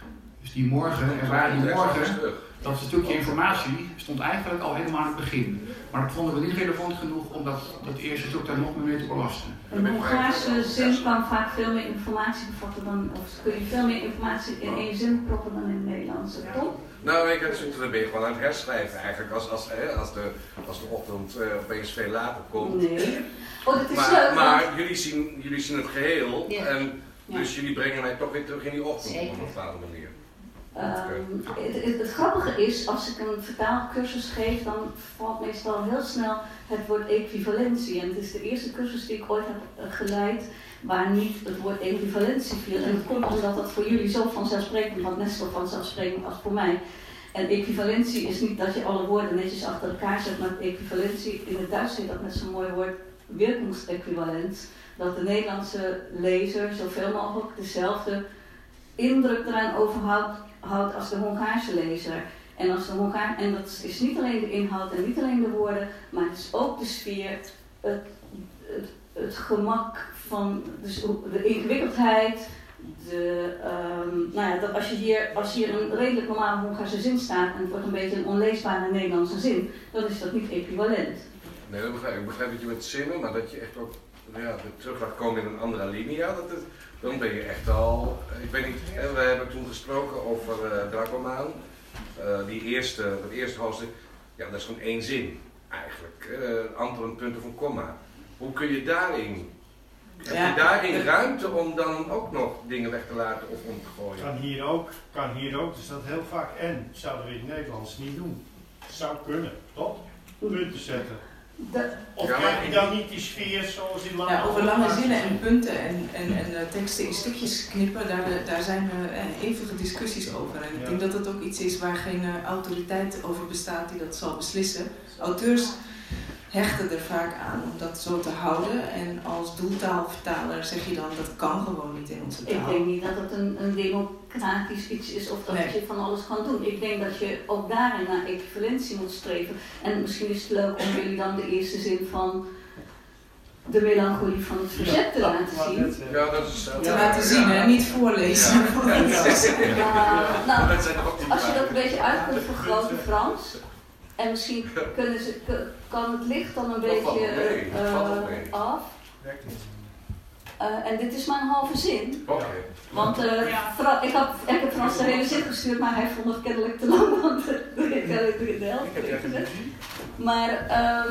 Dus die morgen, er waren die morgen, dat stukje informatie stond eigenlijk al helemaal aan het begin. Maar dat vonden we niet relevant genoeg om dat eerste stuk daar nog meer mee te belasten. Een Hongaarse zin kan vaak veel meer informatie bevatten dan, of kun je veel meer informatie in één zin proppen dan in het Nederlands, toch? Nou, ik dan ben je gewoon aan het herschrijven eigenlijk, als de ochtend opeens veel later komt. Nee. Oh, dat is leuk. Maar jullie zien het geheel, en dus jullie brengen mij toch weer terug in die ochtend op een bepaalde manier. Het grappige is, als ik een vertaalcursus geef, dan valt meestal heel snel het woord equivalentie. En het is de eerste cursus die ik ooit heb geleid waar niet het woord equivalentie viel. En dat komt omdat dat voor jullie zo vanzelfsprekend, wat net zo vanzelfsprekend als voor mij. En equivalentie is niet dat je alle woorden netjes achter elkaar zet, maar equivalentie, in het Duits heet dat met zo'n mooi woord, wirkungsequivalent. Dat de Nederlandse lezer zoveel mogelijk dezelfde indruk eraan overhoudt als de Hongaarse lezer. En dat is niet alleen de inhoud en niet alleen de woorden, maar het is ook de sfeer, het gemak van dus de ingewikkeldheid. Dat als hier een redelijk normale Hongaarse zin staat en het wordt een beetje een onleesbare Nederlandse zin, dan is dat niet equivalent. Nee, dat begrijp ik. Ik begrijp dat je met zinnen, maar dat je echt ook terug laat komen in een andere linia. Dan ben je echt al, ik weet niet, we hebben toen gesproken over Dragomaan. Dat eerste hoofdstuk, ja, dat is gewoon één zin eigenlijk. Aantal punten van komma. Hoe kun je daarin, heb je daarin ruimte om dan ook nog dingen weg te laten of om te gooien? Kan hier ook, dus dat heel vaak en zouden we in het Nederlands niet doen. Zou kunnen, toch? Punten zetten. Of krijg je dan niet die sfeer zoals in lange over lange zinnen en punten en teksten in stukjes knippen, daar zijn eeuwige discussies over. En ik denk dat het ook iets is waar geen autoriteit over bestaat die dat zal beslissen. Auteurs hechten er vaak aan om dat zo te houden. En als doeltaalvertaler zeg je dan dat kan gewoon niet in onze taal. Ik denk niet dat het een democratisch iets is of dat je van alles kan doen. Ik denk dat je ook daarin naar equivalentie moet streven. En misschien is het leuk om jullie dan de eerste zin van de melancholie van het verzet te laten zien. Ja, dat is te laten zien, hè? Niet voorlezen. Als je dat een beetje uit kunt vergroten, Frans. En misschien kan het licht dan een beetje af. En dit is maar een halve zin. Want ik heb Frans de hele zin gestuurd, maar hij vond het kennelijk te lang, want ik heb de helft erin gezet. Maar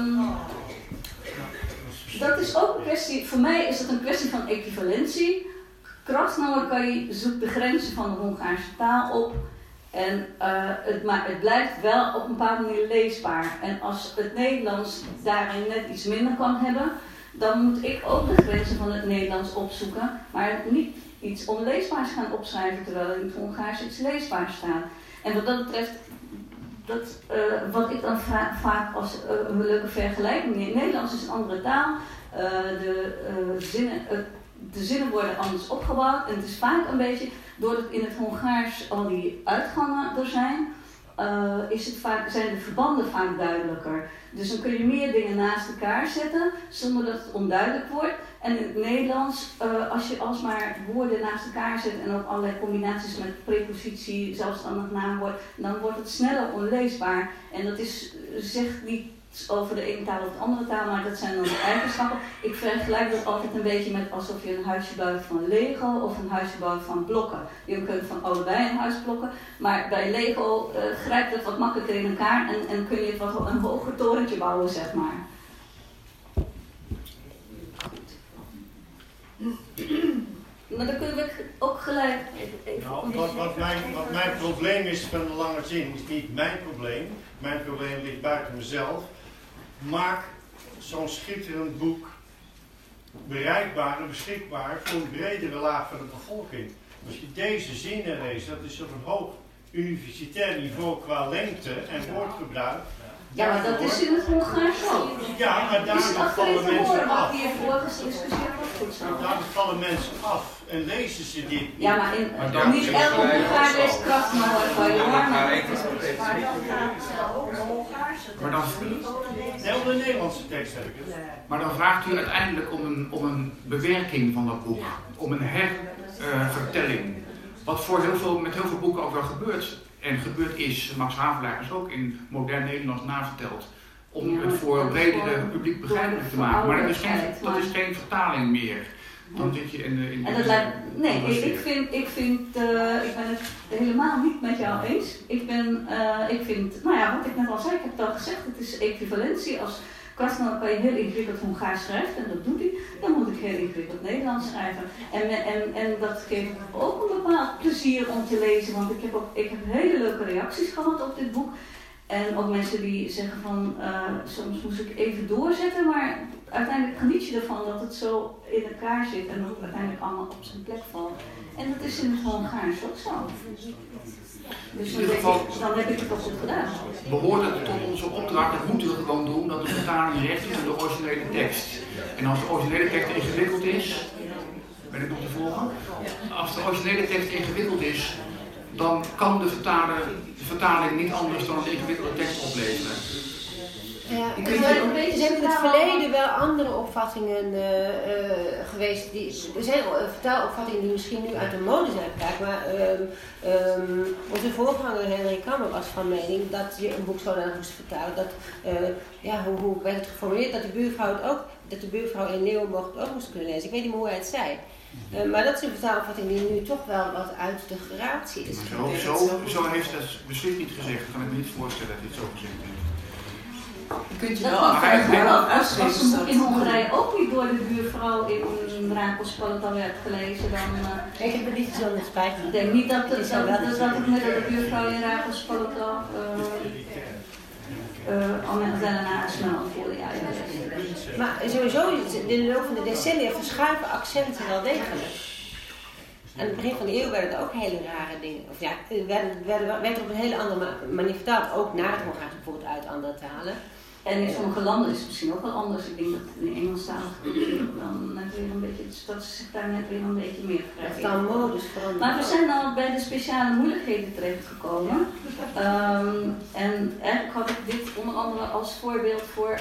dat is ook een kwestie, voor mij is het een kwestie van equivalentie. Krasnauer zoekt de grenzen van de Hongaarse taal op. Maar het blijft wel op een bepaalde manier leesbaar. En als het Nederlands daarin net iets minder kan hebben, dan moet ik ook de grenzen van het Nederlands opzoeken, maar niet iets onleesbaars gaan opschrijven terwijl in het Hongaars iets leesbaars staat. En wat dat betreft, wat ik dan vaak als een leuke vergelijking neem, Nederlands is een andere taal, de zinnen worden anders opgebouwd en het is vaak een beetje, doordat in het Hongaars al die uitgangen er zijn, zijn de verbanden vaak duidelijker. Dus dan kun je meer dingen naast elkaar zetten zonder dat het onduidelijk wordt. En in het Nederlands, als je alsmaar woorden naast elkaar zet en ook allerlei combinaties met prepositie, zelfstandig naamwoord, dan wordt het sneller onleesbaar. En dat zegt niet over de ene taal of de andere taal, maar dat zijn dan de eigenschappen. Ik vergelijk dat altijd een beetje met alsof je een huisje bouwt van Lego of een huisje bouwt van blokken. Je kunt van allebei een huis blokken, maar bij Lego grijpt het wat makkelijker in elkaar en kun je een hoger torentje bouwen, zeg maar. Maar dan kunnen we ook gelijk even wat mijn probleem is van de lange zin, is niet mijn probleem. Mijn probleem ligt buiten mezelf. Maak zo'n schitterend boek bereikbaar en beschikbaar voor een bredere laag van de bevolking. Als je deze zinnen leest, dat is op een hoog universitair niveau qua lengte en woordgebruik. Ja, maar dat is in het Hongaars ook. Ja, maar daardoor vallen mensen af. Daardoor vallen mensen af en lezen ze dit. Ja, maar niet elke Hongaar leest Krasnauer van je Maar dan nee, de Nederlandse tekst heb ik het. Maar dan vraagt u uiteindelijk om een bewerking van dat boek, om een hervertelling. Wat met heel veel boeken ook wel gebeurt en gebeurd is, Max Havelaar is ook in modern Nederlands naverteld, om het voor een bredere publiek begrijpelijk te maken. Maar dat is geen vertaling meer. Dan zit je in en dat lijkt, nee, ik ben het helemaal niet met jou eens. Ik vind, nou ja, wat ik net al zei, ik heb het al gezegd, het is equivalentie. Als Krasnov kan je heel ingewikkeld Hongaars schrijft, en dat doet hij, dan moet ik heel ingewikkeld Nederlands schrijven. En dat geeft ook een bepaald plezier om te lezen, want ik heb hele leuke reacties gehad op dit boek. En ook mensen die zeggen van, soms moest ik even doorzetten, maar uiteindelijk geniet je ervan dat het zo in elkaar zit en dat het uiteindelijk allemaal op zijn plek valt. En dat is in het Hongaars ook zo. Dus dan heb ik het wel goed gedaan. Behoort het tot onze opdracht, dat moeten we gewoon doen, dat de vertaling recht is aan de originele tekst. En als de originele tekst ingewikkeld is, ben ik nog te volgen? Als de originele tekst ingewikkeld is, dan kan de vertaling niet anders dan een ingewikkelde tekst opleveren. Ja, er zijn in het verleden wel andere opvattingen geweest. Er zijn vertaalopvattingen die misschien nu uit de mode zijn geraakt, maar onze voorganger Henry Kammer was van mening dat je een boek zodanig moest vertalen dat, hoe werd het geformuleerd, dat de buurvrouw in Leeuwenborg het ook moest kunnen lezen. Ik weet niet meer hoe hij het zei. Maar dat is een vertaalopvatting die nu toch wel wat uit de gratie is. Zo heeft het beslist niet gezegd. Ik kan me niet voorstellen dat hij het zo gezegd heeft. Je kunt je wel afvragen als een boek in Hongarije ook niet door de buurvrouw in Rákospalota werd gelezen, dan... Ik heb het niet zo met spijt. Ik denk niet dat ik met de buurvrouw in Rákospalota al met daarna snel voelde. Ja, maar sowieso, in de loop van de decennia verschuiven accenten wel degelijk. Aan het begin van de eeuw werden er ook hele rare dingen, of ja, werd op een hele andere manier vertaald, ook naar het Hongaars bijvoorbeeld uit andere talen. En in sommige landen is het misschien ook wel anders. Ik denk dat in de Engelstalige dan net weer een beetje, dat ze zich daar net weer een beetje meer verkrijgen. Het dan modus veranderen. Maar we zijn al bij de speciale moeilijkheden terechtgekomen. En eigenlijk had ik dit onder andere als voorbeeld voor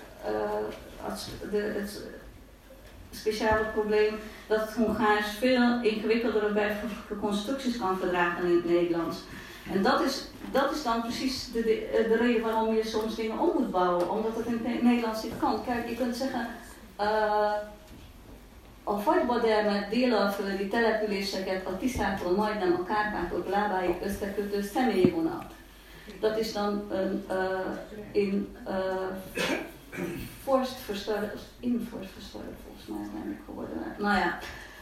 het speciale probleem dat het Hongaars veel ingewikkeldere bijvoeglijke constructies kan verdragen in het Nederlands. En dat is dan precies de reden waarom je soms dingen om moet bouwen, omdat het in het Nederlands niet kan. Kijk, je kunt zeggen, a fagyba dél-alföldi die településeket a Tiszától majdnem a Kárpátok lábáig összekötő személyvonat. Dat is dan in vorstverstarre volgens mij ben ik geworden. Nou ja,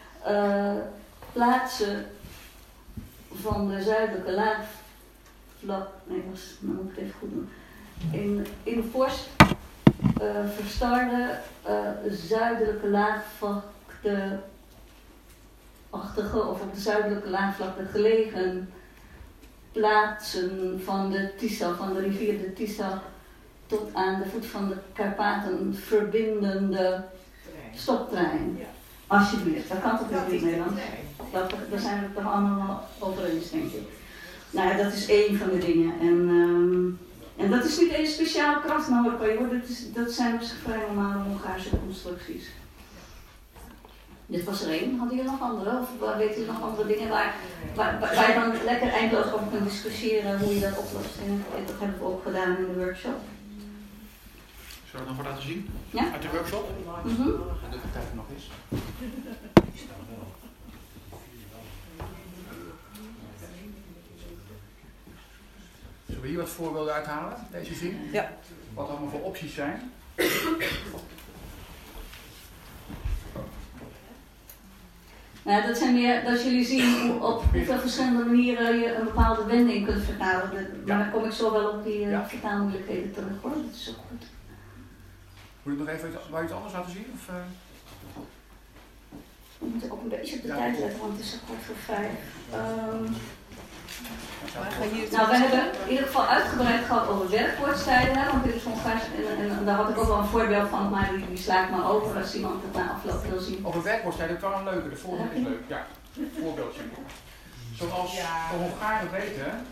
plaatsen van de zuidelijke laagvlak, nee, dan moet ik het even goed doen. In de vorst verstarde zuidelijke laagvlakte-achtige of op de zuidelijke laagvlakte gelegen plaatsen van de Tisza, van de rivier de Tisza tot aan de voet van de Karpaten verbindende stoptrein. Alsjeblieft, dat kan toch niet in Nederland? Daar zijn we het toch allemaal over eens, denk ik. Nou ja, dat is één van de dingen. En dat is niet een speciaal Krasnahorkai hoor, dat zijn dus vrij normale Hongaarse constructies. Dit was er één. Hadden jullie nog andere? Of weet u nog andere dingen waar je dan lekker eindeloos over kunt discussiëren hoe je dat oplost? En dat hebben we ook gedaan in de workshop. Zullen we het nog wat laten zien? Ja? Uit de workshop? Mhm. Dat het tijd nog is. Zullen we hier wat voorbeelden uithalen, deze zin? Ja. Wat allemaal voor opties zijn? Nou, dat zijn meer, dat jullie zien op hoeveel verschillende manieren je een bepaalde wending kunt vertalen. Maar dan kom ik zo wel op die vertaalmoeilijkheden terug hoor, dat is ook goed. Moet ik nog even iets anders laten zien? Of, We moeten ook een beetje op de tijd letten, want het is kwart voor 5. Nou, we hebben in ieder geval uitgebreid gehad over werkwoordstijden, hè, want dit is Hongaars en daar had ik ook wel een voorbeeld van, maar die sla ik maar over als iemand het na afloop wil zien. Over werkwoordstijden, dat is wel een leuke, de voorbeeld is leuk. Ja, voorbeeldje. Zoals de Hongaren weten,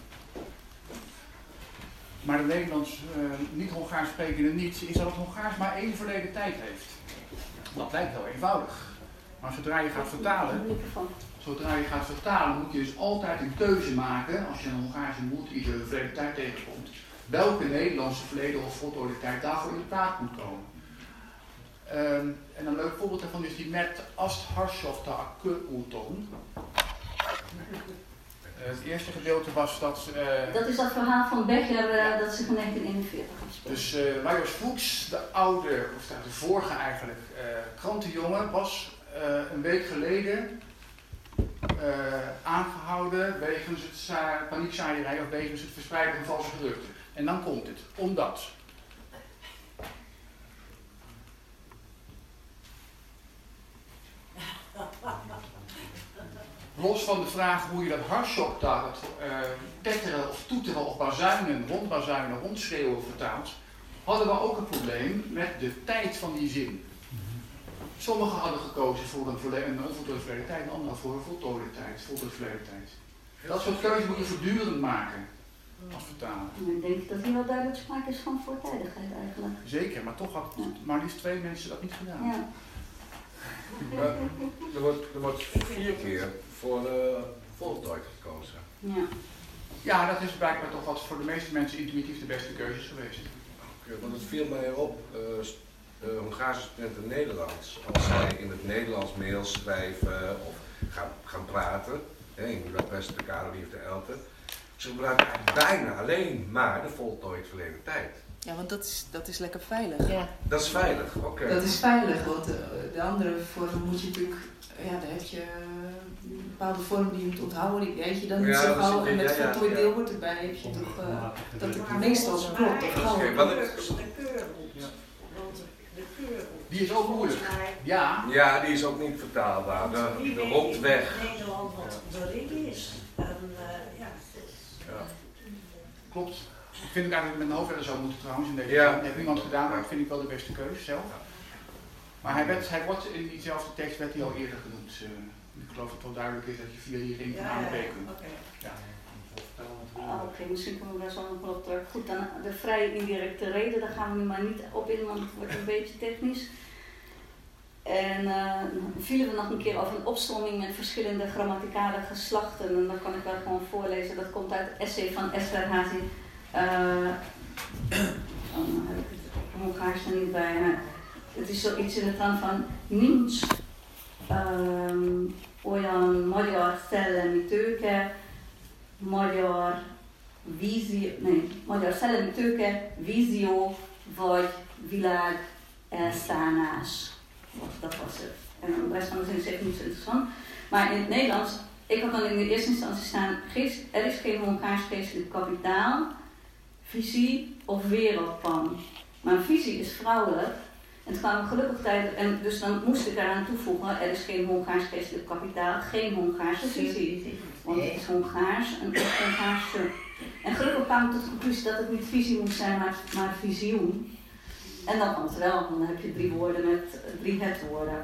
maar de Nederlands niet-Hongaars sprekende niet, is dat het Hongaars maar één verleden tijd heeft. Dat lijkt wel eenvoudig. Maar zodra je gaat vertalen, zodra je gaat vertalen moet je dus altijd een keuze maken, als je een Hongaarse multi verleden tijd tegenkomt, welke Nederlandse verleden of voltooide tijd daarvoor in de plaat moet komen. En een leuk voorbeeld daarvan is die met Ast Harsofta Akkur Úton. Het eerste gedeelte was dat... dat is dat verhaal van Becher dat zich in 1941 afspeelt. Dus Lajos Fuchs, de oude, of de vorige eigenlijk, krantenjongen, was een week geleden aangehouden wegens het paniekzaaierij of wegens het verspreiden van valse geruchten. En dan komt het, omdat... Los van de vraag hoe je dat hartschok daar, dat tetteren of toeteren of bazuinen, rondschreeuwen vertaalt, hadden we ook een probleem met de tijd van die zin. Sommigen hadden gekozen voor een onvoltooide verleden tijd en anderen voor een voltooide tijd, voltooide verleden tijd. Dat soort keuzes moet je voortdurend maken als vertaler. Ik denk dat hier wel duidelijk sprake is van voortijdigheid eigenlijk. Zeker, maar toch had maar liefst 2 mensen dat niet gedaan. Ja. Er wordt 4 keer voor voltooid gekozen. Ja. Ja, dat is blijkbaar toch wat voor de meeste mensen intuïtief de beste keuzes geweest. Want het viel mij op, Hongaarse studenten Nederlands, als zij in het Nederlands mails schrijven of gaan praten, in Budapest, de Carolie of de Elte, ze gebruiken bijna alleen maar de voltooid verleden tijd. Ja, want dat is lekker veilig. Ja. Dat is veilig, oké. Dat is veilig, want de andere vorm moet je natuurlijk, ja, daar heb je een bepaalde vorm die je moet onthouden, die weet je dan niet zo gauw. En met voltooid deelwoord erbij heb je toch dat het meestal klopt. Die is ook moeilijk. Ja. Ja, die is ook niet vertaalbaar. De rondweg. Nederland wat erin is. Klopt. Ik vind het eigenlijk met mijn hoofd wel zo moeten trouwens in deze Ja. Dat heeft niemand gedaan, maar dat vind ik wel de beste keuze zelf. Maar hij wordt in diezelfde tekst werd hij al eerder genoemd. Ik geloof dat het wel duidelijk is dat je via die ring van A naar B kunt. Ja. Oké, misschien komen we daar zo nog wel op terug. Goed, dan de vrij indirecte reden, daar gaan we nu maar niet op in, want het wordt een beetje technisch. En vielen we nog een keer over een opsomming met verschillende grammaticale geslachten. En dan kan ik wel gewoon voorlezen. Dat komt uit het essay van Esther Hazy. Dan heb ik het Hongaars er niet bij. Het is zoiets in de trant van nincs olyan magyar szellemi tőke, magyar szellemi tőke, vízió vagy világ elszállás. Dat was het. En de rest van de zin is echt niet zo interessant. Maar in het Nederlands, ik had dan in de eerste instantie staan, er is geen Hongaars geestelijk kapitaal, visie of wereldplan. Maar een visie is vrouwelijk. En het kwamen gelukkig tijden, en dus dan moest ik eraan toevoegen, er is geen Hongaars geestelijk kapitaal, geen Hongaarse visie. Want het is Hongaars en ook Hongaarse. En gelukkig kwamen we tot de conclusie dat het niet visie moest zijn, maar visioen. En dan kan het wel, want dan heb je 3 woorden met 3 het-woorden.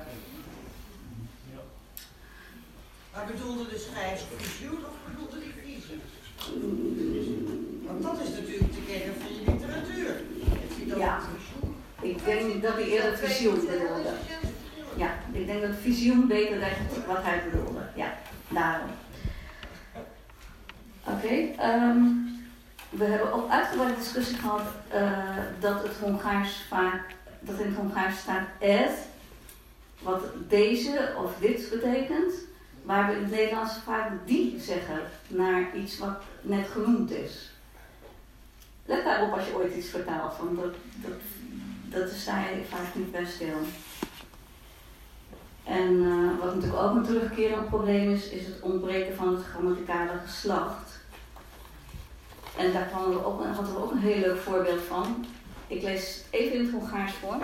Maar bedoelde de schrijver visioen of bedoelde die visie? Want dat is natuurlijk de kern van je literatuur. Ja, ik denk dat hij eerder visioen bedoelde. Ja, ik denk dat visioen beter zegt wat hij bedoelde. Ja, daarom. Oké, we hebben ook uitgebreide discussie gehad dat het Hongaars vaak, dat in het Hongaars staat es, wat deze of dit betekent, waar we in het Nederlands vaak die zeggen naar iets wat net genoemd is. Let daarop als je ooit iets vertaalt, want dat sta je vaak niet bij stil. En wat natuurlijk ook een terugkerend probleem is het ontbreken van het grammaticale geslacht. En daar hadden we ook een heel leuk voorbeeld van. Ik lees even in het Hongaars voor.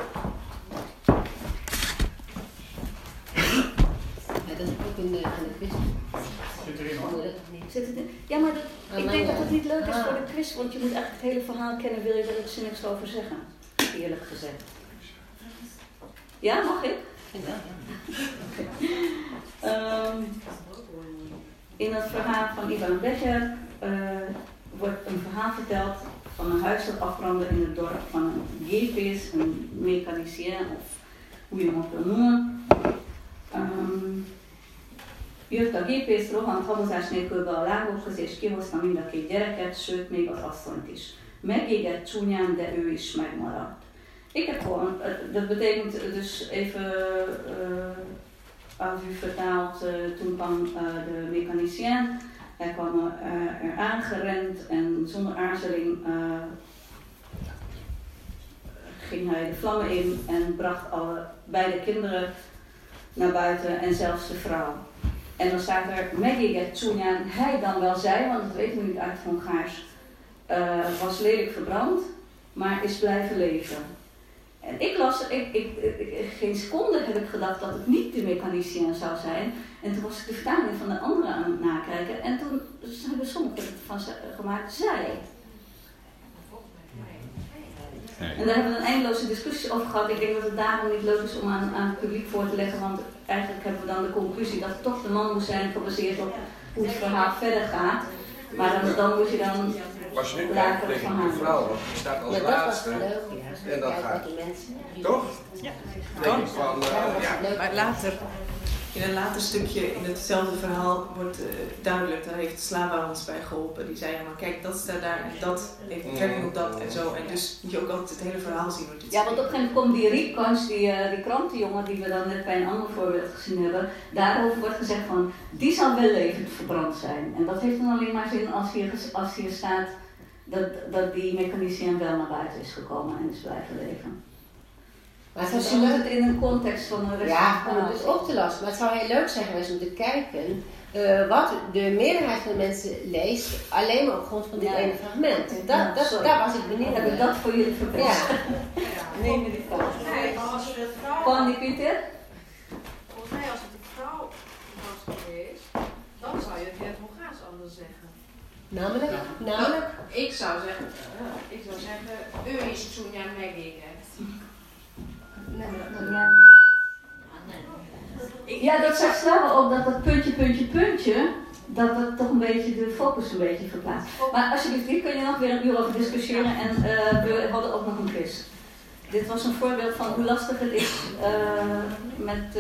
Ja, dat is ook in de quiz. Zit erin hoor. Zit het in? Ja, maar ik denk dat het niet leuk is voor de quiz, want je moet eigenlijk het hele verhaal kennen, wil je er iets niks over zeggen. Eerlijk gezegd. Ja, mag ik? Ja. Okay. In het verhaal van Ivan Becher wordt een verhaal verteld van een huis dat afbrandde in het dorp van een gépész, een mechanicien of hoe je hem ook wil noemen. Jött a gépész, rohant habozás nélkül be a lábokhoz, és kihozta mind a két gyereket, sőt, még az asszonyt is. Megégett csúnyán, de ő is megmaradt. Ik heb gewoon, dat betekent dus even als u vertaalt, toen kwam de mechanicien, hij kwam er aangerend en zonder aarzeling ging hij de vlammen in en bracht beide kinderen naar buiten en zelfs de vrouw. En dan staat er megégett csúnyán, hij dan wel zij, want dat weten we niet uit het Hongaars, was lelijk verbrand, maar is blijven leven. En ik las, geen seconde heb ik gedacht dat het niet de mechanicien zou zijn. En toen was ik de vertaling van de anderen aan het nakijken. En toen hebben sommigen het van gemaakt, zij. En daar hebben we een eindeloze discussie over gehad. Ik denk dat het daarom niet leuk is om aan het publiek voor te leggen. Want eigenlijk hebben we dan de conclusie dat het toch de man moet zijn, gebaseerd op hoe het verhaal verder gaat. Maar dan moet je dan... Als je nu kijkt tegen die vrouw, want die staat als laatste. En dan gaat toch? Ja. Denk ik van, Maar later, in een later stukje in hetzelfde verhaal wordt duidelijk, daar heeft Slava ons bij geholpen. Die zei, maar kijk, dat staat daar en dat heeft betrekking op dat en zo. En dus moet je ook altijd het hele verhaal zien. Ja, want op een gegeven moment komt die Riepkans, die krantenjongen die we dan net bij een ander voorbeeld gezien hebben. Daarover wordt gezegd van, die zal wel levend verbrand zijn. En dat heeft dan alleen maar zin als hier staat dat die mechanicien wel naar buiten is gekomen en is blijven leven. Maar dus je moet het in een context van een rest. Ja, om het dus op te lossen. Maar het zou heel leuk zijn geweest om te kijken wat de meerderheid van de mensen leest, alleen maar op grond van dit ene fragment. Daar was ik benieuwd. Heb ik dat voor jullie verbeterd? Ja. Neem me die vraag. Nee, maar als je het vrouw... Kwam die Pieter? Volgens mij als het een vrouw was geweest, dan zou je het in het Hongaars anders zeggen. Namelijk? Ik zou zeggen, u is Csúnyán megégett. Ja, dat zegt Slava ook dat dat puntje, dat dat toch een beetje de focus een beetje verplaatst. Maar alsjeblieft, hier kun je nog weer een uur over discussiëren en we hadden ook nog een quiz. Dit was een voorbeeld van hoe lastig het is met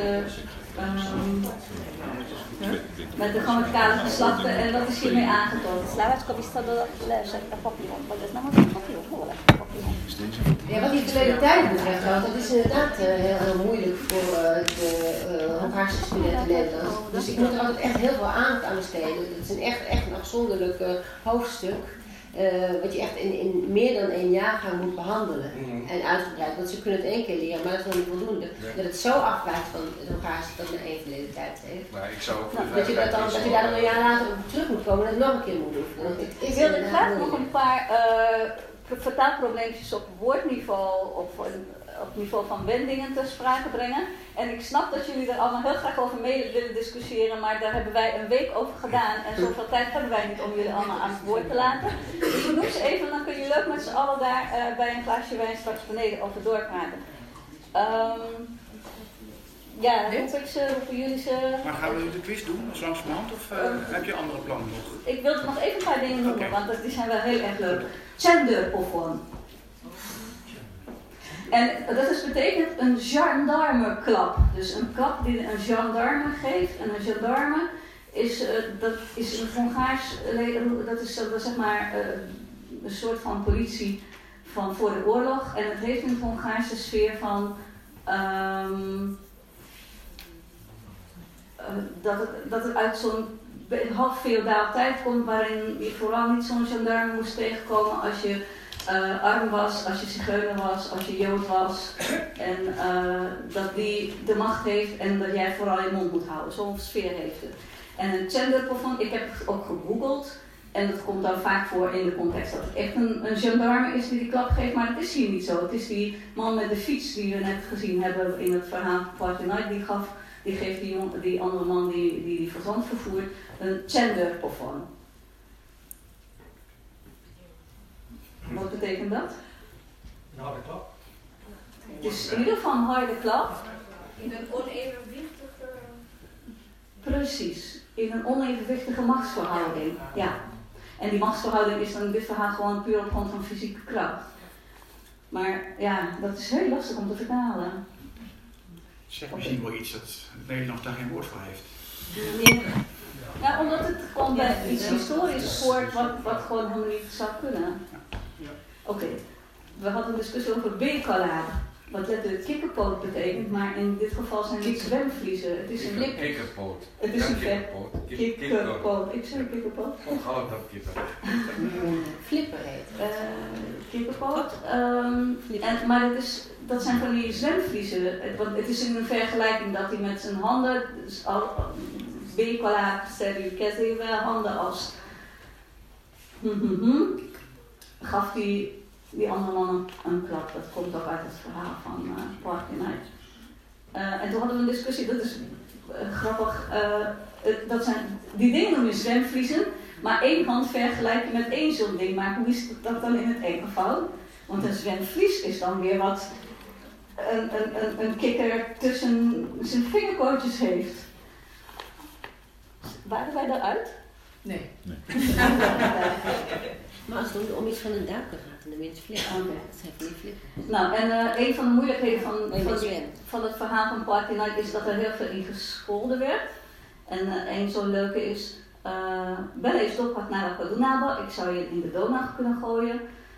de grammaticale geslachten en dat is hiermee aangetoond. Slavačka visszadod leesett a papíron, vagy ez nem az a papíron? Hol lett a papíron? Ja, wat die verleden tijd betreft, dat is inderdaad heel moeilijk voor de Hongaarse studenten Nederlands. Dus ik moet er altijd echt heel veel aandacht aan besteden. Het is echt een afzonderlijk hoofdstuk. Wat je echt in meer dan 1 jaar moet behandelen en uitgebreid. Want ze kunnen het 1 keer leren, maar dat is nog niet voldoende. Nee. Dat het zo afwijkt van het Hongaars dat men 1 verleden tijd heeft. Maar ik zou ook dat je daar dan een jaar later op terug moet komen en het nog een keer moet doen. Ik wilde graag nog een paar vertaalprobleempjes op woordniveau, op niveau van wendingen ter sprake brengen. En ik snap dat jullie er allemaal heel graag over mee willen discussiëren, maar daar hebben wij een week over gedaan en zoveel tijd hebben wij niet om jullie allemaal aan het woord te laten. Dus we noem ze even, dan kun je leuk met z'n allen daar bij een glaasje wijn straks beneden over doorpraten. Ja, roepen jullie ze... Maar gaan we de quiz doen, als langzamerhand, of heb je andere plannen nog? Ik wilde nog even een paar dingen noemen, want die zijn wel heel erg leuk. Genderpofon. En dat is betekent een gendarmeklap. Dus een klap die een gendarme geeft. En een gendarme dat is een Hongaars, dat is zeg maar een soort van politie van voor de oorlog. En het heeft in de Hongaarse sfeer van dat het uit zo'n half feodaal tijd komt waarin je vooral niet zo'n gendarme moest tegenkomen als je arm was, als je zigeuner was, als je jood was. En dat die de macht heeft en dat jij vooral je mond moet houden. Zo'n sfeer heeft het. En een genderpofon, ik heb het ook gegoogeld. En dat komt dan vaak voor in de context dat het echt een gendarme is die klap geeft. Maar dat is hier niet zo. Het is die man met de fiets die we net gezien hebben in het verhaal van Party Night. Die geeft die andere man die verzand vervoert een genderpofon. Wat betekent dat? Een harde klap. Het is in ieder geval een harde klap. In een onevenwichtige... Precies, in een onevenwichtige machtsverhouding. Ja. En die machtsverhouding is dan in dit verhaal gewoon puur op grond van fysieke kracht. Maar ja, dat is heel lastig om te vertalen. Zeg misschien wel iets dat Nederland daar geen woord voor heeft. Ja, omdat het gewoon bij iets historisch hoort wat gewoon helemaal niet zou kunnen. Oké, we hadden een discussie over B-kala. Wat letterlijk kikkerpoot betekent, maar in dit geval zijn het zwemvliezen. Het is een kikkerpoot. Het is een kikkerpoot. Kikkerpoot. Ik zei kikkerpoot. Onthoud dat kipper. Flipper heet het. Kikkerpoot. Maar dat zijn van die zwemvliezen. Want het is in een vergelijking dat hij met zijn handen, dus B-kala stereo handen als gaf die andere man een klap. Dat komt ook uit het verhaal van Party Night. En toen hadden we een discussie, dat is grappig. Die dingen noemen zwemvliezen, maar één hand vergelijk je met één zo'n ding. Maar hoe is dat dan in het enkelvoud? Want een zwemvlies is dan weer wat een kikker tussen zijn vingerpootjes heeft. Waren wij daaruit? Nee. Maar als het om iets van een duiker gaat, dan mensen flippen. Dat zijn van die flippen. Nou, en een van de moeilijkheden van het verhaal van Party Night is dat er heel veel in gescholden werd. En een zo'n leuke is, Bella is doorgepakt naar de Kadunaba, ik zou je in de Donau kunnen gooien.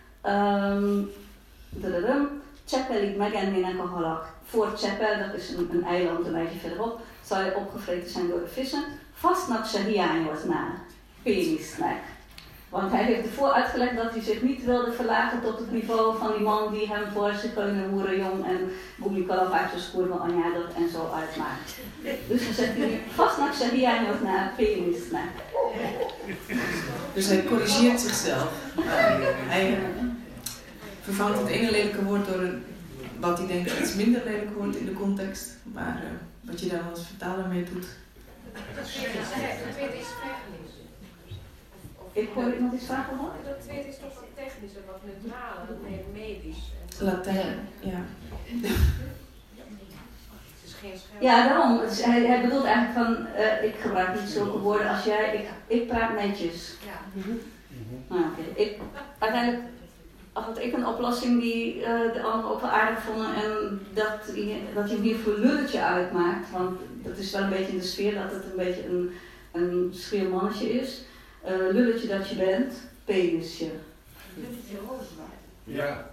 Chapel liet megennének a halak. Voor Chapel, dat is een eiland een beetje verderop, zou je opgevreten zijn door de vissen. Vastnak se hiányozná pénisznek. Want hij heeft ervoor uitgelegd dat hij zich niet wilde verlagen tot het niveau van die man die hem voor Zigeuner, Hoerenjong en Boeblikalapaatsjes, Koerma, Anjadot en zo uitmaakt. Dus dan zegt hij, vastnak se hiányozná pénisznek. Dus hij corrigeert zichzelf. Hij vervangt het ene lelijke woord door wat hij denkt iets minder lelijk wordt in de context. Maar wat je daar als vertaler mee doet. Het tweede is technisch. Ik hoor iemand iets vragen hoor. Dat tweede is toch wat technischer, wat neutraler, wat meer medisch. Latijn, ja. Het is geen scherm. Ja, daarom. Hij bedoelt eigenlijk van, ik gebruik niet zulke woorden als jij, ik praat netjes. Ja. Nou, oké. Uiteindelijk had ik een oplossing die de anderen ook wel aardig vonden en dat je hem hier voor lulletje uitmaakt, want dat is wel een beetje in de sfeer dat het een beetje een schreeuw mannetje is. Lulletje dat je bent, penisje. Lulletje rozenwaard. Ja.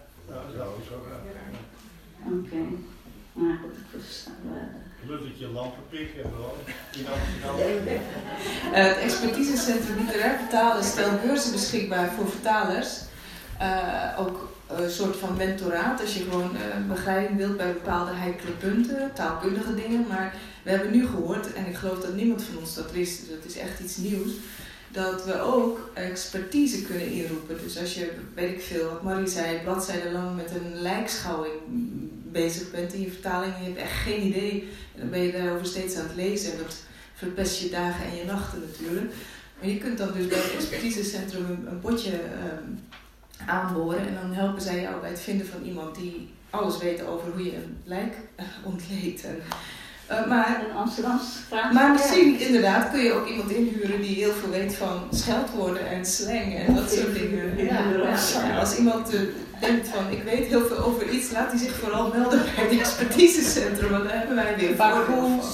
Oké. Nou goed, ik verstaan. Lulletje lampenpik hebben we al. In Amsterdam. Het expertisecentrum literair vertalen stelt beurzen beschikbaar voor vertalers. Ook een soort van mentoraat als je gewoon begeleiding wilt bij bepaalde heikele punten, taalkundige dingen. Maar we hebben nu gehoord, en ik geloof dat niemand van ons dat wist, dus dat is echt iets nieuws, dat we ook expertise kunnen inroepen. Dus als je, weet ik veel, wat Marie zei, bladzijden lang met een lijkschouwing bezig bent in je vertaling en je hebt echt geen idee, en dan ben je daarover steeds aan het lezen en dat verpest je dagen en je nachten natuurlijk. Maar je kunt dan dus bij het expertisecentrum een potje aanboren en dan helpen zij jou bij het vinden van iemand die alles weet over hoe je een lijk ontleedt. Maar misschien inderdaad kun je ook iemand inhuren die heel veel weet van scheldwoorden en slang en dat soort dingen. Ja, als iemand denkt van ik weet heel veel over iets, laat hij zich vooral melden bij het expertisecentrum, want daar hebben wij weer bargoeds.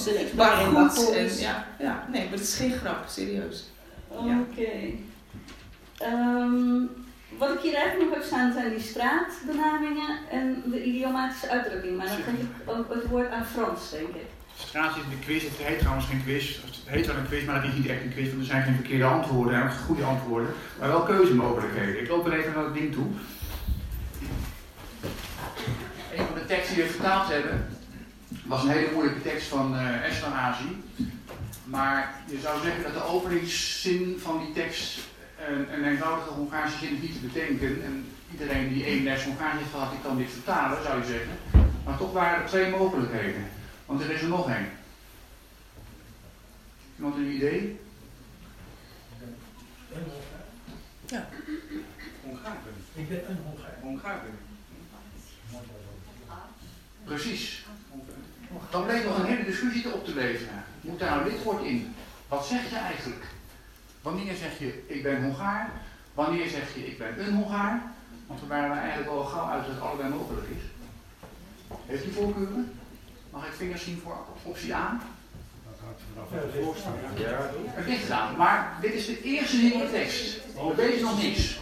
Nee, maar het is geen grap, serieus. Oké. Wat ik hier eigenlijk nog heb staan zijn die straatbenamingen en de idiomatische uitdrukking. Maar dan geef ik ook het woord aan Frans, denk ik. Straat is de quiz, het heet trouwens geen quiz. Het heet wel een quiz, maar het is niet echt een quiz, want er zijn geen verkeerde antwoorden en ook geen goede antwoorden. Maar wel keuzemogelijkheden. Ik loop er even naar het ding toe. Een van de teksten die we vertaald hebben, was een hele moeilijke tekst van Esterhazy. Maar je zou zeggen dat de openingszin van die tekst een eenvoudige Hongaarse zin is niet te bedenken. En iedereen die één les Hongaars heeft gehad, die kan dit vertalen, zou je zeggen. Maar toch waren er twee mogelijkheden. Want er is er nog één. Iemand een idee? Ja. Hongaar. Ik ben een Hongaar. Hongaar. Precies. Dan bleek nog een hele discussie op te leveren. Moet daar nou dit woord in? Wat zeg je eigenlijk? Wanneer zeg je ik ben Hongaar? Wanneer zeg je ik ben een Hongaar? Want we waren er eigenlijk al gauw uit dat het allebei mogelijk is. Heeft u voorkeuren? Mag ik vingers zien voor optie A? Ja. Het ligt eraan, maar dit is de eerste zin in de tekst. We weten nog niks.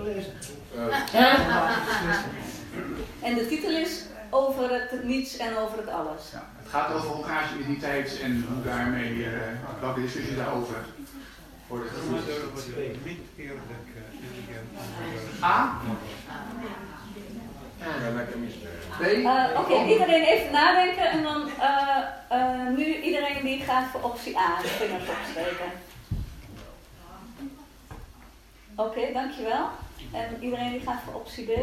En de titel is over het niets en over het alles. Ja, het gaat over Hongaarse identiteit en hoe daarmee, welke discussie daarover wordt gevoerd. A? Oké, iedereen even nadenken en dan nu iedereen die gaat voor optie A, de vingers opsteken. Oké, dankjewel. En iedereen die gaat voor optie B.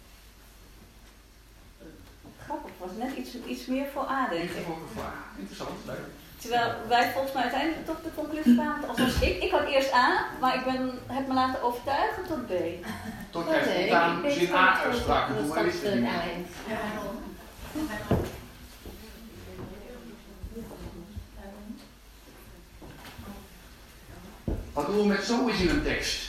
Grappig, het was net iets meer voor A, denk ik. Interessant, leuk. Terwijl wij volgens mij uiteindelijk toch de conclusie kwamen, althans ik had eerst A, maar ik heb me laten overtuigen tot B. Tot jij spontaan zin A uitsprak, en toen maar wist het niet meer. Wat doen we met zo is in een tekst?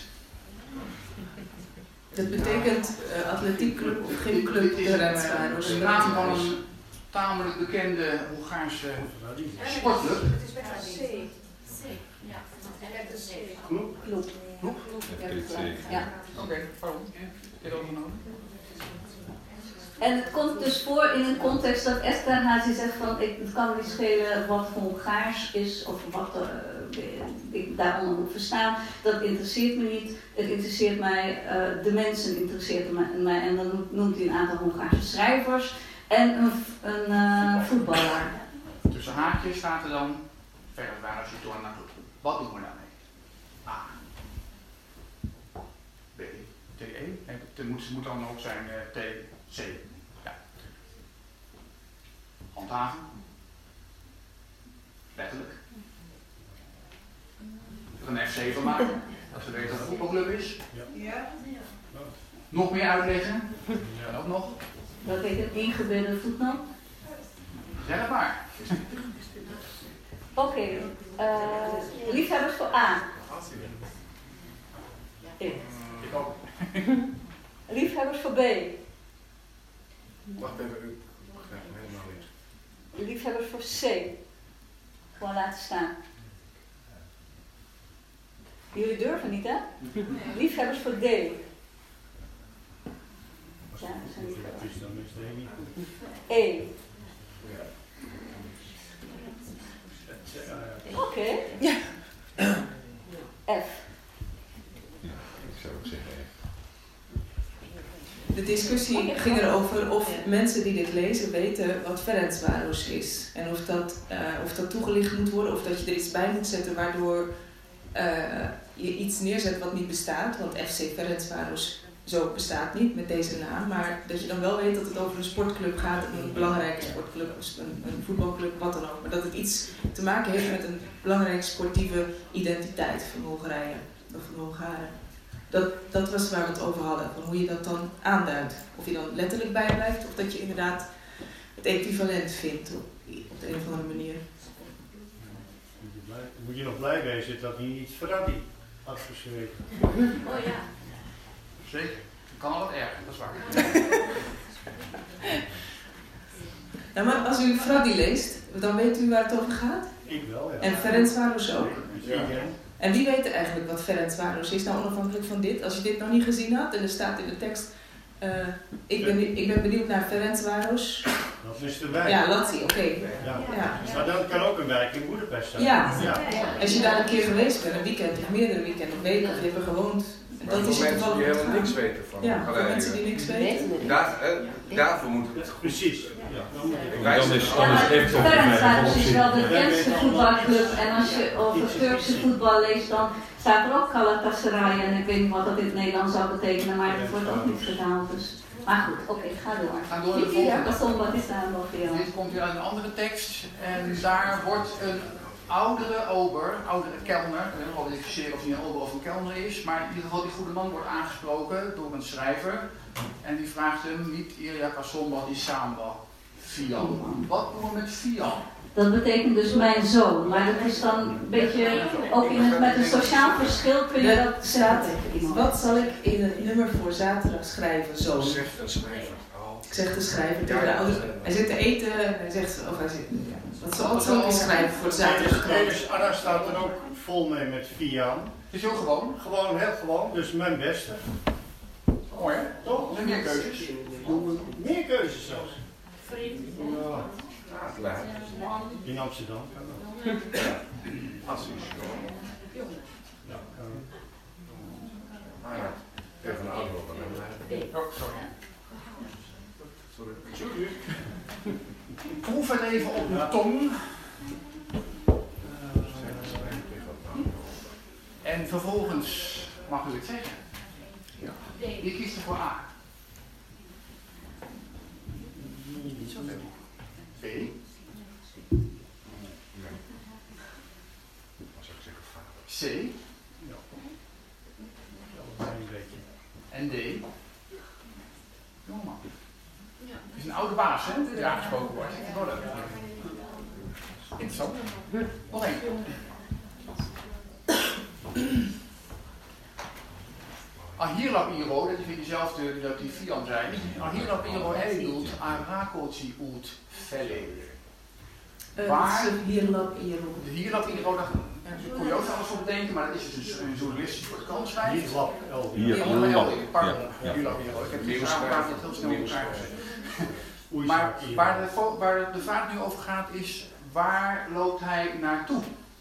Dat betekent atletiekclub of gymclub de Rensvaros. De naam van een tamelijk bekende Hongaarse sportclub. Het is met een C. Ja, met een C. Kloep. Ja. Oké, pardon. Dit overgenomen. En het komt dus voor in een context dat Esterházy zegt van het kan me niet schelen wat Hongaars is of wat ik daaronder moet verstaan. Dat interesseert me niet. Het interesseert mij, de mensen interesseert mij. En dan noemt hij een aantal Hongaarse schrijvers en een voetballer. Tussen haakjes staat er dan verder waar als je door naar toe. Wat doen we daarmee? A. B. T. E. Het moet dan ook zijn T. C. Ja. Handhaven. Letterlijk. Er een FC van maken. Dat ze weten dat het een voetbalclub is. Ja. Nog meer uitleggen. En ook nog. Dat betekent een ingebede voetnoot. Zeg het maar. Oké. Liefhebbers voor A. Ik ook. Liefhebbers voor B. Wacht even, u begrijpt me helemaal niet. Liefhebbers voor C. Gewoon laten staan. Jullie durven niet, hè? Nee. Liefhebbers voor D. Ja, dat zijn liefhebbers. E. Oké. Ja. F. Ik zou ook zeggen F. De discussie ging erover of mensen die dit lezen weten wat Ferencváros is. En of dat toegelicht moet worden of dat je er iets bij moet zetten waardoor je iets neerzet wat niet bestaat. Want FC Ferencváros zo bestaat niet met deze naam. Maar dat je dan wel weet dat het over een sportclub gaat, een belangrijke sportclub, een voetbalclub, wat dan ook. Maar dat het iets te maken heeft met een belangrijke sportieve identiteit van Hongarije of van Hongaren. Dat was waar we het over hadden, van hoe je dat dan aanduidt. Of je dan letterlijk bijblijft of dat je inderdaad het equivalent vindt op de een of andere manier. Moet je nog blij wezen dat hij niet Fradi had geschreven. Oh ja. Zeker. Het kan al wat erger, dat is waar. Nou, maar als u Fradi leest, dan weet u waar het over gaat? Ik wel, ja. En Ferencváros ook? Ja. En wie weet eigenlijk wat Ferencváros is, nou onafhankelijk van dit? Als je dit nog niet gezien had en er staat in de tekst, ik ben benieuwd naar Ferencváros. Dat is de wijk. Ja, Lazio, oké. Ja. Maar dat kan ook een wijk in Boedapest zijn. Ja. Als je daar een keer geweest bent, een weekend of meerdere weekenden of weken, of je hebt er gewoond. Maar dat voor mensen die helemaal niks weten van. Ja, voor mensen die niks weten. Daarvoor moet het. Precies. Dan is echt op Ferencváros is wel de bekendste voetbalclub. En als je over Turkse voetbal leest, dan staat er ook Galatasaray. En ik weet niet wat dat in het Nederlands zou betekenen, maar dat wordt ook niet vertaald. Dus. Maar goed, oké, ga door. Ga door naar de volgende. Dit komt weer uit een andere tekst. En daar wordt een oudere kelner, ik weet nog wel identificeren of hij een ober of een kelner is, maar in ieder geval die goede man wordt aangesproken door een schrijver. En die vraagt hem niet Ilya Kasomba die Samba, Fian. Wat doen we met Fian? Dat betekent dus mijn zoon, maar dat is dan een beetje, ook met een sociaal verschil kun je dat staat. Wat zal ik in het nummer voor zaterdag schrijven, zoon? Zegt een schrijver. Ik zeg de schrijver tegen de ouders, hij zit te eten en hij zegt, of hij zit, ja, dat zal altijd zo schrijven voor de zaterdag. Dus Anna staat er ook vol mee met Vian. Is heel gewoon? Gewoon, heel gewoon, dus mijn beste. Mooi hè? Toch? Er zijn meer keuzes. Meer keuzes zelfs. Vriend. Ja. In Amsterdam kan dat. Advies. Ja, Ah ja, even een auto op en Oh, sorry. Sorry. Proef het even op de tong. En vervolgens mag u het zeggen. Ja. Wie kiest er voor A? niet zoveel. B? Als ik zeg vader. C? Ja. Een beetje. En D? Jongeman. Het is een oude baas, hè? Die aangesproken wordt. Interessant. Nog één. Ahirap iro, dat is diezelfde dat die Fian zei. Ahirap iro eidult arakochi ut felle. Waar? Hirlap iro. De Hirlap iro, daar kon je ook alles voor bedenken, maar dat is dus een journalistisch voor de krant schrijven. Hirlap Pardon, Hirlap iro. Ik heb het aangepraat, het heel snel in elkaar gezet. Maar waar de vraag nu over gaat is, waar loopt hij naartoe?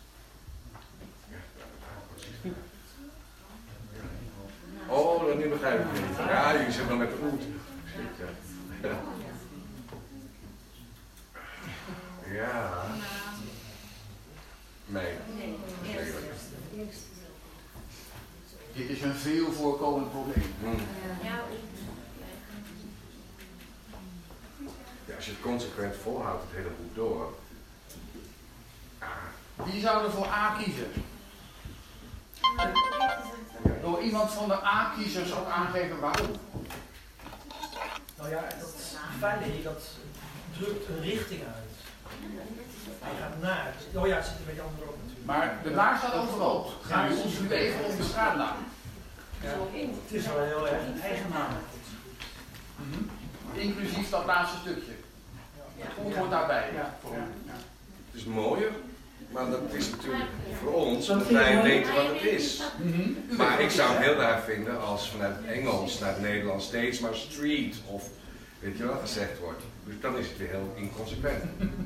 Oh, dat nu begrijp ik niet. Ja, jullie zitten dan met goed. Ja. Nee. Dit is een veel voorkomend probleem. Ja, als je het consequent volhoudt, het hele boek door. Wie zou er voor A kiezen? Door iemand van de A-kiezers ook aangeven waarom? Nou ja, dat valley, dat drukt een richting uit. Hij gaat naar. Oh ja, het zit een beetje anderop natuurlijk. Maar de naar staat overal. Gaan we ons nu even op de straatnaam. Ja, het is wel heel erg een eigen naam. Inclusief dat laatste stukje. Hoe hoort daarbij? Ja. Het is mooier, maar dat is natuurlijk voor ons dat wij weten wat het is. Maar ik zou het heel raar vinden als vanuit het Engels naar het Nederlands steeds maar street of weet je wat gezegd wordt. Dus dan is het weer heel inconsequent.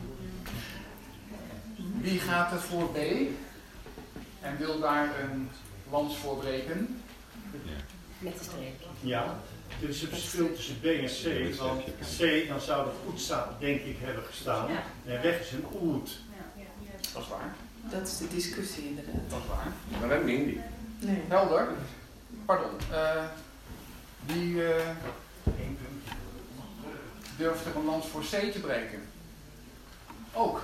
Wie gaat er voor B en wil daar een lans voor breken? Met de streep. Ja, er is een verschil tussen B en C, want C dan zou het oetsa denk ik hebben gestaan en weg is een oet. Dat is waar. Dat is de discussie inderdaad. Dat is waar. Maar we hebben Mindy. Nee. Helder. Pardon. Wie durft er een lans voor C te breken? Ook.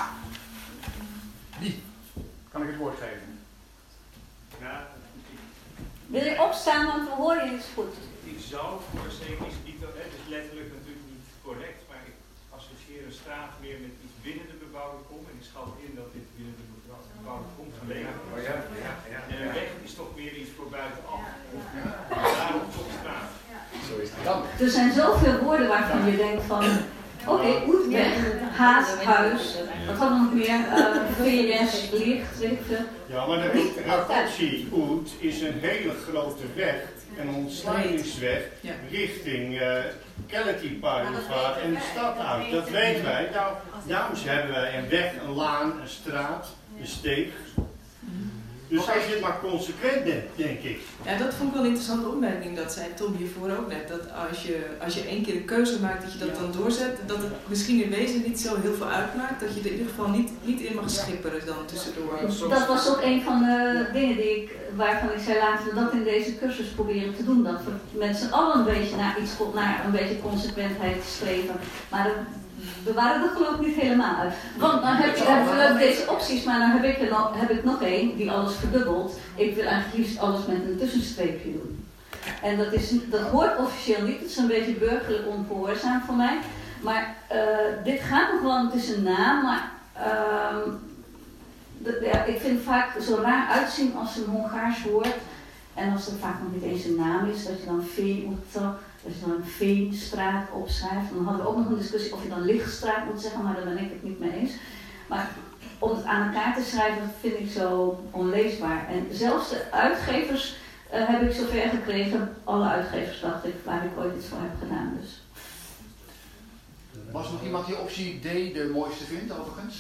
Wie? Kan ik het woord geven? Ja, Wil je opstaan, want we horen je niet goed. ik zou voor zeker niet, het is letterlijk natuurlijk niet correct, maar ik associeer een straat meer met iets binnen de bebouwde kom en ik schat in dat dit binnen de bebouwde kom gelegen wordt. Oh ja, En een weg is toch meer iets voor buitenaf. Daarom toch straat. Zo is het dan. Er zijn zoveel woorden waarvan je denkt van, oké, oetweg, haas, huis, wat hadden we nog meer? VS, licht, weet ik veel. Ja, maar de Rakoczy Oet is een hele grote weg, een ontsluitingsweg richting Keleti-Paardenvaart en de stad uit. Dat weten wij. Daarom hebben wij een weg, een laan, een straat, een steeg. Dus als je het maar consequent bent, denk ik. Ja, dat vond ik wel een interessante opmerking. Dat zei Tom hiervoor ook net. Dat als je één keer een keuze maakt, dat je dat dan doorzet. Dat het misschien in wezen niet zo heel veel uitmaakt. Dat je er in ieder geval niet in mag schipperen dan tussendoor. Dat was ook een van de dingen waarvan ik zei laten we dat in deze cursus proberen te doen. Dat we met z'n allen een beetje naar een beetje consequentheid streven. Maar we waren er geloof ik niet helemaal uit. Want dan heb je deze opties, maar dan heb ik nog één die alles verdubbelt. Ik wil eigenlijk liefst alles met een tussenstreepje doen. En dat hoort officieel niet, het is een beetje burgerlijk ongehoorzaam voor mij. Maar dit gaat nog wel, het is een naam, maar ik vind het vaak zo raar uitzien als een Hongaars woord. En als er vaak nog niet eens een naam is, dat je dan Veen-Oeter, dat je dan een Veenstraat opschrijft. Dan hadden we ook nog een discussie of je dan Lichtstraat moet zeggen, maar daar ben ik het niet mee eens. Maar om het aan elkaar te schrijven vind ik zo onleesbaar. En zelfs de uitgevers heb ik zover gekregen, alle uitgevers dacht ik, waar ik ooit iets voor heb gedaan. Dus. Was er nog iemand die optie D de mooiste vindt, overigens?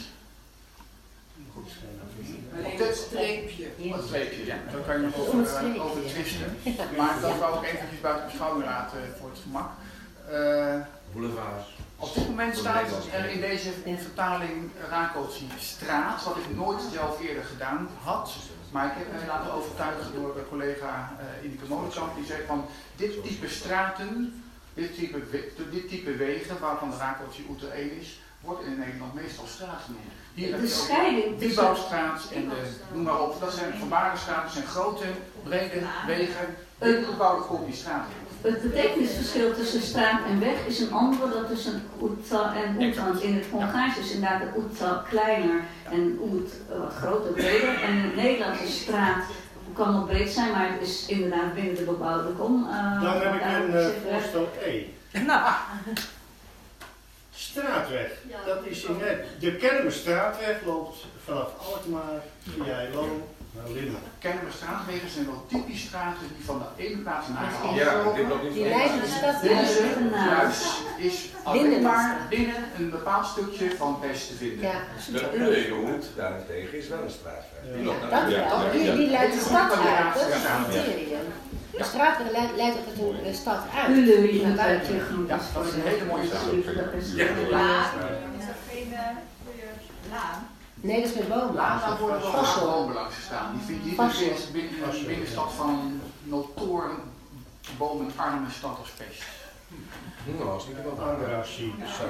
Alleen het streepje. Een streepje, ja. Daar kan je nog over twisten. Maar dat wou ik eventjes buiten beschouwing laten voor het gemak. Boulevards. Op dit moment staat er in deze vertaling Rákóczi straat, wat ik nooit zelf eerder gedaan had. Maar ik heb mij laten overtuigen door de collega Ineke Molenkamp, die zegt van dit type straten, dit type wegen, waarvan de Rákóczi-Oeter 1 is, wordt in Nederland meestal straat genoemd. Hier heb je ook de Wiebouwstraat en de, noem maar op, dat zijn Van Barenstraat, dat zijn grote, brede wegen, dit bebouwde komt die straat in. Het betekenisverschil tussen straat en weg is een andere dan tussen Uta en Oet. Want in het Hongaars is inderdaad de Uta kleiner en Oet wat groter, breder. En in het Nederlands is straat kan nog breed zijn, maar het is inderdaad binnen de bebouwde kom. Dan heb ik een voorstel E. Nou. Straatweg. Dat is in de Kennemerstraatweg loopt vanaf Alkmaar via Eilo naar Limmen. Kennemerstraatwegen zijn wel typisch straten die van de ene plaats naar de andere Ja, lopen. die leiden de stad Deze uit. juist is alleen maar binnen een bepaald stukje van Best te vinden. Ja. De Leeuwenhoed daarentegen is wel een straatweg. Die leidt de stad uit, dat is het criterium. De straat leidt op de stad uit. Naar buiten. Ja, dat is een hele mooie straat. Is er geen goede laan? Nee, dat is met bomen. Daar worden wel bomen langs gestaan. Die vind je niet binnen de binnenstad van notoren bomenarme stad als Pest. Nou, als niet wel Andrassy.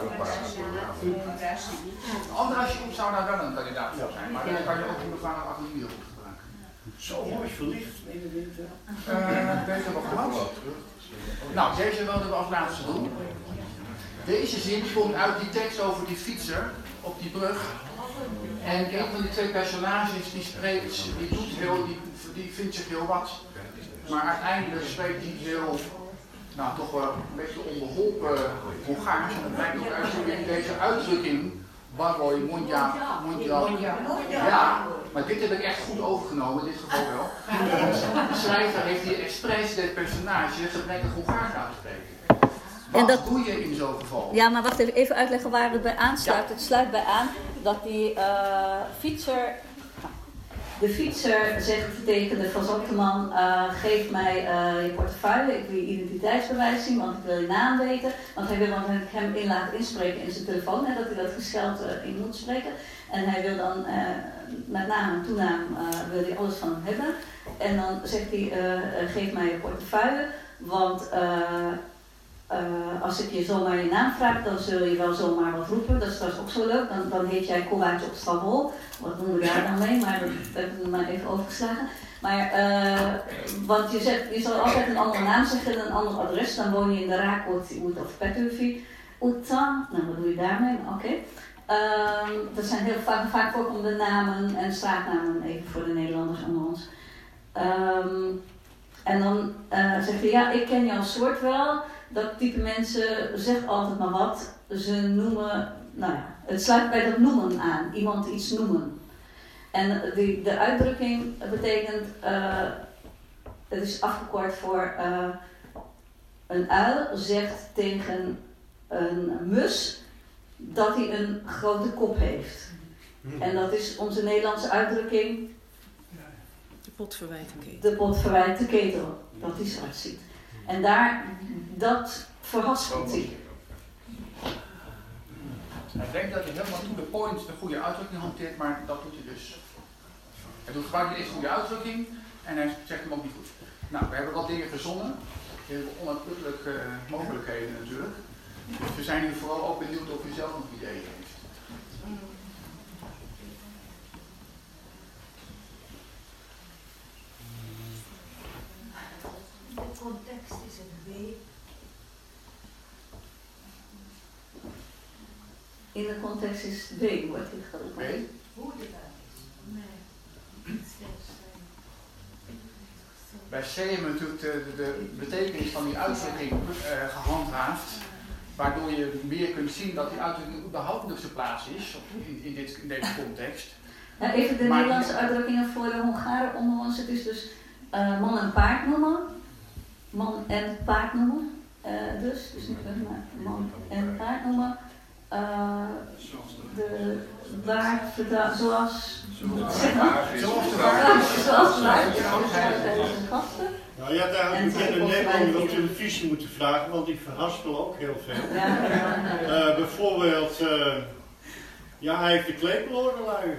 Andrassy zou daar wel een kandidaat voor zijn, maar dan kan je ook een bepaalde avenue goed gebruiken. Zo mooi verlicht in de winter. Weet je nog wat? Nou, deze wilden we als laatste doen. Deze zin komt uit die tekst over die fietser op die brug. En een van die twee personages die spreekt, die vindt zich heel wat. Maar uiteindelijk spreekt hij heel, nou toch wel een beetje onbeholpen Hongaars. En dat blijkt ook uit in deze uitdrukking. Barroy, Mondja. Ja, maar dit heb ik echt goed overgenomen, in dit geval wel. De schrijver heeft hier expres dit personage gebrekkig Hongaars laten spreken. Wat doe je in zo'n geval? Ja, maar wacht even uitleggen waar het bij aansluit. Ja. Het sluit bij aan dat die fietser... De fietser zegt tegen de fazantenman, geef mij je portefeuille, ik wil je identiteitsbewijs zien, want ik wil je naam weten. Want hij wil hem in laten inspreken in zijn telefoon, hè, dat hij dat gescheld in moet spreken. En hij wil dan met naam en toenaam wil hij alles van hem hebben. En dan zegt hij, geef mij je portefeuille, want... als ik je zomaar je naam vraag, dan zul je wel zomaar wat roepen. Dat is trouwens ook zo leuk. Dan heet jij Kovacs op Stamhol. Wat doen we daar dan mee? Maar dat heb ik maar even overgeslagen. Maar, want je zal altijd een andere naam zeggen en een ander adres. Dan woon je in de Rákóczi út of Petőfi Uta. Nou, wat doe je daarmee? Oké. Dat zijn heel vaak voorkomende namen en straatnamen, even voor de Nederlanders onder ons. En dan zegt hij, ja, ik ken jouw soort wel. Dat type mensen zegt altijd maar wat. Ze noemen, nou ja, het sluit bij dat noemen aan. Iemand iets noemen. En de uitdrukking betekent, het is afgekort voor een uil zegt tegen een mus dat hij een grote kop heeft. En dat is onze Nederlandse uitdrukking. De pot verwijt de ketel. De pot verwijt de ketel. Dat hij zwart ziet. En dat verhaspelt hij. Hij denkt dat hij helemaal to the point de goede uitdrukking hanteert, maar dat doet hij dus. Hij doet gebruik eerst de goede uitdrukking en hij zegt hem ook niet goed. Nou, we hebben wat dingen verzonnen. We hebben onuitputtelijke mogelijkheden natuurlijk. Dus we zijn hier vooral ook benieuwd of u zelf nog ideeën heeft. De context is het B. In de context is B, wordt dit geroepen. Hoe het eruit is. Nee. bij C hebben we natuurlijk de betekenis van die uitdrukking gehandhaafd, waardoor je meer kunt zien dat die uitdrukking überhaupt op zijn plaats is in deze context. Nou, even de Nederlandse uitdrukkingen voor de Hongaren onder ons. Het is dus man en paard noemen. Man en paard noemen. Dus niet maar man en paard noemen. De waard, zoals de gasten. Nou, je had eigenlijk bekende Nederlander op televisie moeten vragen, want die verhaspelen ook heel veel. Ja. Bijvoorbeeld, ja, hij heeft de klepelordenluier.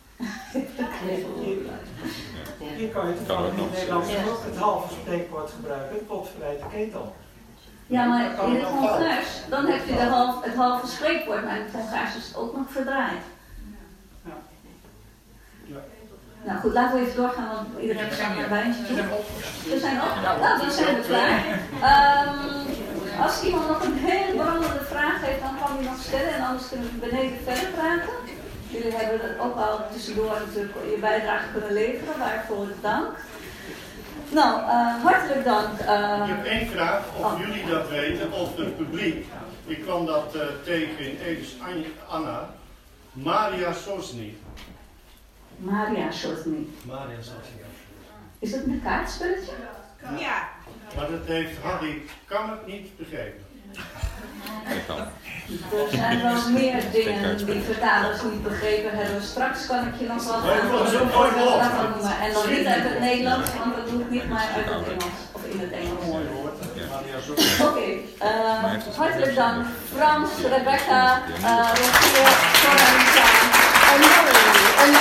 Hier kan je toevallig in het Nederlands ook het halve spreekwoord gebruiken, pot verwijt de ketel. Ja, maar in het Hongaars, dan heb je het halve spreekwoord, maar in het Hongaars is het ook nog verdraaid. Ja. Ja. Nou goed, laten we even doorgaan, want iedereen heeft een wijntje toe. We zijn op. Nou, dan zijn we klaar. Als iemand nog een hele brandende vraag heeft, dan kan die nog stellen en anders kunnen we beneden verder praten. Jullie hebben ook al tussendoor natuurlijk je bijdrage kunnen leveren, waarvoor dank. Nou, hartelijk dank. Ik heb één vraag, of jullie dat weten, of het publiek. Ik kwam dat tegen in Edis Anna. Maria Sosny. Maria Sosny. Maria Sosny. Is dat een kaartspelletje? Ja. Maar dat heeft Harry Kammert niet begrepen. Er zijn wel meer dingen die vertalers niet begrepen hebben. Straks kan ik je nog wat noemen. En dan niet uit het Nederlands, want dat doe ik niet, maar uit het Engels. Of in het Engels. Oké, hartelijk dank. Frans, Rebecca, Rogier, Corinne en Molly. En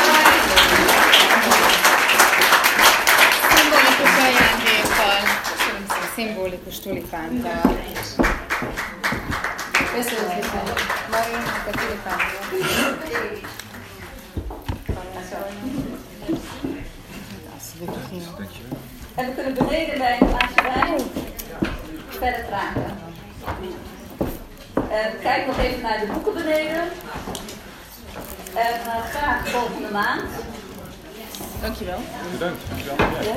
Simbolikus ajándékkal, szimbolikus tulipánttal. Köszönöm szépen. Mariannak a tulipánról. En we kunnen beneden bij een glaasje wijn verder praten. Kijk nog even naar de boeken beneden. En graag volgende maand. Dankjewel. Bedankt. Ja.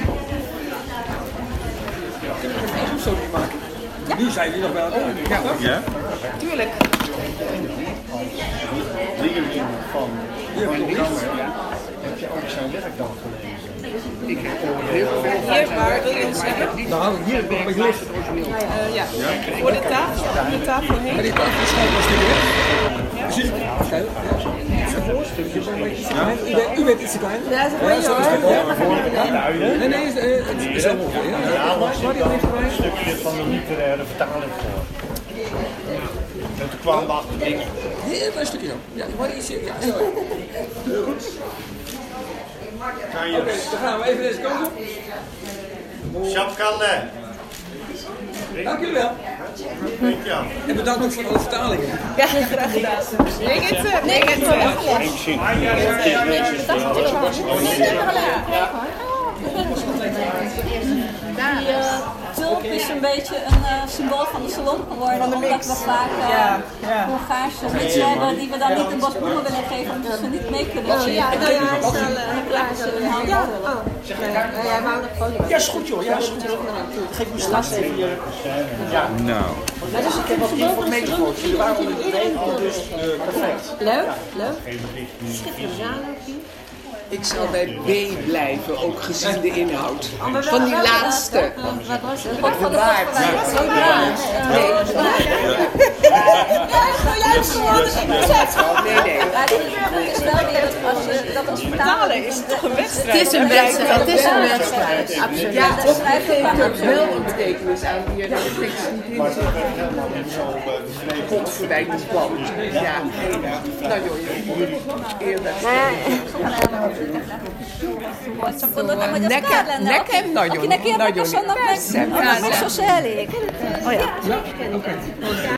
Ik heb een episode maken. Ja. Nu zijn jullie nog bij elkaar. Ja? Tuurlijk. Dingen van heb je ook zijn werk dan gelezen? Ik heb heel veel. Hier, waar wil je ons zeggen? Nou, hier heb ik ligt het origineel. Ja. Voor de tafel, om de tafel heen. En die tafel is gewoon een stukje weg. Precies. Kijk. U bent iets te klein. Ja, dat is hoor. Nee, het is wel mooi. Ja, was ik dan een stukje van de literaire vertaling voor. En toen kwam achter dingen. Heel een stukje zo. Ja, ik word iets. Ja, zo. Oké, dan gaan we even deze kant op. Chapkalle. Dank jullie wel. En bedankt ook voor alle vertalingen. Ja, graag gedaan. Nee, tulp is een beetje een symbool van de salon geworden, omdat we vaak Hongaarse mensen hebben die we dan niet een bos bloemen willen geven, omdat ze niet mee kunnen zien. Ja, is goed joh, ja is goed. Geef me straks even je... Ja. Nou. Dus ik heb wat informatiefoto's, jullie waren onder de regen, dus perfect. Leuk. Schitterend. Ik zal bij B blijven, ook gezien de inhoud. Van die laatste. Wat was het? Wat bewaard. Nee. Het is wel weer dat als vertalen is toch een wedstrijd? Het is een wedstrijd, absoluut. Ja, of hij geeft ook wel een betekenis aan die er de tekst niet in zit. Komt voorbij niet kwam. Ja, nou joh, eerder. Nekem nagyon. Akinek érdemes, annak meg sose elég. Olyan.